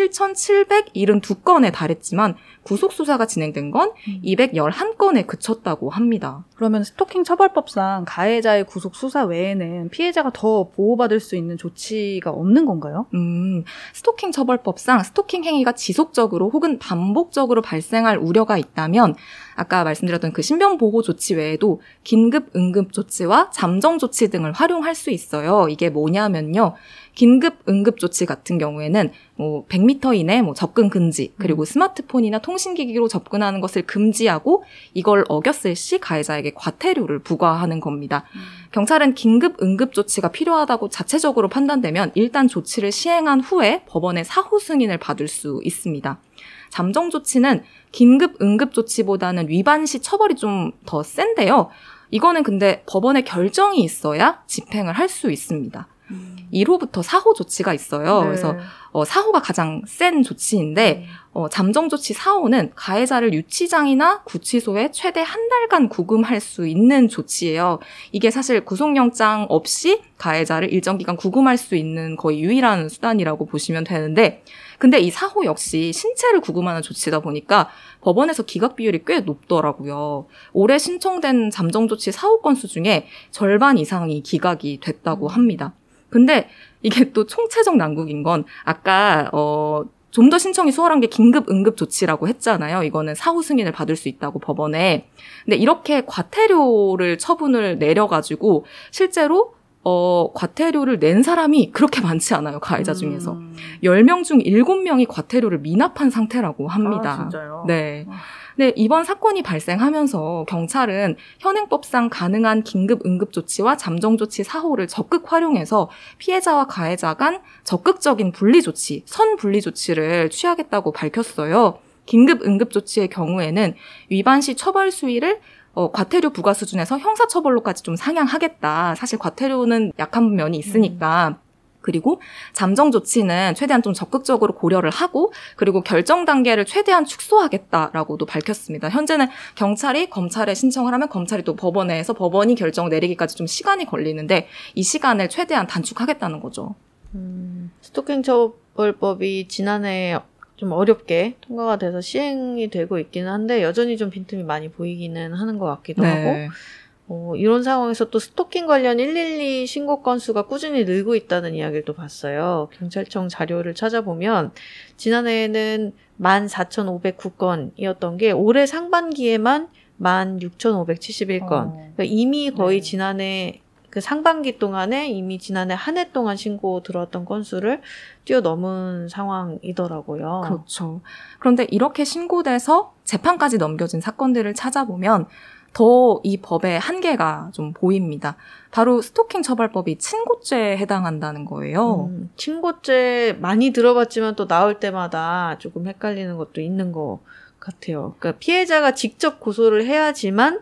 Speaker 3: 칠천칠백칠십이 건에 달했지만 구속수사가 진행된 건 이백십일 건에 그쳤다고 합니다.
Speaker 2: 그러면 스토킹 처벌법상 가해자의 구속 수사 외에는 피해자가 더 보호받을 수 있는 조치가 없는 건가요?
Speaker 3: 음, 스토킹 처벌법상 스토킹 행위가 지속적으로 혹은 반복적으로 발생할 우려가 있다면 아까 말씀드렸던 그 신변보호 조치 외에도 긴급 응급 조치와 잠정 조치 등을 활용할 수 있어요. 이게 뭐냐면요. 긴급 응급 조치 같은 경우에는 뭐 백 미터 이내 뭐 접근 금지, 그리고 스마트폰이나 통신기기로 접근하는 것을 금지하고 이걸 어겼을 시 가해자에게 과태료를 부과하는 겁니다. 음. 경찰은 긴급 응급 조치가 필요하다고 자체적으로 판단되면 일단 조치를 시행한 후에 법원의 사후 승인을 받을 수 있습니다. 잠정 조치는 긴급 응급 조치보다는 위반 시 처벌이 좀 더 센데요. 이거는 근데 법원의 결정이 있어야 집행을 할 수 있습니다.
Speaker 2: 음.
Speaker 3: 일 호부터 사 호 조치가 있어요.
Speaker 2: 네.
Speaker 3: 그래서 어, 사 호가 가장 센 조치인데
Speaker 2: 음.
Speaker 3: 어, 잠정조치 사 호는 가해자를 유치장이나 구치소에 최대 한 달간 구금할 수 있는 조치예요. 이게 사실 구속영장 없이 가해자를 일정 기간 구금할 수 있는 거의 유일한 수단이라고 보시면 되는데 근데 이 사 호 역시 신체를 구금하는 조치다 보니까 법원에서 기각 비율이 꽤 높더라고요. 올해 신청된 잠정조치 사 호 건수 중에 절반 이상이 기각이 됐다고 합니다. 근데 이게 또 총체적 난국인 건 아까 어 좀 더 신청이 수월한 게 긴급 응급 조치라고 했잖아요. 이거는 사후 승인을 받을 수 있다고 법원에. 근데 이렇게 과태료를 처분을 내려가지고 실제로 어 과태료를 낸 사람이 그렇게 많지 않아요. 가해자 중에서.
Speaker 2: 음.
Speaker 3: 열 명 중 일곱 명이 과태료를 미납한 상태라고 합니다.
Speaker 2: 아, 진짜요?
Speaker 3: 네.
Speaker 2: 와.
Speaker 3: 네, 이번 사건이 발생하면서 경찰은 현행법상 가능한 긴급 응급조치와 잠정조치 사 호를 적극 활용해서 피해자와 가해자 간 적극적인 분리조치, 선분리조치를 취하겠다고 밝혔어요. 긴급 응급조치의 경우에는 위반 시 처벌 수위를 어, 과태료 부과 수준에서 형사처벌로까지 좀 상향하겠다. 사실 과태료는 약한 면이 있으니까. 음. 그리고 잠정 조치는 최대한 좀 적극적으로 고려를 하고 그리고 결정 단계를 최대한 축소하겠다라고도 밝혔습니다. 현재는 경찰이 검찰에 신청을 하면 검찰이 또 법원에서 법원이 결정 내리기까지 좀 시간이 걸리는데 이 시간을 최대한 단축하겠다는 거죠.
Speaker 1: 음, 스토킹 처벌법이 지난해 좀 어렵게 통과가 돼서 시행이 되고 있기는 한데 여전히 좀 빈틈이 많이 보이기는 하는 것 같기도
Speaker 3: 네.
Speaker 1: 하고 어, 이런 상황에서 또 스토킹 관련 일일이 신고 건수가 꾸준히 늘고 있다는 이야기를 또 봤어요. 경찰청 자료를 찾아보면 지난해에는 만 사천오백구 건이었던 게 올해 상반기에만 만 육천오백칠십일 건.
Speaker 2: 어.
Speaker 1: 그러니까 이미 거의
Speaker 2: 네.
Speaker 1: 지난해 그 상반기 동안에 이미 지난해 한 해 동안 신고 들어왔던 건수를 뛰어넘은 상황이더라고요.
Speaker 3: 그렇죠. 그런데 이렇게 신고돼서 재판까지 넘겨진 사건들을 찾아보면 더 이 법의 한계가 좀 보입니다. 바로 스토킹 처벌법이 친고죄에 해당한다는 거예요.
Speaker 1: 음, 친고죄 많이 들어봤지만 또 나올 때마다 조금 헷갈리는 것도 있는 것 같아요. 그러니까 피해자가 직접 고소를 해야지만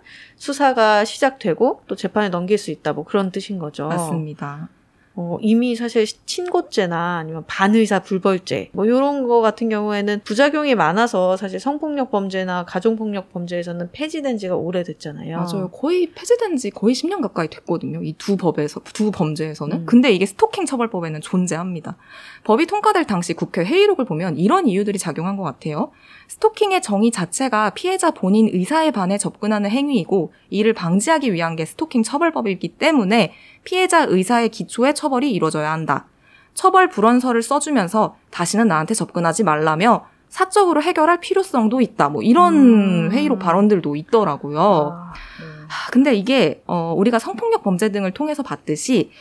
Speaker 1: 수사가 시작되고 또 재판에 넘길 수 있다, 뭐 그런 뜻인 거죠.
Speaker 3: 맞습니다.
Speaker 1: 어, 이미 사실 친고죄나 아니면 반의사 불벌죄 뭐 이런 거 같은 경우에는 부작용이 많아서 사실 성폭력 범죄나 가정폭력 범죄에서는 폐지된 지가 오래됐잖아요.
Speaker 3: 맞아요. 거의 폐지된 지 거의 십 년 가까이 됐거든요. 이 두 법에서, 두 범죄에서는.
Speaker 1: 음.
Speaker 3: 근데 이게 스토킹 처벌법에는 존재합니다. 법이 통과될 당시 국회 회의록을 보면 이런 이유들이 작용한 것 같아요. 스토킹의 정의 자체가 피해자 본인 의사에 반해 접근하는 행위이고 이를 방지하기 위한 게 스토킹 처벌법이기 때문에 피해자 의사의 기초에 처벌이 이루어져야 한다. 처벌 불원서를 써주면서 다시는 나한테 접근하지 말라며 사적으로 해결할 필요성도 있다. 뭐 이런
Speaker 2: 음.
Speaker 3: 회의록 발언들도 있더라고요.
Speaker 2: 아, 네.
Speaker 3: 하, 근데 이게 어, 우리가 성폭력 범죄 등을 통해서 봤듯이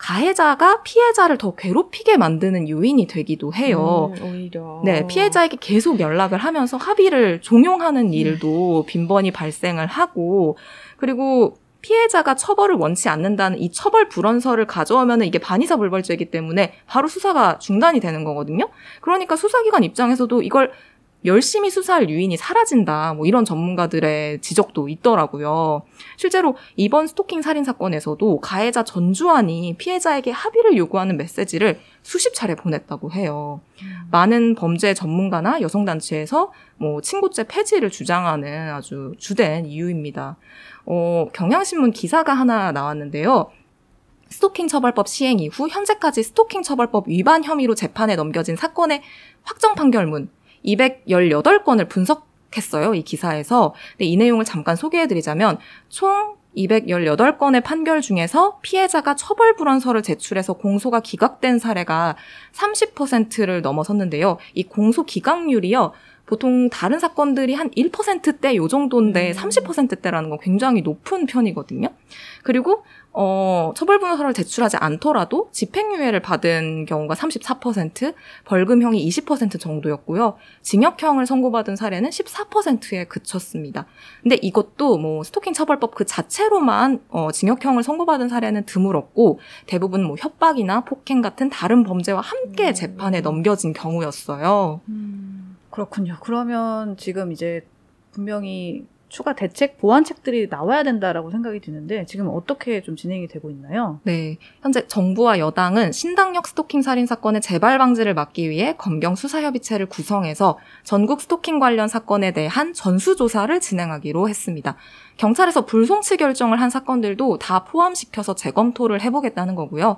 Speaker 3: 가해자가 피해자를 더 괴롭히게 만드는 요인이 되기도 해요.
Speaker 1: 음, 오히려.
Speaker 3: 네, 피해자에게 계속 연락을 하면서 합의를 종용하는 일도 빈번히 발생을 하고, 그리고 피해자가 처벌을 원치 않는다는 이 처벌 불원서를 가져오면 이게 반의사 불벌죄이기 때문에 바로 수사가 중단이 되는 거거든요. 그러니까 수사기관 입장에서도 이걸 열심히 수사할 유인이 사라진다. 뭐 이런 전문가들의 지적도 있더라고요. 실제로 이번 스토킹 살인 사건에서도 가해자 전주환이 피해자에게 합의를 요구하는 메시지를 수십 차례 보냈다고 해요. 음. 많은 범죄 전문가나 여성단체에서 뭐 친고죄 폐지를 주장하는 아주 주된 이유입니다. 어, 경향신문 기사가 하나 나왔는데요. 스토킹 처벌법 시행 이후 현재까지 스토킹 처벌법 위반 혐의로 재판에 넘겨진 사건의 확정 판결문 이백십팔 건을 분석했어요. 이 기사에서. 근데 이 내용을 잠깐 소개해드리자면 총 이백십팔 건의 판결 중에서 피해자가 처벌 불원서를 제출해서 공소가 기각된 사례가 삼십 퍼센트를 넘어섰는데요. 이 공소 기각률이요. 보통 다른 사건들이 한 일 퍼센트대 요 정도인데 음. 삼십 퍼센트대라는 건 굉장히 높은 편이거든요. 그리고 어, 처벌분서를 제출하지 않더라도 집행유예를 받은 경우가 삼십사 퍼센트, 벌금형이 이십 퍼센트 정도였고요. 징역형을 선고받은 사례는 십사 퍼센트에 그쳤습니다. 근데 이것도 뭐 스토킹 처벌법 그 자체로만 어, 징역형을 선고받은 사례는 드물었고 대부분 뭐 협박이나 폭행 같은 다른 범죄와 함께 음. 재판에 넘겨진 경우였어요.
Speaker 2: 음, 그렇군요. 그러면 지금 이제 분명히 추가 대책, 보완책들이 나와야 된다라고 생각이 드는데 지금 어떻게 좀 진행이 되고 있나요?
Speaker 3: 네, 현재 정부와 여당은 신당역 스토킹 살인 사건의 재발 방지를 막기 위해 검경 수사협의체를 구성해서 전국 스토킹 관련 사건에 대한 전수조사를 진행하기로 했습니다. 경찰에서 불송치 결정을 한 사건들도 다 포함시켜서 재검토를 해보겠다는 거고요.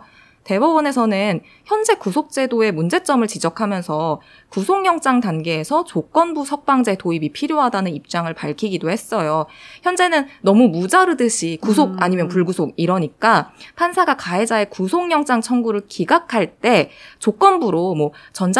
Speaker 3: 대법원에서는 현재 구속제도의 문제점을 지적하면서 구속영장 단계에서 조건부 석방제 도입이 필요하다는 입장을 밝히기도 했어요. 현재는 너무 무자르듯이 구속
Speaker 2: 음.
Speaker 3: 아니면 불구속 이러니까 판사가 가해자의 구속영장 청구를 기각할 때 조건부로 뭐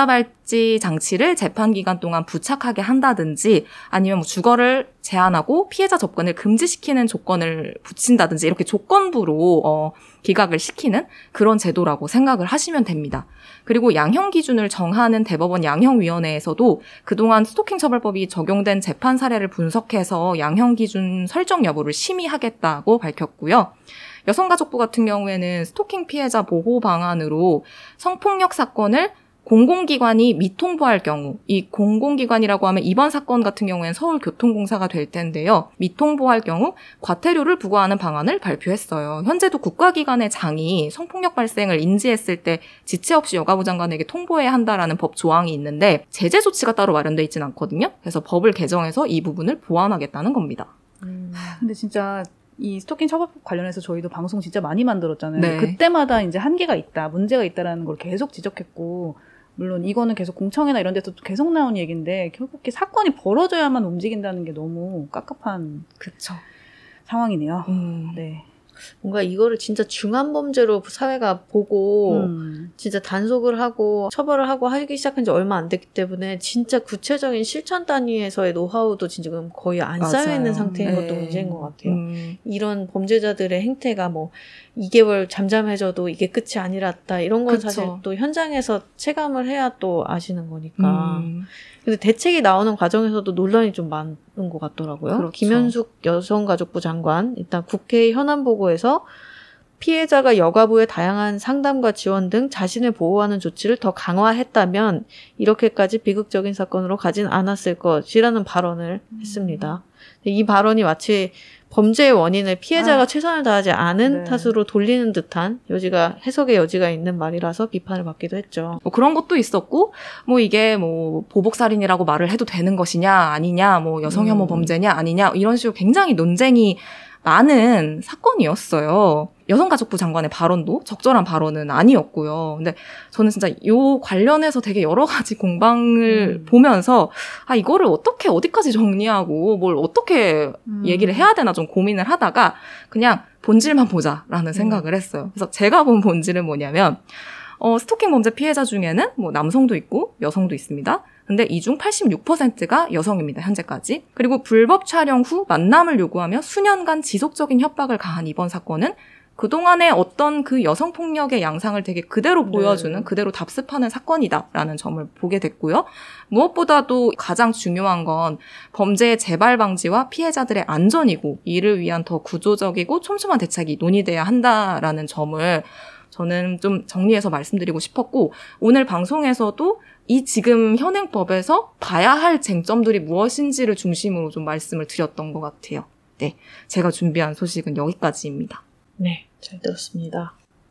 Speaker 3: 전자발찌 장치를 재판 기간 동안 부착하게 한다든지 아니면 뭐 주거를 제한하고 피해자 접근을 금지시키는 조건을 붙인다든지 이렇게 조건부로 어, 기각을 시키는 그런 제도라고 생각을 하시면 됩니다. 그리고 양형 기준을 정하는 대법원 양형위원회에서도 그동안 스토킹 처벌법이 적용된 재판 사례를 분석해서 양형 기준 설정 여부를 심의하겠다고 밝혔고요. 여성가족부 같은 경우에는 스토킹 피해자 보호 방안으로 성폭력 사건을 공공기관이 미통보할 경우, 이 공공기관이라고 하면 이번 사건 같은 경우에는 서울교통공사가 될 텐데요. 미통보할 경우 과태료를 부과하는 방안을 발표했어요. 현재도 국가기관의 장이 성폭력 발생을 인지했을 때 지체 없이 여가부 장관에게 통보해야 한다라는 법 조항이 있는데 제재 조치가 따로 마련되어 있지는 않거든요. 그래서 법을 개정해서 이 부분을 보완하겠다는 겁니다.
Speaker 1: 음.
Speaker 2: 근데 진짜 이 스토킹 처벌법 관련해서 저희도 방송 진짜 많이 만들었잖아요.
Speaker 3: 네.
Speaker 2: 그때마다 이제 한계가 있다, 문제가 있다라는 걸 계속 지적했고, 물론 이거는 계속 공청회나 이런 데서 계속 나온 얘기인데 결국 이렇게 사건이 벌어져야만 움직인다는 게 너무 깝깝한
Speaker 3: 그쵸.
Speaker 2: 상황이네요.
Speaker 3: 음.
Speaker 2: 네.
Speaker 1: 뭔가 이거를 진짜 중한 범죄로 사회가 보고
Speaker 2: 음.
Speaker 1: 진짜 단속을 하고 처벌을 하고 하기 시작한 지 얼마 안 됐기 때문에 진짜 구체적인 실천 단위에서의 노하우도 지금 거의 안
Speaker 3: 맞아요.
Speaker 1: 쌓여있는 상태인
Speaker 3: 네.
Speaker 1: 것도 문제인 것 같아요.
Speaker 3: 음.
Speaker 1: 이런 범죄자들의 행태가 뭐 이 개월 잠잠해져도 이게 끝이 아니랐다 이런 건
Speaker 3: 그쵸.
Speaker 1: 사실 또 현장에서 체감을 해야 또 아시는 거니까.
Speaker 3: 음.
Speaker 1: 근데 대책이 나오는 과정에서도 논란이 좀 많은 것 같더라고요.
Speaker 3: 그렇죠.
Speaker 1: 김현숙 여성가족부 장관 일단 국회 현안 보고에서 피해자가 여가부의 다양한 상담과 지원 등 자신을 보호하는 조치를 더 강화했다면 이렇게까지 비극적인 사건으로 가진 않았을 것이라는 발언을
Speaker 2: 음.
Speaker 1: 했습니다. 이 발언이 마치 범죄의 원인을 피해자가
Speaker 2: 아.
Speaker 1: 최선을 다하지 않은
Speaker 2: 네.
Speaker 1: 탓으로 돌리는 듯한 여지가 해석의 여지가 있는 말이라서 비판을 받기도 했죠.
Speaker 3: 뭐 그런 것도 있었고, 뭐 이게 뭐 보복살인이라고 말을 해도 되는 것이냐, 아니냐, 뭐 여성혐오
Speaker 1: 음.
Speaker 3: 범죄냐, 아니냐, 이런 식으로 굉장히 논쟁이 많은 사건이었어요. 여성가족부 장관의 발언도 적절한 발언은 아니었고요. 근데 저는 진짜 요 관련해서 되게 여러 가지 공방을
Speaker 1: 음.
Speaker 3: 보면서 아 이거를 어떻게 어디까지 정리하고 뭘 어떻게
Speaker 2: 음.
Speaker 3: 얘기를 해야 되나 좀 고민을 하다가 그냥 본질만 보자라는 생각을 했어요. 그래서 제가 본 본질은 뭐냐면 어, 스토킹 범죄 피해자 중에는 뭐 남성도 있고 여성도 있습니다. 근데 이 중 팔십육 퍼센트가 여성입니다, 현재까지. 그리고 불법 촬영 후 만남을 요구하며 수년간 지속적인 협박을 가한 이번 사건은 그동안의 어떤 그 여성폭력의 양상을 되게 그대로
Speaker 1: 네.
Speaker 3: 보여주는, 그대로 답습하는 사건이다라는 점을 보게 됐고요. 무엇보다도 가장 중요한 건 범죄의 재발 방지와 피해자들의 안전이고 이를 위한 더 구조적이고 촘촘한 대책이 논의돼야 한다라는 점을 저는 좀 정리해서 말씀드리고 싶었고, 오늘 방송에서도 이 지금 현행법에서 봐야 할 쟁점들이 무엇인지를 중심으로 좀 말씀을 드렸던 것 같아요. 네, 제가 준비한 소식은 여기까지입니다.
Speaker 1: 네, 잘 들었습니다.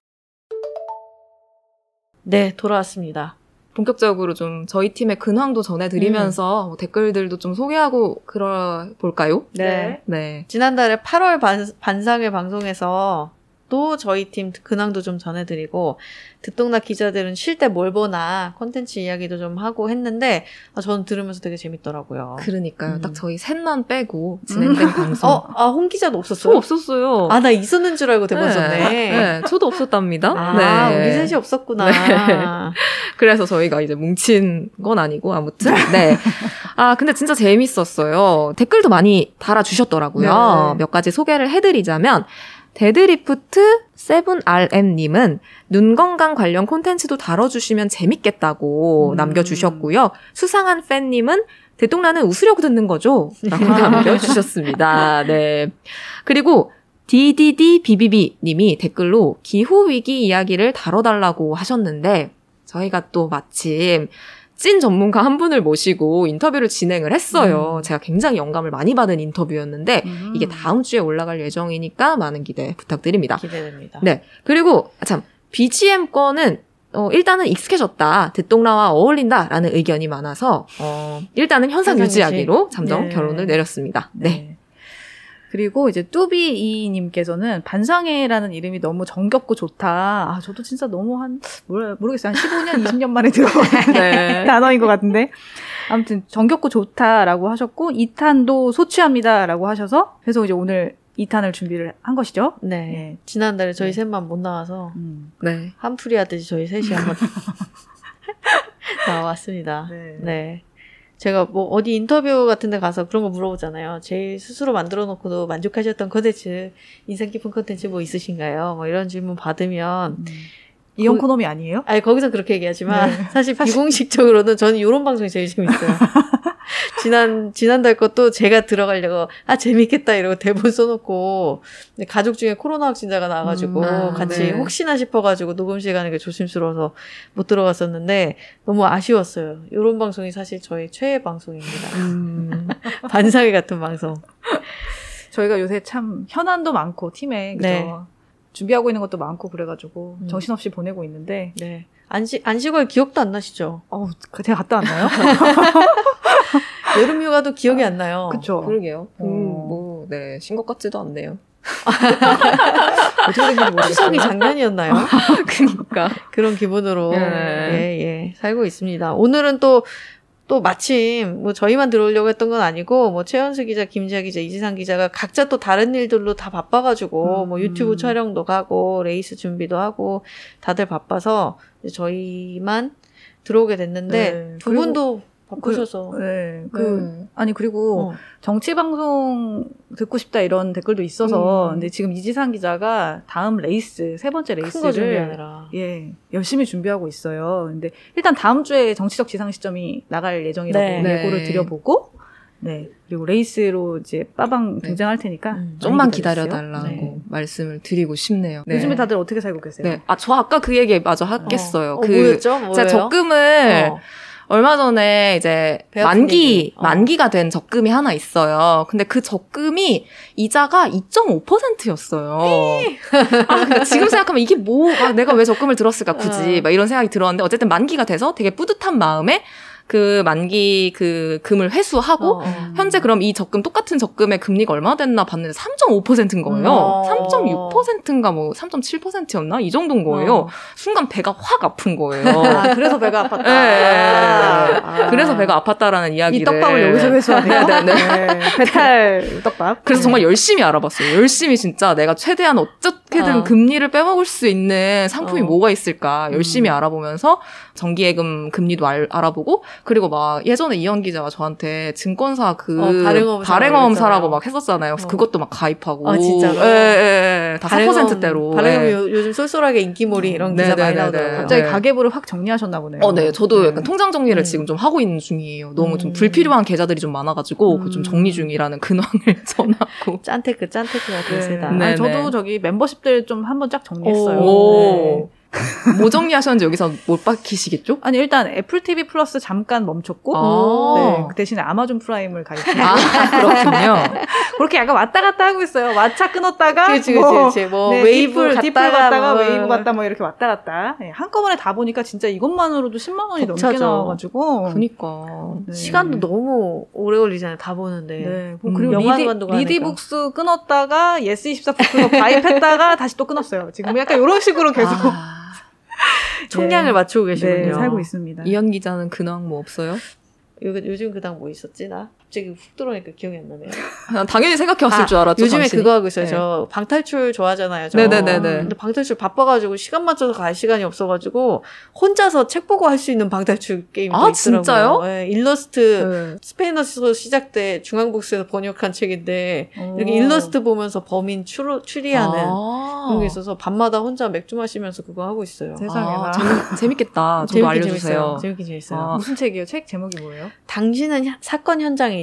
Speaker 1: 네, 돌아왔습니다.
Speaker 3: 본격적으로 좀 저희 팀의 근황도 전해드리면서 뭐 댓글들도 좀 소개하고 그러 볼까요?
Speaker 1: 네.
Speaker 3: 네.
Speaker 1: 지난달에 팔월 반, 반상회 방송에서 또 저희 팀 근황도 좀 전해드리고 듣동락 기자들은 쉴 때 뭘 보나 콘텐츠 이야기도 좀 하고 했는데 아, 저는 들으면서 되게 재밌더라고요.
Speaker 3: 그러니까요.
Speaker 1: 음.
Speaker 3: 딱 저희 셋만 빼고 진행된 방송.
Speaker 1: 어, 아, 홍 기자도
Speaker 3: 저
Speaker 1: 없었어요?
Speaker 3: 없었어요.
Speaker 1: 아, 나 있었는 줄 알고 대본 썼네.
Speaker 3: 네, 저도 없었답니다.
Speaker 1: 아,
Speaker 3: 네.
Speaker 1: 우리 셋이 없었구나.
Speaker 3: 네. 그래서 저희가 이제 뭉친 건 아니고 아무튼 네. 아 근데 진짜 재밌었어요. 댓글도 많이 달아주셨더라고요.
Speaker 1: 네.
Speaker 3: 몇 가지 소개를 해드리자면 데드리프트 세븐 알엠님은 눈 건강 관련 콘텐츠도 다뤄주시면 재밌겠다고
Speaker 1: 음.
Speaker 3: 남겨주셨고요. 수상한 팬님은 대동라는 웃으려고 듣는 거죠? 라고 남겨주셨습니다. 네. 그리고 디디디비비비 님이 댓글로 기후위기 이야기를 다뤄달라고 하셨는데 저희가 또 마침 찐 전문가 한 분을 모시고 인터뷰를 진행을 했어요.
Speaker 2: 음.
Speaker 3: 제가 굉장히 영감을 많이 받은 인터뷰였는데
Speaker 2: 음.
Speaker 3: 이게 다음 주에 올라갈 예정이니까 많은 기대 부탁드립니다.
Speaker 1: 기대됩니다.
Speaker 3: 네. 그리고 참 비지엠 거는 어, 일단은 익숙해졌다. 듣동라와 어울린다라는 의견이 많아서 어, 일단은 현상
Speaker 1: 현상
Speaker 3: 유지하기로 잠정
Speaker 2: 네.
Speaker 3: 결론을 내렸습니다. 네.
Speaker 2: 네. 그리고 이제 뚜비이님께서는 반상회라는 이름이 너무 정겹고 좋다. 아, 저도 진짜 너무 한, 뭐라, 모르겠어요. 한 십오 년, 이십 년 만에 들어보는
Speaker 3: 네.
Speaker 2: 단어인 것 같은데. 아무튼 정겹고 좋다라고 하셨고, 이 탄도 소취합니다라고 하셔서, 그래서 이제 오늘 이 탄을 준비를 한 것이죠.
Speaker 1: 네.
Speaker 2: 네.
Speaker 1: 지난달에 저희
Speaker 2: 네.
Speaker 1: 셋만 못 나와서
Speaker 2: 음.
Speaker 3: 네.
Speaker 1: 한풀이 하듯이 저희 셋이 한번 나왔습니다.
Speaker 2: 네.
Speaker 1: 네. 제가 뭐 어디 인터뷰 같은 데 가서 그런 거 물어보잖아요. 제 스스로 만들어 놓고도 만족하셨던 컨텐츠, 인상 깊은 컨텐츠 뭐 있으신가요? 뭐 이런 질문 받으면
Speaker 2: 음. 이형
Speaker 1: 거-
Speaker 2: 코놈이 아니에요?
Speaker 1: 아니 거기서 그렇게 얘기하지만
Speaker 2: 네.
Speaker 1: 사실 비공식적으로는 저는 이런 방송이 제일 재밌어요. 지난 지난달 것도 제가 들어가려고 아 재밌겠다 이러고 대본 써놓고 근데 가족 중에 코로나 확진자가 나와가지고
Speaker 2: 음, 아,
Speaker 1: 같이
Speaker 3: 네.
Speaker 1: 혹시나 싶어가지고 녹음 시간이 조심스러워서 못 들어갔었는데 너무 아쉬웠어요. 이런 방송이 사실 저희 최애 방송입니다.
Speaker 3: 음.
Speaker 1: 반상회 같은 방송.
Speaker 2: 저희가 요새 참 현안도 많고, 팀에. 그죠?
Speaker 1: 네.
Speaker 2: 준비하고 있는 것도 많고, 그래가지고,
Speaker 1: 음.
Speaker 2: 정신없이 보내고 있는데,
Speaker 1: 네. 안시 안식월 기억도 안 나시죠?
Speaker 2: 어우, 제가 갔다 왔나요?
Speaker 1: 여름 휴가도 기억이 안 나요.
Speaker 2: 그쵸.
Speaker 3: 그러게요. 음,
Speaker 2: 어.
Speaker 3: 뭐, 네. 신 것 같지도 않네요.
Speaker 2: 어떻게 된지 모르겠어요.
Speaker 1: 추석이 작년이었나요?
Speaker 3: 그니까.
Speaker 1: 그런 기분으로
Speaker 3: 예.
Speaker 1: 예, 예, 살고 있습니다. 오늘은 또, 또 마침 뭐 저희만 들어오려고 했던 건 아니고 뭐 최연수 기자, 김지아 기자, 이지상 기자가 각자 또 다른 일들로 다 바빠가지고
Speaker 2: 음.
Speaker 1: 뭐 유튜브 촬영도 가고 레이스 준비도 하고 다들 바빠서 이제 저희만 들어오게 됐는데
Speaker 2: 네.
Speaker 1: 두
Speaker 2: 그리고
Speaker 1: 분도 바쁘셔서
Speaker 2: 네, 그,
Speaker 3: 그,
Speaker 2: 아니, 그리고,
Speaker 1: 어.
Speaker 2: 정치방송 듣고 싶다 이런 댓글도 있어서,
Speaker 1: 음.
Speaker 2: 근데 지금 이지상 기자가 다음 레이스, 세 번째
Speaker 1: 큰 거
Speaker 2: 레이스를,
Speaker 1: 준비하느라
Speaker 2: 예, 열심히 준비하고 있어요. 근데 일단 다음 주에 정치적 지상 시점이 나갈 예정이라고
Speaker 1: 네.
Speaker 2: 예고를
Speaker 3: 네.
Speaker 2: 드려보고, 네, 그리고 레이스로 이제 빠방
Speaker 3: 네.
Speaker 2: 등장할 테니까,
Speaker 1: 음.
Speaker 2: 많이
Speaker 3: 좀만
Speaker 2: 기다려주세요.
Speaker 3: 기다려달라고
Speaker 1: 네.
Speaker 3: 말씀을 드리고 싶네요. 네.
Speaker 2: 요즘에 다들 어떻게 살고 계세요?
Speaker 3: 네. 아, 저 아까 그 얘기 마저 하겠어요.
Speaker 1: 어,
Speaker 3: 그,
Speaker 1: 뭐였죠? 뭐예요?
Speaker 3: 제가 적금을,
Speaker 1: 어.
Speaker 3: 얼마 전에 이제
Speaker 1: 배 아픈
Speaker 3: 만기,
Speaker 1: 얘기. 어.
Speaker 3: 만기가 된 적금이 하나 있어요. 근데 그 적금이 이자가 이 점 오 퍼센트였어요. 아, 근데 지금 생각하면 이게 뭐, 아, 내가 왜 적금을 들었을까, 굳이.
Speaker 1: 어.
Speaker 3: 막 이런 생각이 들었는데, 어쨌든 만기가 돼서 되게 뿌듯한 마음에 그 만기 그 금을 회수하고,
Speaker 1: 어, 어.
Speaker 3: 현재 그럼 이 적금, 똑같은 적금의 금리가 얼마 됐나 봤는데 삼 점 오 퍼센트인 거예요.
Speaker 1: 어.
Speaker 3: 삼 점 육 퍼센트인가 뭐 삼 점 칠 퍼센트였나? 이 정도인 거예요.
Speaker 1: 어.
Speaker 3: 순간 배가 확 아픈 거예요.
Speaker 2: 아, 그래서 배가 아팠다.
Speaker 3: 예, 예, 예.
Speaker 2: 아.
Speaker 3: 그래서 배가 아팠다라는 이야기를.
Speaker 2: 이 떡밥을 여기서 회수하네요.
Speaker 3: 네, 네,
Speaker 2: 네, 배탈 떡밥.
Speaker 3: 그래서
Speaker 2: 네.
Speaker 3: 정말 열심히 알아봤어요. 열심히 진짜 내가 최대한 어떻게든
Speaker 1: 어.
Speaker 3: 금리를 빼먹을 수 있는 상품이
Speaker 1: 어.
Speaker 3: 뭐가 있을까 열심히
Speaker 2: 음.
Speaker 3: 알아보면서 정기예금 금리도 알, 알아보고 그리고 막 예전에 이현 기자가 저한테 증권사 그
Speaker 1: 어, 발행어음 사라고
Speaker 3: 발행어음 사라고
Speaker 1: 그랬잖아요.
Speaker 3: 막 했었잖아요. 그래서
Speaker 1: 어.
Speaker 3: 그것도 막 가입하고.
Speaker 1: 아, 진짜로?
Speaker 3: 예, 예, 예. 다 사 퍼센트대로.
Speaker 1: 발행음이
Speaker 3: 예.
Speaker 1: 요- 요즘 쏠쏠하게 인기몰이 이런 기사
Speaker 3: 네,
Speaker 1: 많이
Speaker 3: 네,
Speaker 1: 나오더라고요.
Speaker 3: 네.
Speaker 2: 갑자기
Speaker 3: 네.
Speaker 2: 가계부를 확 정리하셨나 보네요.
Speaker 3: 어, 네. 저도
Speaker 2: 네.
Speaker 3: 약간 통장 정리를
Speaker 1: 음.
Speaker 3: 지금 좀 하고 있는 중이에요. 너무 좀
Speaker 1: 음.
Speaker 3: 불필요한 계좌들이 좀 많아가지고 그거 좀
Speaker 2: 음.
Speaker 3: 정리 중이라는 근황을 전하고.
Speaker 1: 짠테크, 짠테크가
Speaker 2: 네.
Speaker 1: 대세다.
Speaker 3: 네.
Speaker 2: 아니, 저도
Speaker 3: 네.
Speaker 2: 저기 멤버십들 좀 한번 쫙 정리했어요.
Speaker 3: 오.
Speaker 2: 네.
Speaker 3: 뭐 정리하셨는지 여기서 못 밝히시겠죠?
Speaker 2: 아니 일단 애플 티비 플러스 잠깐 멈췄고
Speaker 3: 아.
Speaker 2: 네, 그 대신에 아마존 프라임을 가입했고
Speaker 3: 아, 그렇군요.
Speaker 2: 그렇게 약간 왔다 갔다 하고 있어요. 왓챠 끊었다가
Speaker 1: 그치,
Speaker 2: 뭐,
Speaker 1: 그치, 그치. 뭐,
Speaker 2: 네,
Speaker 1: 웨이브
Speaker 2: 디플, 디플
Speaker 1: 갔다가
Speaker 2: 갔다가
Speaker 1: 뭐.
Speaker 2: 웨이브 갔다 뭐 이렇게 왔다 갔다 네, 한꺼번에 다 보니까 진짜 이것만으로도 십만 원이 넘게
Speaker 1: 벅차죠.
Speaker 2: 나와가지고
Speaker 3: 그니까.
Speaker 2: 네.
Speaker 1: 시간도 너무 오래 걸리잖아요. 다 보는데.
Speaker 2: 네. 뭐
Speaker 3: 음,
Speaker 2: 그리고
Speaker 1: 영화관도
Speaker 2: 리디,
Speaker 1: 가니까.
Speaker 2: 리디북스 끊었다가 예스 이십사 부클럽 가입했다가 다시 또 끊었어요. 지금 약간 이런 식으로 계속
Speaker 3: 아,
Speaker 1: 총량을
Speaker 2: 네.
Speaker 1: 맞추고 계시군요.
Speaker 2: 네, 살고 있습니다.
Speaker 3: 이현 기자는 근황 뭐 없어요?
Speaker 1: 요, 요즘 그당 뭐 있었지, 나? 갑자기 훅 들어오니까 기억이 안 나네요.
Speaker 3: 아, 당연히 생각해왔을
Speaker 1: 아,
Speaker 3: 줄 알았죠.
Speaker 1: 요즘에
Speaker 3: 당신이.
Speaker 1: 그거 하고 있어요.
Speaker 3: 네.
Speaker 1: 저 방탈출 좋아하잖아요. 저.
Speaker 3: 네네네네.
Speaker 1: 근데 방탈출 바빠가지고 시간 맞춰서 갈 시간이 없어가지고 혼자서 책 보고 할 수 있는 방탈출 게임도
Speaker 3: 아,
Speaker 1: 있더라고요.
Speaker 3: 진짜요?
Speaker 1: 네, 일러스트
Speaker 2: 네.
Speaker 1: 스페인어에서 시작돼 중앙북스에서 번역한 책인데 이렇게
Speaker 2: 오.
Speaker 1: 일러스트 보면서 범인 추로, 추리하는
Speaker 3: 아.
Speaker 1: 그런 게 있어서 밤마다 혼자 맥주 마시면서 그거 하고 있어요.
Speaker 2: 세상에.
Speaker 3: 아,
Speaker 2: 나.
Speaker 3: 재밌, 재밌겠다. 저도
Speaker 1: 재밌긴
Speaker 3: 알려주세요.
Speaker 1: 재밌어요. 재밌긴 재밌어요.
Speaker 3: 아.
Speaker 2: 무슨 책이에요? 책 제목이 뭐예요?
Speaker 1: 당신은 현- 사건 현장에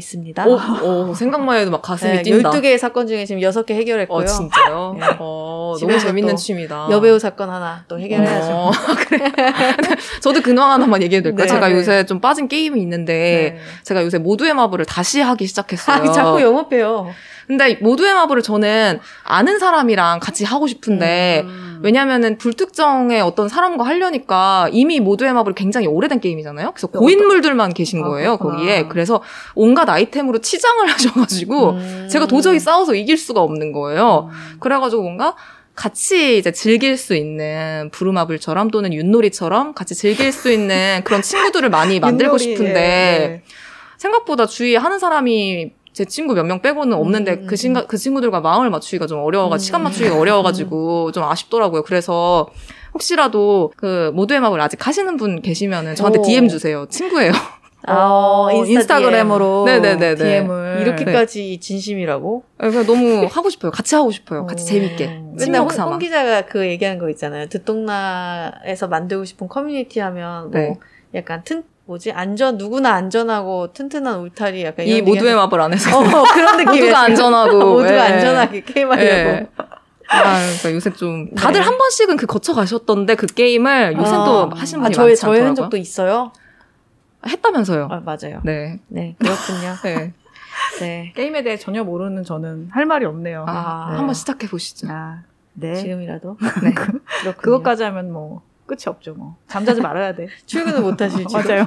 Speaker 1: 있습니다.
Speaker 3: 오, 오, 생각만 해도 막 가슴이
Speaker 1: 네,
Speaker 3: 뛴다.
Speaker 1: 열두 개의 사건 중에 지금 여섯 개 해결했고요.
Speaker 3: 어, 진짜요?
Speaker 1: 네.
Speaker 3: 어, 너무
Speaker 1: 집에서
Speaker 3: 재밌는
Speaker 1: 또
Speaker 3: 취미다.
Speaker 1: 여배우 사건 하나 또 해결해야죠.
Speaker 3: 어, 그래. 저도 근황 하나만 얘기해도 될까요?
Speaker 1: 네.
Speaker 3: 제가
Speaker 2: 네.
Speaker 3: 요새 좀 빠진 게임이 있는데,
Speaker 2: 네.
Speaker 3: 제가 요새 모두의 마블을 다시 하기 시작했어요.
Speaker 1: 아, 자꾸 영업해요.
Speaker 3: 근데 모두의 마블을 저는 아는 사람이랑 같이 하고 싶은데,
Speaker 2: 음.
Speaker 3: 왜냐면은 불특정의 어떤 사람과 하려니까 이미 모두의 마블이 굉장히 오래된 게임이잖아요. 그래서 고인물들만 계신
Speaker 2: 아,
Speaker 3: 거예요,
Speaker 2: 그렇구나.
Speaker 3: 거기에. 그래서 온갖 아이템으로 치장을 하셔가지고,
Speaker 1: 음.
Speaker 3: 제가 도저히 싸워서 이길 수가 없는 거예요.
Speaker 2: 음.
Speaker 3: 그래가지고 뭔가 같이 이제 즐길 수 있는 부루마블처럼 또는 윷놀이처럼 같이 즐길 수 있는 그런 친구들을 많이 만들고
Speaker 2: 윷놀이,
Speaker 3: 싶은데,
Speaker 2: 예,
Speaker 3: 생각보다 주위에 하는 사람이 제 친구 몇 명 빼고는 없는데
Speaker 1: 음,
Speaker 3: 그, 친가, 그 친구들과 마음을 맞추기가 좀 어려워가지고,
Speaker 1: 음.
Speaker 3: 시간 맞추기가 어려워가지고 좀 아쉽더라고요. 그래서 혹시라도 그 모두의 마블 아직 하시는 분 계시면은 저한테
Speaker 1: 오.
Speaker 3: 디엠 주세요. 친구예요.
Speaker 1: 아,
Speaker 2: 어,
Speaker 1: 인스타
Speaker 2: 인스타그램으로
Speaker 3: 네네네네.
Speaker 2: 디엠을
Speaker 1: 이렇게까지 진심이라고?
Speaker 3: 그래서 너무 하고 싶어요. 같이 하고 싶어요. 같이
Speaker 1: 어.
Speaker 3: 재밌게.
Speaker 1: 맨날
Speaker 3: 친목
Speaker 1: 홍,
Speaker 3: 삼아.
Speaker 1: 홍 기자가 그 얘기한 거 있잖아요. 듣동나에서 만들고 싶은 커뮤니티 하면 뭐
Speaker 3: 네.
Speaker 1: 약간 튼 뭐지 안전 누구나 안전하고 튼튼한 울타리 약간
Speaker 3: 이
Speaker 1: 이런
Speaker 3: 모두의
Speaker 1: 얘기
Speaker 3: 마블 안에서
Speaker 1: 어, 어, 그런 느낌
Speaker 3: 모두가 안전하고
Speaker 1: 모두가
Speaker 3: 예.
Speaker 1: 안전하게 게임하려고
Speaker 3: 예. 아, 그러니까 요새 좀 다들
Speaker 1: 네.
Speaker 3: 한 번씩은 그 거쳐 가셨던데 그 게임을 요새
Speaker 1: 아,
Speaker 3: 또 하시는
Speaker 1: 아,
Speaker 3: 분이
Speaker 1: 저희
Speaker 3: 많지
Speaker 1: 저희
Speaker 3: 않더라고요.
Speaker 1: 한 적도 있어요.
Speaker 3: 했다면서요.
Speaker 1: 아, 맞아요.
Speaker 3: 네.
Speaker 1: 네 그렇군요.
Speaker 3: 네.
Speaker 1: 네.
Speaker 2: 게임에 대해 전혀 모르는 저는 할 말이 없네요.
Speaker 3: 아,
Speaker 2: 네.
Speaker 3: 한번 시작해 보시죠.
Speaker 2: 아, 네.
Speaker 1: 지금이라도
Speaker 3: 네.
Speaker 1: 그렇군요.
Speaker 2: 그것까지 하면 뭐 끝이 없죠. 뭐 잠자지 말아야 돼.
Speaker 1: 출근을 못 하실지
Speaker 2: 맞아요.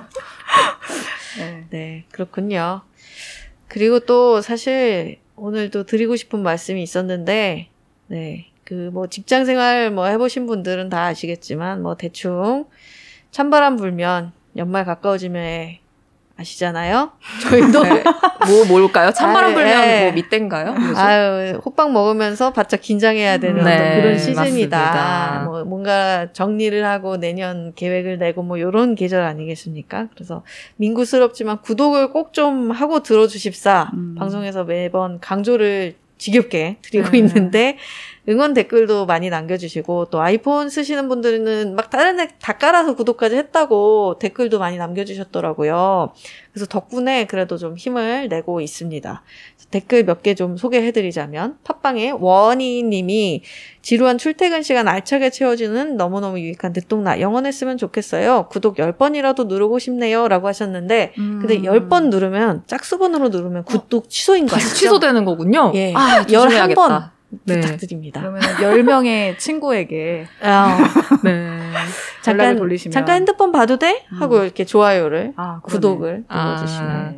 Speaker 2: 네.
Speaker 1: 네, 그렇군요. 그리고 또 사실 오늘도 드리고 싶은 말씀이 있었는데, 네, 그 뭐 직장 생활 뭐 해보신 분들은 다 아시겠지만, 뭐 대충 찬바람 불면 연말 가까워지면 아시잖아요? 저희도
Speaker 3: 네. 뭐 뭘까요? 찬바람
Speaker 1: 아유,
Speaker 3: 불면
Speaker 1: 예.
Speaker 3: 뭐 밑댄가요? 뭐죠?
Speaker 1: 아유, 호빵 먹으면서 바짝 긴장해야 되는
Speaker 3: 네,
Speaker 1: 어떤 그런 시즌이다.
Speaker 3: 맞습니다.
Speaker 1: 뭐 뭔가 정리를 하고 내년 계획을 내고 뭐 요런 계절 아니겠습니까? 그래서 민구스럽지만 구독을 꼭 좀 하고 들어주십사.
Speaker 2: 음.
Speaker 1: 방송에서 매번 강조를 지겹게 드리고
Speaker 2: 네.
Speaker 1: 있는데 응원 댓글도 많이 남겨주시고 또 아이폰 쓰시는 분들은 막 다른 애 다 깔아서 구독까지 했다고 댓글도 많이 남겨주셨더라고요. 그래서 덕분에 그래도 좀 힘을 내고 있습니다. 댓글 몇 개 좀 소개해드리자면 팟빵에 원희님이 지루한 출퇴근 시간 알차게 채워주는 너무너무 유익한 듣동나 영원했으면 좋겠어요. 구독 열 번이라도 누르고 싶네요. 라고 하셨는데
Speaker 2: 음.
Speaker 1: 근데 열 번 누르면 짝수번으로 누르면 구독 취소인 거
Speaker 3: 다시
Speaker 1: 아시죠?
Speaker 3: 취소되는 거군요.
Speaker 1: 예.
Speaker 3: 아,
Speaker 1: 열한 번
Speaker 3: 조심해야겠다. 네.
Speaker 1: 부탁드립니다.
Speaker 2: 그러면 열 명의 친구에게
Speaker 1: 아,
Speaker 3: 네.
Speaker 2: 연락을
Speaker 1: 잠깐
Speaker 2: 돌리시면
Speaker 1: 잠깐 핸드폰 봐도 돼? 하고
Speaker 2: 음.
Speaker 1: 이렇게 좋아요를
Speaker 2: 아, 그러네.
Speaker 1: 구독을
Speaker 3: 아.
Speaker 1: 눌러주시면
Speaker 2: 네.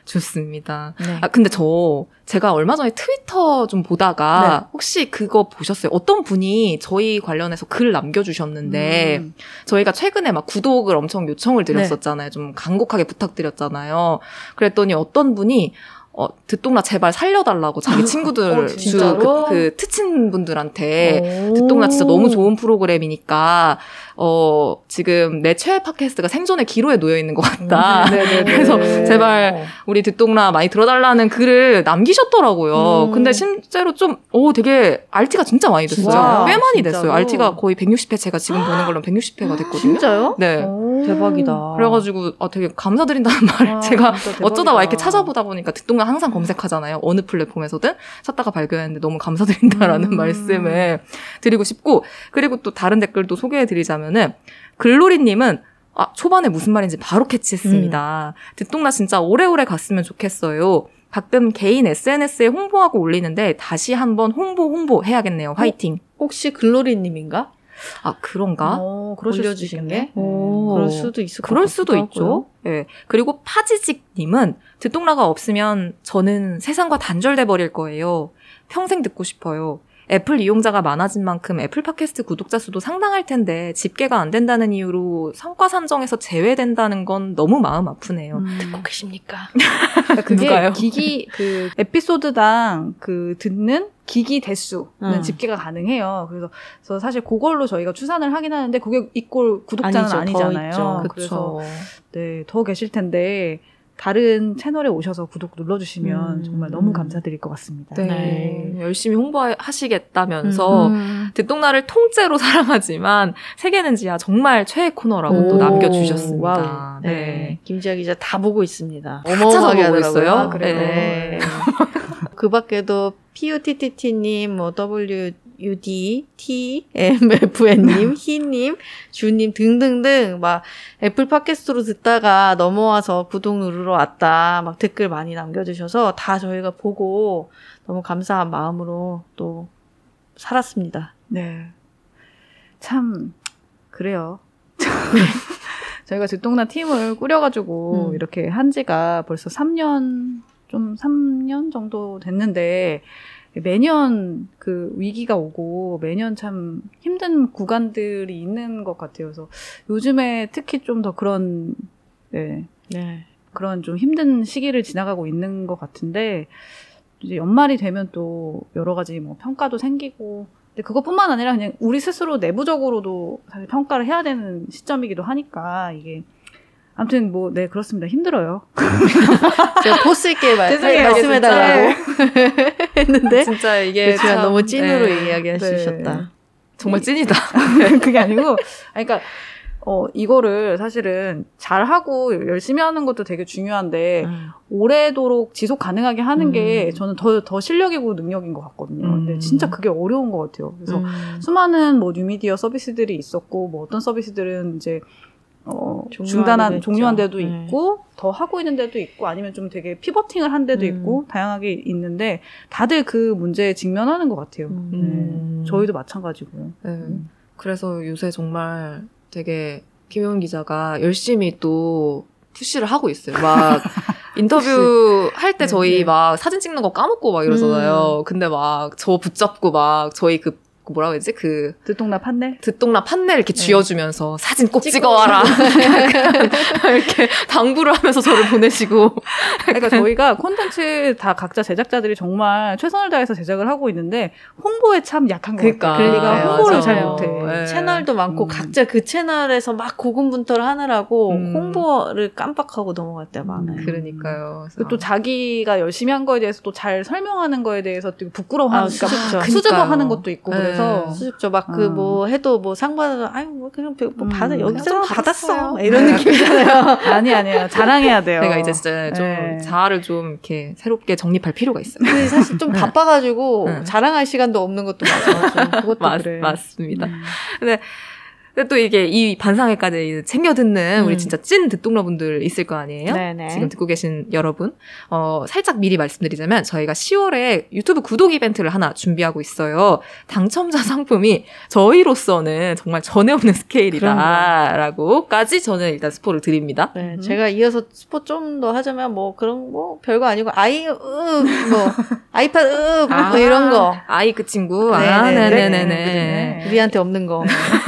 Speaker 3: 좋습니다.
Speaker 1: 네.
Speaker 3: 아, 근데 저, 제가 얼마 전에 트위터 좀 보다가, 혹시 그거 보셨어요? 어떤 분이 저희 관련해서 글 남겨주셨는데,
Speaker 2: 음.
Speaker 3: 저희가 최근에 막 구독을 엄청 요청을 드렸었잖아요. 좀 간곡하게 부탁드렸잖아요. 그랬더니 어떤 분이, 어, 듣동나 제발 살려달라고 자기 친구들,
Speaker 1: 어,
Speaker 3: 주,
Speaker 1: 진짜로?
Speaker 3: 그, 그 트친 분들한테,
Speaker 1: 오.
Speaker 3: 듣동나 진짜 너무 좋은 프로그램이니까, 어, 지금 내 최애 팟캐스트가 생존의 기로에 놓여 있는 것 같다.
Speaker 1: 음, 네네네.
Speaker 3: 그래서 제발 우리 듣동나 많이 들어달라는 글을 남기셨더라고요.
Speaker 1: 음.
Speaker 3: 근데 실제로 좀, 오, 되게 알티가 진짜 많이 됐어요.
Speaker 1: 진짜요?
Speaker 3: 꽤 많이
Speaker 1: 진짜로?
Speaker 3: 됐어요. 알티가 거의 백육십 회, 제가 지금 보는 걸로 백육십 회가 됐거든요.
Speaker 1: 진짜요?
Speaker 3: 네.
Speaker 1: 오, 대박이다.
Speaker 3: 그래가지고, 아, 되게 감사드린다는 말을
Speaker 2: 아,
Speaker 3: 제가
Speaker 2: 진짜 대박이다.
Speaker 3: 어쩌다 막 이렇게 찾아보다 보니까 듣동나 항상 검색하잖아요. 어느 플랫폼에서든 찾다가 발견했는데 너무 감사드린다라는
Speaker 2: 음.
Speaker 3: 말씀을 드리고 싶고, 그리고 또 다른 댓글도 소개해드리자면은, 글로리님은 아, 초반에 무슨 말인지 바로 캐치했습니다.
Speaker 1: 음.
Speaker 3: 듣동나 진짜 오래오래 갔으면 좋겠어요. 가끔 개인 에스엔에스에 홍보하고 올리는데 다시 한번 홍보 홍보 해야겠네요. 화이팅.
Speaker 1: 혹시 글로리님인가?
Speaker 3: 아, 그런가?
Speaker 2: 어, 그러실 수도
Speaker 1: 올려주신
Speaker 2: 있겠네.
Speaker 1: 게?
Speaker 3: 오.
Speaker 1: 그럴 수도 있을 것
Speaker 3: 그럴
Speaker 1: 같기도
Speaker 3: 수도
Speaker 1: 하고요.
Speaker 3: 있죠. 예. 그리고 파지직님은 듣동나가 없으면 저는 세상과 단절돼 버릴 거예요. 평생 듣고 싶어요. 애플 이용자가 많아진 만큼 애플 팟캐스트 구독자 수도 상당할 텐데 집계가 안 된다는 이유로 성과 산정에서 제외된다는 건 너무 마음 아프네요.
Speaker 2: 음.
Speaker 1: 듣고 계십니까?
Speaker 2: 그러니까 그게
Speaker 3: 누가요?
Speaker 2: 기기 그 에피소드당 그 듣는 기기 대수는
Speaker 1: 음.
Speaker 2: 집계가 가능해요. 그래서, 그래서 사실 그걸로 저희가 추산을 하긴 하는데 그게 이꼴 구독자는
Speaker 1: 아니죠, 더
Speaker 2: 아니잖아요.
Speaker 1: 있죠.
Speaker 2: 그래서
Speaker 3: 그렇죠.
Speaker 2: 네, 더 계실 텐데 다른 채널에 오셔서 구독 눌러주시면
Speaker 1: 음.
Speaker 2: 정말 너무 감사드릴 것 같습니다.
Speaker 3: 네.
Speaker 1: 네.
Speaker 3: 열심히 홍보하시겠다면서
Speaker 1: 음.
Speaker 3: 듣동나를 통째로 사랑하지만 세계는 지하 정말 최애 코너라고
Speaker 1: 오.
Speaker 3: 또 남겨주셨습니다.
Speaker 2: 와우.
Speaker 1: 네.
Speaker 3: 네.
Speaker 1: 김지아 기자 다 보고 있습니다.
Speaker 3: 찾아보고
Speaker 1: 어마어마하게 하더라고요.
Speaker 3: 있어요?
Speaker 2: 아, 그래요?
Speaker 1: 네. 그 밖에도 피유티티티님, 뭐 더블유유디, 티엠에프엔님, 희님, 주님 등등등 막 애플 팟캐스트로 듣다가 넘어와서 구독 누르러 왔다 막 댓글 많이 남겨주셔서 다 저희가 보고 너무 감사한 마음으로 또 살았습니다.
Speaker 2: 네. 참, 그래요. 저희가 듣동나 팀을 꾸려가지고
Speaker 1: 음.
Speaker 2: 이렇게 한 지가 벌써 삼 년, 좀 삼 년 정도 됐는데, 매년 그 위기가 오고 매년 참 힘든 구간들이 있는 것 같아요. 그래서 요즘에 특히 좀 더 그런, 네,
Speaker 1: 네.
Speaker 2: 그런 좀 힘든 시기를 지나가고 있는 것 같은데, 이제 연말이 되면 또 여러 가지 뭐 평가도 생기고, 근데 그것뿐만 아니라 그냥 우리 스스로 내부적으로도 사실 평가를 해야 되는 시점이기도 하니까 이게 아무튼 뭐 네 그렇습니다. 힘들어요.
Speaker 1: 제가 포스 있게 말,
Speaker 2: 죄송해요,
Speaker 1: 말씀해달라고 했는데
Speaker 3: 진짜 이게
Speaker 1: 그렇지만
Speaker 3: 참,
Speaker 1: 너무 찐으로
Speaker 3: 네.
Speaker 1: 이야기해
Speaker 2: 네.
Speaker 1: 주셨다.
Speaker 3: 정말 찐이다.
Speaker 2: 그게 아니고, 아니, 그러니까 어 이거를 사실은 잘 하고 열심히 하는 것도 되게 중요한데
Speaker 1: 음.
Speaker 2: 오래도록 지속 가능하게 하는
Speaker 1: 음.
Speaker 2: 게 저는 더 더 실력이고 능력인 것 같거든요.
Speaker 1: 음.
Speaker 2: 근데 진짜 그게 어려운 것 같아요. 그래서
Speaker 1: 음.
Speaker 2: 수많은 뭐 뉴미디어 서비스들이 있었고 뭐 어떤 서비스들은 이제 어
Speaker 1: 종료한 데도
Speaker 2: 중단한
Speaker 1: 있죠.
Speaker 2: 종료한 데도
Speaker 1: 네.
Speaker 2: 있고 더 하고 있는 데도 있고 아니면 좀 되게 피버팅을 한 데도
Speaker 1: 음.
Speaker 2: 있고 다양하게 있는데 다들 그 문제에 직면하는 것 같아요.
Speaker 1: 음.
Speaker 2: 네. 저희도 마찬가지고요.
Speaker 3: 네.
Speaker 2: 음.
Speaker 3: 그래서 요새 정말 되게 김효은 기자가 열심히 또 푸시를 하고 있어요. 막 인터뷰 할 때
Speaker 2: 네,
Speaker 3: 저희
Speaker 2: 네.
Speaker 3: 막 사진 찍는 거 까먹고 막 이러잖아요. 근데 막 저 붙잡고 막 저희 그 뭐라고 해야지? 그
Speaker 2: 듣동나 판넬?
Speaker 3: 듣동나 판넬 이렇게
Speaker 2: 네.
Speaker 3: 쥐어주면서 사진 꼭
Speaker 1: 찍어.
Speaker 3: 찍어와라. 이렇게 당부를 하면서 저를 보내시고.
Speaker 2: 그러니까 저희가 콘텐츠 다 각자 제작자들이 정말 최선을 다해서 제작을 하고 있는데 홍보에 참 약한 것
Speaker 3: 그러니까.
Speaker 2: 같아요. 우리가
Speaker 1: 그러니까요.
Speaker 2: 홍보를 잘
Speaker 1: 맞아요.
Speaker 2: 못해.
Speaker 3: 네.
Speaker 1: 채널도 많고
Speaker 2: 음.
Speaker 1: 각자 그 채널에서 막 고군분투를 하느라고
Speaker 2: 음.
Speaker 1: 홍보를 깜빡하고 넘어갈 때가 많아요.
Speaker 2: 음.
Speaker 3: 그러니까요.
Speaker 2: 그리고 또 자기가 열심히 한 거에 대해서 또 잘 설명하는 거에 대해서 되게 부끄러워하는
Speaker 1: 아, 수줍죠.
Speaker 2: 그러니까 수줍어
Speaker 3: 그러니까요.
Speaker 2: 하는 것도 있고
Speaker 3: 네.
Speaker 2: 그래서
Speaker 1: 수줍죠. 막 그
Speaker 2: 음.
Speaker 1: 뭐 해도 뭐 상 받아서 아유 뭐 그냥 뭐 받아
Speaker 2: 음.
Speaker 1: 여기서
Speaker 3: 그냥
Speaker 1: 받았어.
Speaker 3: 받았어요.
Speaker 1: 막 이런
Speaker 2: 네.
Speaker 1: 느낌이잖아요.
Speaker 2: 아니 아니에요. 자랑해야 돼요.
Speaker 3: 내가 이제 진짜 좀
Speaker 2: 네.
Speaker 3: 자아를 좀 이렇게 새롭게 정립할 필요가 있어요.
Speaker 1: 근데 사실 좀 바빠가지고
Speaker 3: 네.
Speaker 1: 자랑할 시간도 없는 것도 맞아.
Speaker 2: 그것도
Speaker 3: 맞,
Speaker 2: 그래.
Speaker 3: 맞습니다.
Speaker 2: 음.
Speaker 3: 근데 또 이게 이 반상회까지 챙겨 듣는 우리
Speaker 1: 음.
Speaker 3: 진짜 찐 듣동러분들 있을 거 아니에요?
Speaker 1: 네네.
Speaker 3: 지금 듣고 계신 여러분. 어, 살짝 미리 말씀드리자면 저희가 시월에 유튜브 구독 이벤트를 하나 준비하고 있어요. 당첨자 상품이 저희로서는 정말 전에 없는 스케일이다라고까지 저는 일단 스포를 드립니다.
Speaker 1: 네,
Speaker 2: 음.
Speaker 1: 제가 이어서 스포 좀 더 하자면 뭐 그런 뭐 별거 아니고 아이 음, 뭐 아이팟 음, 뭐 이런 거
Speaker 3: 아이 그 친구.
Speaker 1: 네네네.
Speaker 3: 아, 네네네네.
Speaker 2: 네.
Speaker 1: 우리한테 없는 거.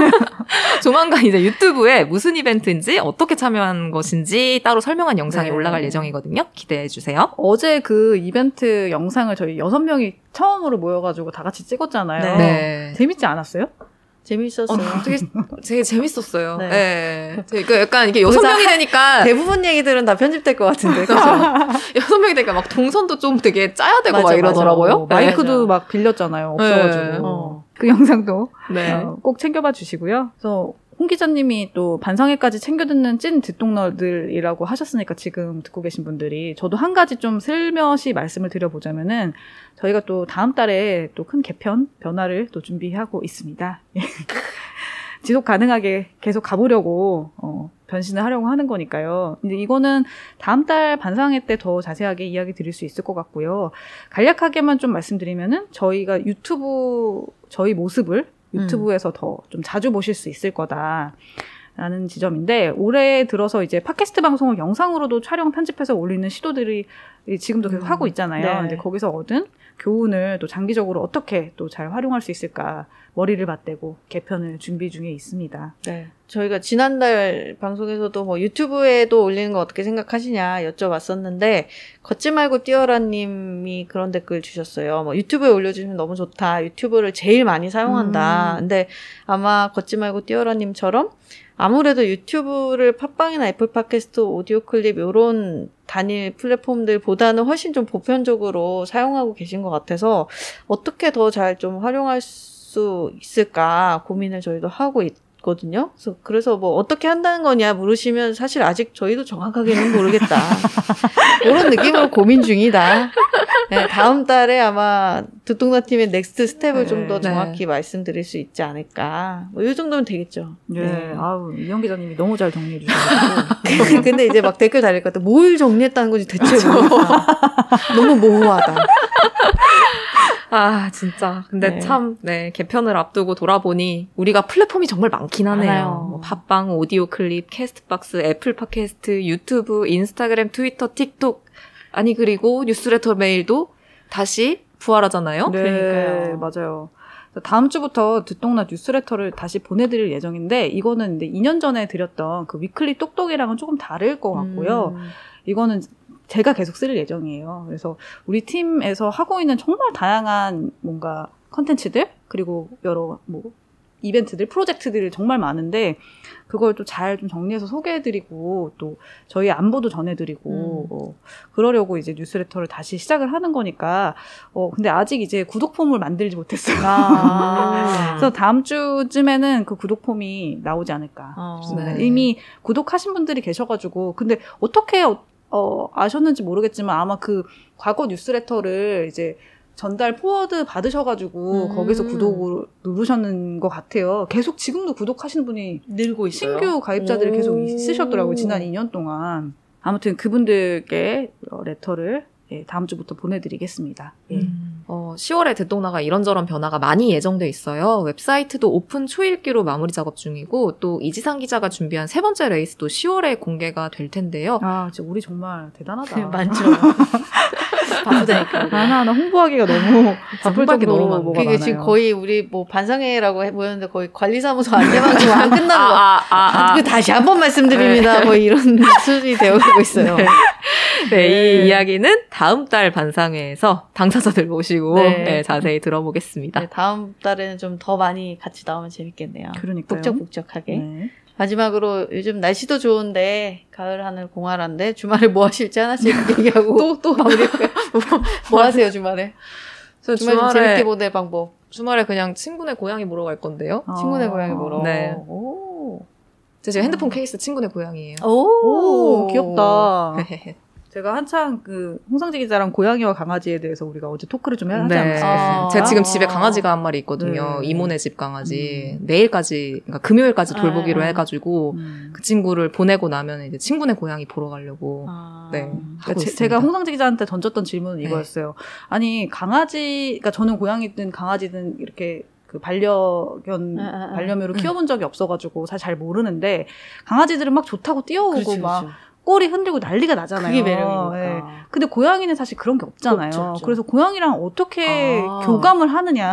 Speaker 3: 조만간 이제 유튜브에 무슨 이벤트인지 어떻게 참여한 것인지 따로 설명한 영상이
Speaker 2: 네.
Speaker 3: 올라갈 예정이거든요. 기대해 주세요.
Speaker 2: 어제 그 이벤트 영상을 저희 여섯 명이 처음으로 모여가지고 다 같이 찍었잖아요.
Speaker 3: 네.
Speaker 2: 재밌지 않았어요?
Speaker 1: 재밌었어요.
Speaker 3: 어, 되게 되게 재밌었어요.
Speaker 1: 네.
Speaker 3: 네. 되게 그 약간 이게 여섯
Speaker 1: 거기서
Speaker 3: 명이 되니까
Speaker 1: 대부분 얘기들은 다 편집될 것 같은데. 그죠?
Speaker 3: 여섯 명이 되니까 막 동선도 좀 되게 짜야 되고
Speaker 1: 맞아,
Speaker 3: 막 이러더라고요.
Speaker 2: 어, 마이크도
Speaker 1: 맞아.
Speaker 2: 막 빌렸잖아요. 없어가지고.
Speaker 3: 네.
Speaker 1: 어.
Speaker 2: 그 영상도
Speaker 3: 네.
Speaker 2: 어, 꼭 챙겨봐 주시고요. 그래서 홍 기자님이 또 반상회까지 챙겨 듣는 찐 듣동너들이라고 하셨으니까 지금 듣고 계신 분들이 저도 한 가지 좀 슬며시 말씀을 드려보자면은 저희가 또 다음 달에 또 큰 개편 변화를 또 준비하고 있습니다. 지속 가능하게 계속 가보려고 어, 변신을 하려고 하는 거니까요. 근데 이거는 다음 달 반상회 때 더 자세하게 이야기 드릴 수 있을 것 같고요. 간략하게만 좀 말씀드리면은 저희가 유튜브 저희 모습을 유튜브에서 음. 더 좀 자주 보실 수 있을 거다라는 지점인데 올해 들어서 이제 팟캐스트 방송을 영상으로도 촬영 편집해서 올리는 시도들이 지금도 계속 음. 하고 있잖아요.
Speaker 1: 네.
Speaker 2: 근데 거기서 얻은 교훈을 또 장기적으로 어떻게 또 잘 활용할 수 있을까 머리를 맞대고 개편을 준비 중에 있습니다.
Speaker 1: 네. 저희가 지난달 방송에서도 뭐 유튜브에도 올리는 거 어떻게 생각하시냐 여쭤봤었는데 걷지 말고 뛰어라 님이 그런 댓글 주셨어요. 뭐 유튜브에 올려주시면 너무 좋다. 유튜브를 제일 많이 사용한다.
Speaker 2: 음.
Speaker 1: 근데 아마 걷지 말고 뛰어라 님처럼 아무래도 유튜브를 팟빵이나 애플 팟캐스트, 오디오 클립 이런 단일 플랫폼들보다는 훨씬 좀 보편적으로 사용하고 계신 것 같아서 어떻게 더 잘 좀 활용할 수 있을까 고민을 저희도 하고 있거든요. 그래서, 그래서 뭐 어떻게 한다는 거냐 물으시면 사실 아직 저희도 정확하게는 모르겠다. 이런 느낌으로 고민 중이다. 네, 다음 달에 아마 두통나팀의 넥스트 스텝을
Speaker 2: 네,
Speaker 1: 좀 더
Speaker 3: 네.
Speaker 1: 정확히 말씀드릴 수 있지 않을까. 뭐 이 정도면 되겠죠.
Speaker 2: 네.
Speaker 1: 네.
Speaker 2: 아우, 이영 기자님이 너무 잘 정리해 주셔가지고.
Speaker 1: 근데 이제 막 댓글 달릴 것 같아. 뭘 정리했다는 건지 대체 모르겠다. 너무 모호하다.
Speaker 3: 아, 진짜. 근데
Speaker 1: 네.
Speaker 3: 참, 네, 개편을 앞두고 돌아보니 우리가 플랫폼이 정말 많긴 하네요.
Speaker 1: 많아요.
Speaker 3: 뭐 팟빵, 오디오 클립, 캐스트박스, 애플 팟캐스트, 유튜브, 인스타그램, 트위터, 틱톡. 아니, 그리고 뉴스레터 메일도 다시 부활하잖아요.
Speaker 2: 네,
Speaker 1: 그러니까요.
Speaker 2: 맞아요. 다음 주부터 듣동나 뉴스레터를 다시 보내드릴 예정인데, 이거는 이제 이 년 전에 드렸던 그 위클리 똑똑이랑은 조금 다를 것 같고요.
Speaker 1: 음.
Speaker 2: 이거는 제가 계속 쓸 예정이에요. 그래서 우리 팀에서 하고 있는 정말 다양한 뭔가 컨텐츠들, 그리고 여러 뭐 이벤트들, 프로젝트들이 정말 많은데, 그걸 또 잘 좀 정리해서 소개해드리고, 또 저희 안보도 전해드리고,
Speaker 1: 음.
Speaker 2: 어, 그러려고 이제 뉴스레터를 다시 시작을 하는 거니까, 어, 근데 아직 이제 구독폼을 만들지 못했어요.
Speaker 1: 아.
Speaker 2: 그래서 다음 주쯤에는 그 구독폼이 나오지 않을까
Speaker 1: 어.
Speaker 2: 싶습니다.
Speaker 3: 네.
Speaker 2: 이미 구독하신 분들이 계셔가지고, 근데 어떻게, 어, 어, 아셨는지 모르겠지만 아마 그 과거 뉴스레터를 이제 전달 포워드 받으셔가지고
Speaker 1: 음.
Speaker 2: 거기서 구독을 누르셨는 것 같아요. 계속 지금도 구독하시는 분이
Speaker 1: 늘고 있어요.
Speaker 2: 신규 가입자들이
Speaker 1: 오.
Speaker 2: 계속 있으셨더라고요. 지난 이 년 동안. 아무튼 그분들께 어, 레터를 예, 다음 주부터 보내드리겠습니다. 예.
Speaker 3: 음. 어, 시월에 듣동나가 이런저런 변화가 많이 예정돼 있어요. 웹사이트도 오픈 초읽기로 마무리 작업 중이고 또 이지상 기자가 준비한 세 번째 레이스도 시월에 공개가 될 텐데요.
Speaker 2: 아, 진짜 우리 정말 대단하다.
Speaker 1: 많죠. 바쁘다니까.
Speaker 2: 하나하나 홍보하기가 너무 바쁠
Speaker 3: 홍보하기
Speaker 2: 정도로
Speaker 3: 너무 많네.
Speaker 2: 뭐가
Speaker 1: 그게
Speaker 2: 많아요.
Speaker 1: 지금 거의 우리 뭐 반상회라고 해 보였는데 거의 관리사무소 안내방송 안 끝나는 거.
Speaker 3: 아, 아, 아, 아.
Speaker 1: 그 다시 한 번 말씀드립니다. 거의 이런 수준이 되어가고 있어요.
Speaker 3: 네. 네, 이
Speaker 1: 네.
Speaker 3: 이야기는 다음 달 반상회에서 당사자들 모시고
Speaker 1: 네.
Speaker 3: 네, 자세히 들어보겠습니다.
Speaker 1: 네, 다음 달에는 좀 더 많이 같이 나오면 재밌겠네요.
Speaker 2: 그러니까요.
Speaker 1: 북적북적하게.
Speaker 2: 네.
Speaker 1: 마지막으로 요즘 날씨도 좋은데 가을 하늘 공활한데 주말에 뭐 하실지 하나씩 얘기하고 또 또 마무리할까요? 뭐, 뭐 하세요 주말에?
Speaker 3: 저
Speaker 1: 주말 좀 재밌게 보낼 방법.
Speaker 3: 주말에 그냥 친구네 고향이 보러 갈 건데요.
Speaker 2: 아.
Speaker 1: 친구네 고향에 보러.
Speaker 3: 네.
Speaker 1: 오.
Speaker 3: 제 지금 핸드폰 케이스 친구네 고향이에요.
Speaker 1: 오,
Speaker 2: 오, 귀엽다.
Speaker 3: 네.
Speaker 2: 제가 한창 그 홍상지 기자랑 고양이와 강아지에 대해서 우리가 어제 토크를 좀 해야 하지
Speaker 3: 네.
Speaker 2: 않았습니까?
Speaker 3: 제가 지금 집에 강아지가 한 마리 있거든요.
Speaker 2: 네.
Speaker 3: 이모네 집 강아지.
Speaker 2: 음.
Speaker 3: 내일까지, 그러니까 금요일까지 돌보기로
Speaker 1: 아.
Speaker 3: 해가지고
Speaker 2: 음.
Speaker 3: 그 친구를 보내고 나면 이제 친구네 고향이 보러 가려고.
Speaker 1: 아.
Speaker 3: 네.
Speaker 2: 그러니까
Speaker 3: 하고
Speaker 2: 제,
Speaker 3: 있습니다.
Speaker 2: 제가 홍상지 기자한테 던졌던 질문은
Speaker 3: 네.
Speaker 2: 이거였어요. 아니 강아지, 그러니까 저는 고양이든 강아지든 이렇게 그 반려견,
Speaker 1: 아, 아, 아.
Speaker 2: 반려묘로
Speaker 3: 음.
Speaker 2: 키워본 적이 없어가지고 사실 잘 모르는데 강아지들은 막 좋다고 뛰어오고
Speaker 1: 그렇죠,
Speaker 2: 막
Speaker 1: 그렇죠.
Speaker 2: 꼬리 흔들고 난리가 나잖아요.
Speaker 1: 그게 매력이니까.
Speaker 2: 예. 근데 고양이는 사실 그런 게 없잖아요.
Speaker 1: 없죠, 없죠.
Speaker 2: 그래서 고양이랑 어떻게
Speaker 3: 아.
Speaker 2: 교감을 하느냐.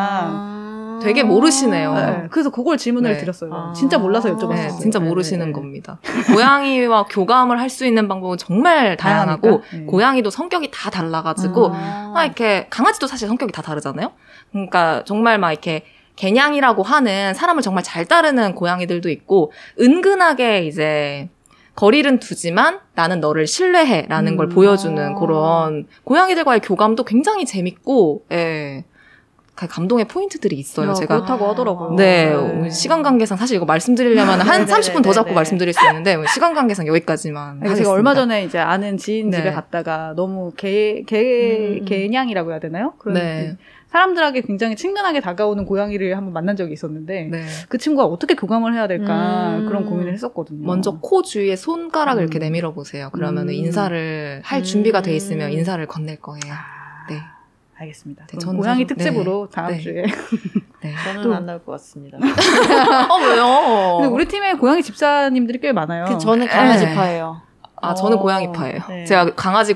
Speaker 1: 아.
Speaker 3: 되게 모르시네요.
Speaker 2: 네, 그래서 그걸 질문을
Speaker 3: 네.
Speaker 2: 드렸어요.
Speaker 1: 아.
Speaker 2: 진짜 몰라서 여쭤봤어요.
Speaker 3: 네, 진짜
Speaker 2: 네,
Speaker 3: 모르시는
Speaker 2: 네, 네.
Speaker 3: 겁니다. 고양이와 교감을 할 수 있는 방법은 정말 다양하고
Speaker 2: 다양하니까? 네.
Speaker 3: 고양이도 성격이 다 달라가지고
Speaker 1: 아.
Speaker 3: 막 이렇게 강아지도 사실 성격이 다 다르잖아요. 그러니까 정말 막 이렇게 개냥이라고 하는 사람을 정말 잘 따르는 고양이들도 있고 은근하게 이제 거리는 두지만 나는 너를 신뢰해라는
Speaker 2: 음.
Speaker 3: 걸 보여주는
Speaker 1: 아.
Speaker 3: 그런 고양이들과의 교감도 굉장히 재밌고 예. 감동의 포인트들이 있어요.
Speaker 2: 야,
Speaker 3: 제가
Speaker 2: 그렇다고 하더라고요.
Speaker 3: 네,
Speaker 2: 네.
Speaker 3: 시간 관계상 사실 이거 말씀드리려면 한
Speaker 1: 네네네네.
Speaker 3: 삼십 분 더 잡고 말씀드릴 수 있는데 시간 관계상 여기까지만
Speaker 2: 아니,
Speaker 3: 하겠습니다.
Speaker 2: 제가 얼마 전에 이제 아는 지인
Speaker 3: 네.
Speaker 2: 집에 갔다가 너무 개, 개,
Speaker 1: 음.
Speaker 2: 개냥이라고 해야 되나요? 그런
Speaker 3: 네.
Speaker 2: 사람들에게 굉장히 친근하게 다가오는 고양이를 한번 만난 적이 있었는데
Speaker 3: 네.
Speaker 2: 그 친구가 어떻게 교감을 해야 될까
Speaker 1: 음.
Speaker 2: 그런 고민을 했었거든요.
Speaker 3: 먼저 코 주위에 손가락을
Speaker 2: 음.
Speaker 3: 이렇게 내밀어 보세요. 그러면
Speaker 2: 음.
Speaker 3: 인사를 할
Speaker 1: 음.
Speaker 3: 준비가 돼 있으면 인사를 건넬 거예요.
Speaker 2: 아,
Speaker 3: 네.
Speaker 2: 알겠습니다.
Speaker 3: 네,
Speaker 2: 그럼
Speaker 3: 저는
Speaker 2: 고양이
Speaker 3: 사실-
Speaker 2: 특집으로
Speaker 3: 네.
Speaker 2: 다음
Speaker 3: 네.
Speaker 2: 주에.
Speaker 3: 네.
Speaker 1: 저는
Speaker 2: 또-
Speaker 1: 안 나올 것 같습니다.
Speaker 3: 어, 왜요?
Speaker 2: 근데 우리 팀에 고양이 집사님들이 꽤 많아요.
Speaker 1: 그 저는
Speaker 3: 네.
Speaker 1: 강아지파예요.
Speaker 3: 아, 저는
Speaker 2: 어,
Speaker 3: 고양이파예요.
Speaker 1: 네.
Speaker 3: 제가 강아지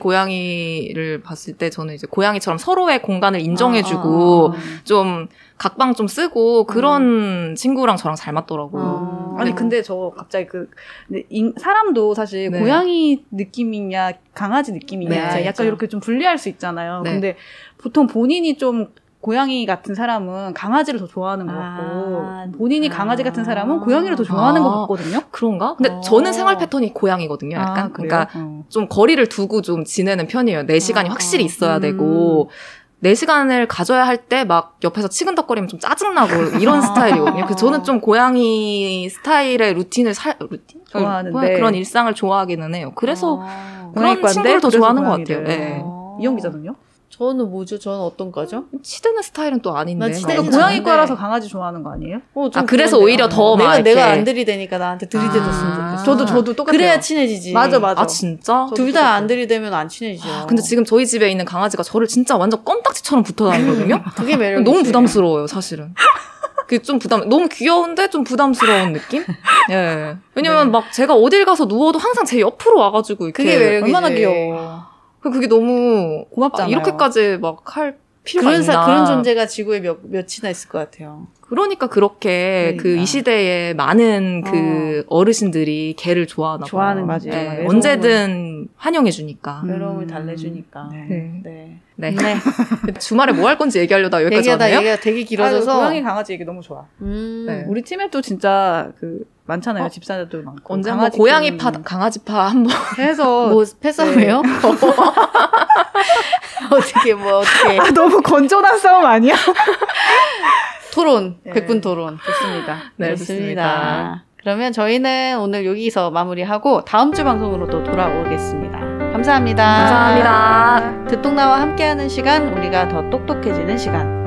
Speaker 3: 고양이를 봤을 때 저는 이제 고양이처럼 서로의 공간을 인정해주고
Speaker 1: 아,
Speaker 3: 좀 각방 좀 쓰고 그런 친구랑 저랑 잘 맞더라고요.
Speaker 1: 아.
Speaker 2: 아니
Speaker 3: 네.
Speaker 2: 근데 저 갑자기 그 근데 인- 사람도 사실
Speaker 3: 네.
Speaker 2: 고양이 느낌이냐 강아지 느낌이냐
Speaker 3: 네,
Speaker 2: 약간
Speaker 1: 알죠.
Speaker 2: 이렇게 좀 분리할 수 있잖아요.
Speaker 3: 네.
Speaker 2: 근데 보통 본인이 좀 고양이 같은 사람은 강아지를 더 좋아하는 것 같고
Speaker 1: 아,
Speaker 2: 본인이
Speaker 1: 아.
Speaker 2: 강아지 같은 사람은 고양이를 더 좋아하는
Speaker 3: 아.
Speaker 2: 것 같거든요.
Speaker 3: 그런가? 근데
Speaker 1: 어.
Speaker 3: 저는 생활 패턴이 고양이거든요. 약간.
Speaker 2: 아, 그래요?
Speaker 3: 그러니까
Speaker 2: 어.
Speaker 3: 좀 거리를 두고 좀 지내는 편이에요. 내 시간이
Speaker 1: 아,
Speaker 3: 확실히 있어야
Speaker 2: 음.
Speaker 3: 되고 내 시간을 가져야 할 때 막 옆에서 치근덕거리면 좀 짜증나고 이런
Speaker 2: 아.
Speaker 3: 스타일이거든요. 그래서 저는 좀 고양이 스타일의 루틴을 살 루틴?
Speaker 2: 좋아하는데.
Speaker 3: 그런 일상을 좋아하기는 해요. 그래서
Speaker 1: 아.
Speaker 3: 그런
Speaker 2: 고양이과인데
Speaker 3: 친구를 더
Speaker 2: 그래서
Speaker 3: 좋아하는 것
Speaker 2: 고양이래요.
Speaker 3: 같아요. 네.
Speaker 1: 어.
Speaker 2: 이영 기자는요?
Speaker 1: 저는 뭐죠? 저는 어떤 거죠?
Speaker 3: 치드는 스타일은 또 아닌데.
Speaker 1: 난
Speaker 3: 막
Speaker 1: 치대가
Speaker 2: 그러니까
Speaker 3: 엄청-
Speaker 2: 고양이과라서
Speaker 1: 좋은데.
Speaker 2: 강아지 좋아하는 거 아니에요?
Speaker 1: 어, 좀
Speaker 3: 아, 그래서
Speaker 1: 그런데요.
Speaker 3: 오히려 더
Speaker 1: 내가
Speaker 3: 막
Speaker 1: 내가
Speaker 3: 이렇게-
Speaker 1: 안 들이대니까 나한테 들이대줬으면
Speaker 3: 아.
Speaker 1: 좋겠어.
Speaker 2: 저도 저도 똑같아요.
Speaker 1: 그래야 친해지지.
Speaker 2: 맞아 맞아.
Speaker 3: 아 진짜?
Speaker 2: 저도
Speaker 1: 둘 다 안
Speaker 2: 똑같아요.
Speaker 1: 들이대면 안 친해지죠.
Speaker 3: 아, 근데 지금 저희 집에 있는 강아지가 저를 진짜 완전 껌딱지처럼 붙어 다니거든요.
Speaker 1: 그게 매력.
Speaker 3: 너무 부담스러워요, 사실은. 그게 좀 부담, 너무 귀여운데 좀 부담스러운 느낌? 예. 왜냐면
Speaker 2: 네.
Speaker 3: 막 제가 어딜 가서 누워도 항상 제 옆으로 와가지고 이렇게.
Speaker 1: 그게 매력이지.
Speaker 2: 얼마나 귀여워.
Speaker 3: 그게 너무.
Speaker 2: 고맙잖아요.
Speaker 3: 아, 이렇게까지 막 할 필요가
Speaker 1: 그런
Speaker 3: 있나.
Speaker 1: 사, 그런 존재가 지구에 몇, 몇이나 있을 것 같아요.
Speaker 3: 그러니까 그렇게
Speaker 1: 그러니까.
Speaker 3: 그 이 시대에 많은 그 어. 르신들이 개를 좋아하나 봐요.
Speaker 1: 좋아하는
Speaker 2: 맞아요.
Speaker 3: 예,
Speaker 2: 외로움을-
Speaker 3: 언제든 환영해주니까.
Speaker 2: 음.
Speaker 1: 외로움을 달래주니까.
Speaker 2: 네.
Speaker 1: 네.
Speaker 3: 네.
Speaker 1: 네.
Speaker 3: 주말에 뭐 할 건지 얘기하려다 여기까지
Speaker 1: 얘기하다
Speaker 3: 왔네요.
Speaker 1: 얘기가 되게 길어져서.
Speaker 2: 아, 고양이 강아지 얘기 너무 좋아.
Speaker 1: 음.
Speaker 3: 네.
Speaker 2: 우리 팀에 또 진짜 그 많잖아요.
Speaker 3: 어?
Speaker 2: 집사들 많고.
Speaker 3: 언제 한번
Speaker 2: 강아지
Speaker 3: 고양이파,
Speaker 2: 키우는-
Speaker 3: 강아지파 한번.
Speaker 2: 해서
Speaker 1: 뭐 패싸움이에요? 어떻게 뭐 어떻게
Speaker 2: 아, 너무 건전한 싸움 아니야?
Speaker 1: 토론
Speaker 2: 네.
Speaker 1: 백분 토론 좋습니다.
Speaker 3: 네,
Speaker 1: 좋습니다.
Speaker 3: 좋습니다.
Speaker 1: 그러면 저희는 오늘 여기서 마무리하고 다음 주 방송으로 또 돌아오겠습니다. 감사합니다.
Speaker 3: 감사합니다.
Speaker 1: 듣동나와 함께하는 시간, 우리가 더 똑똑해지는 시간.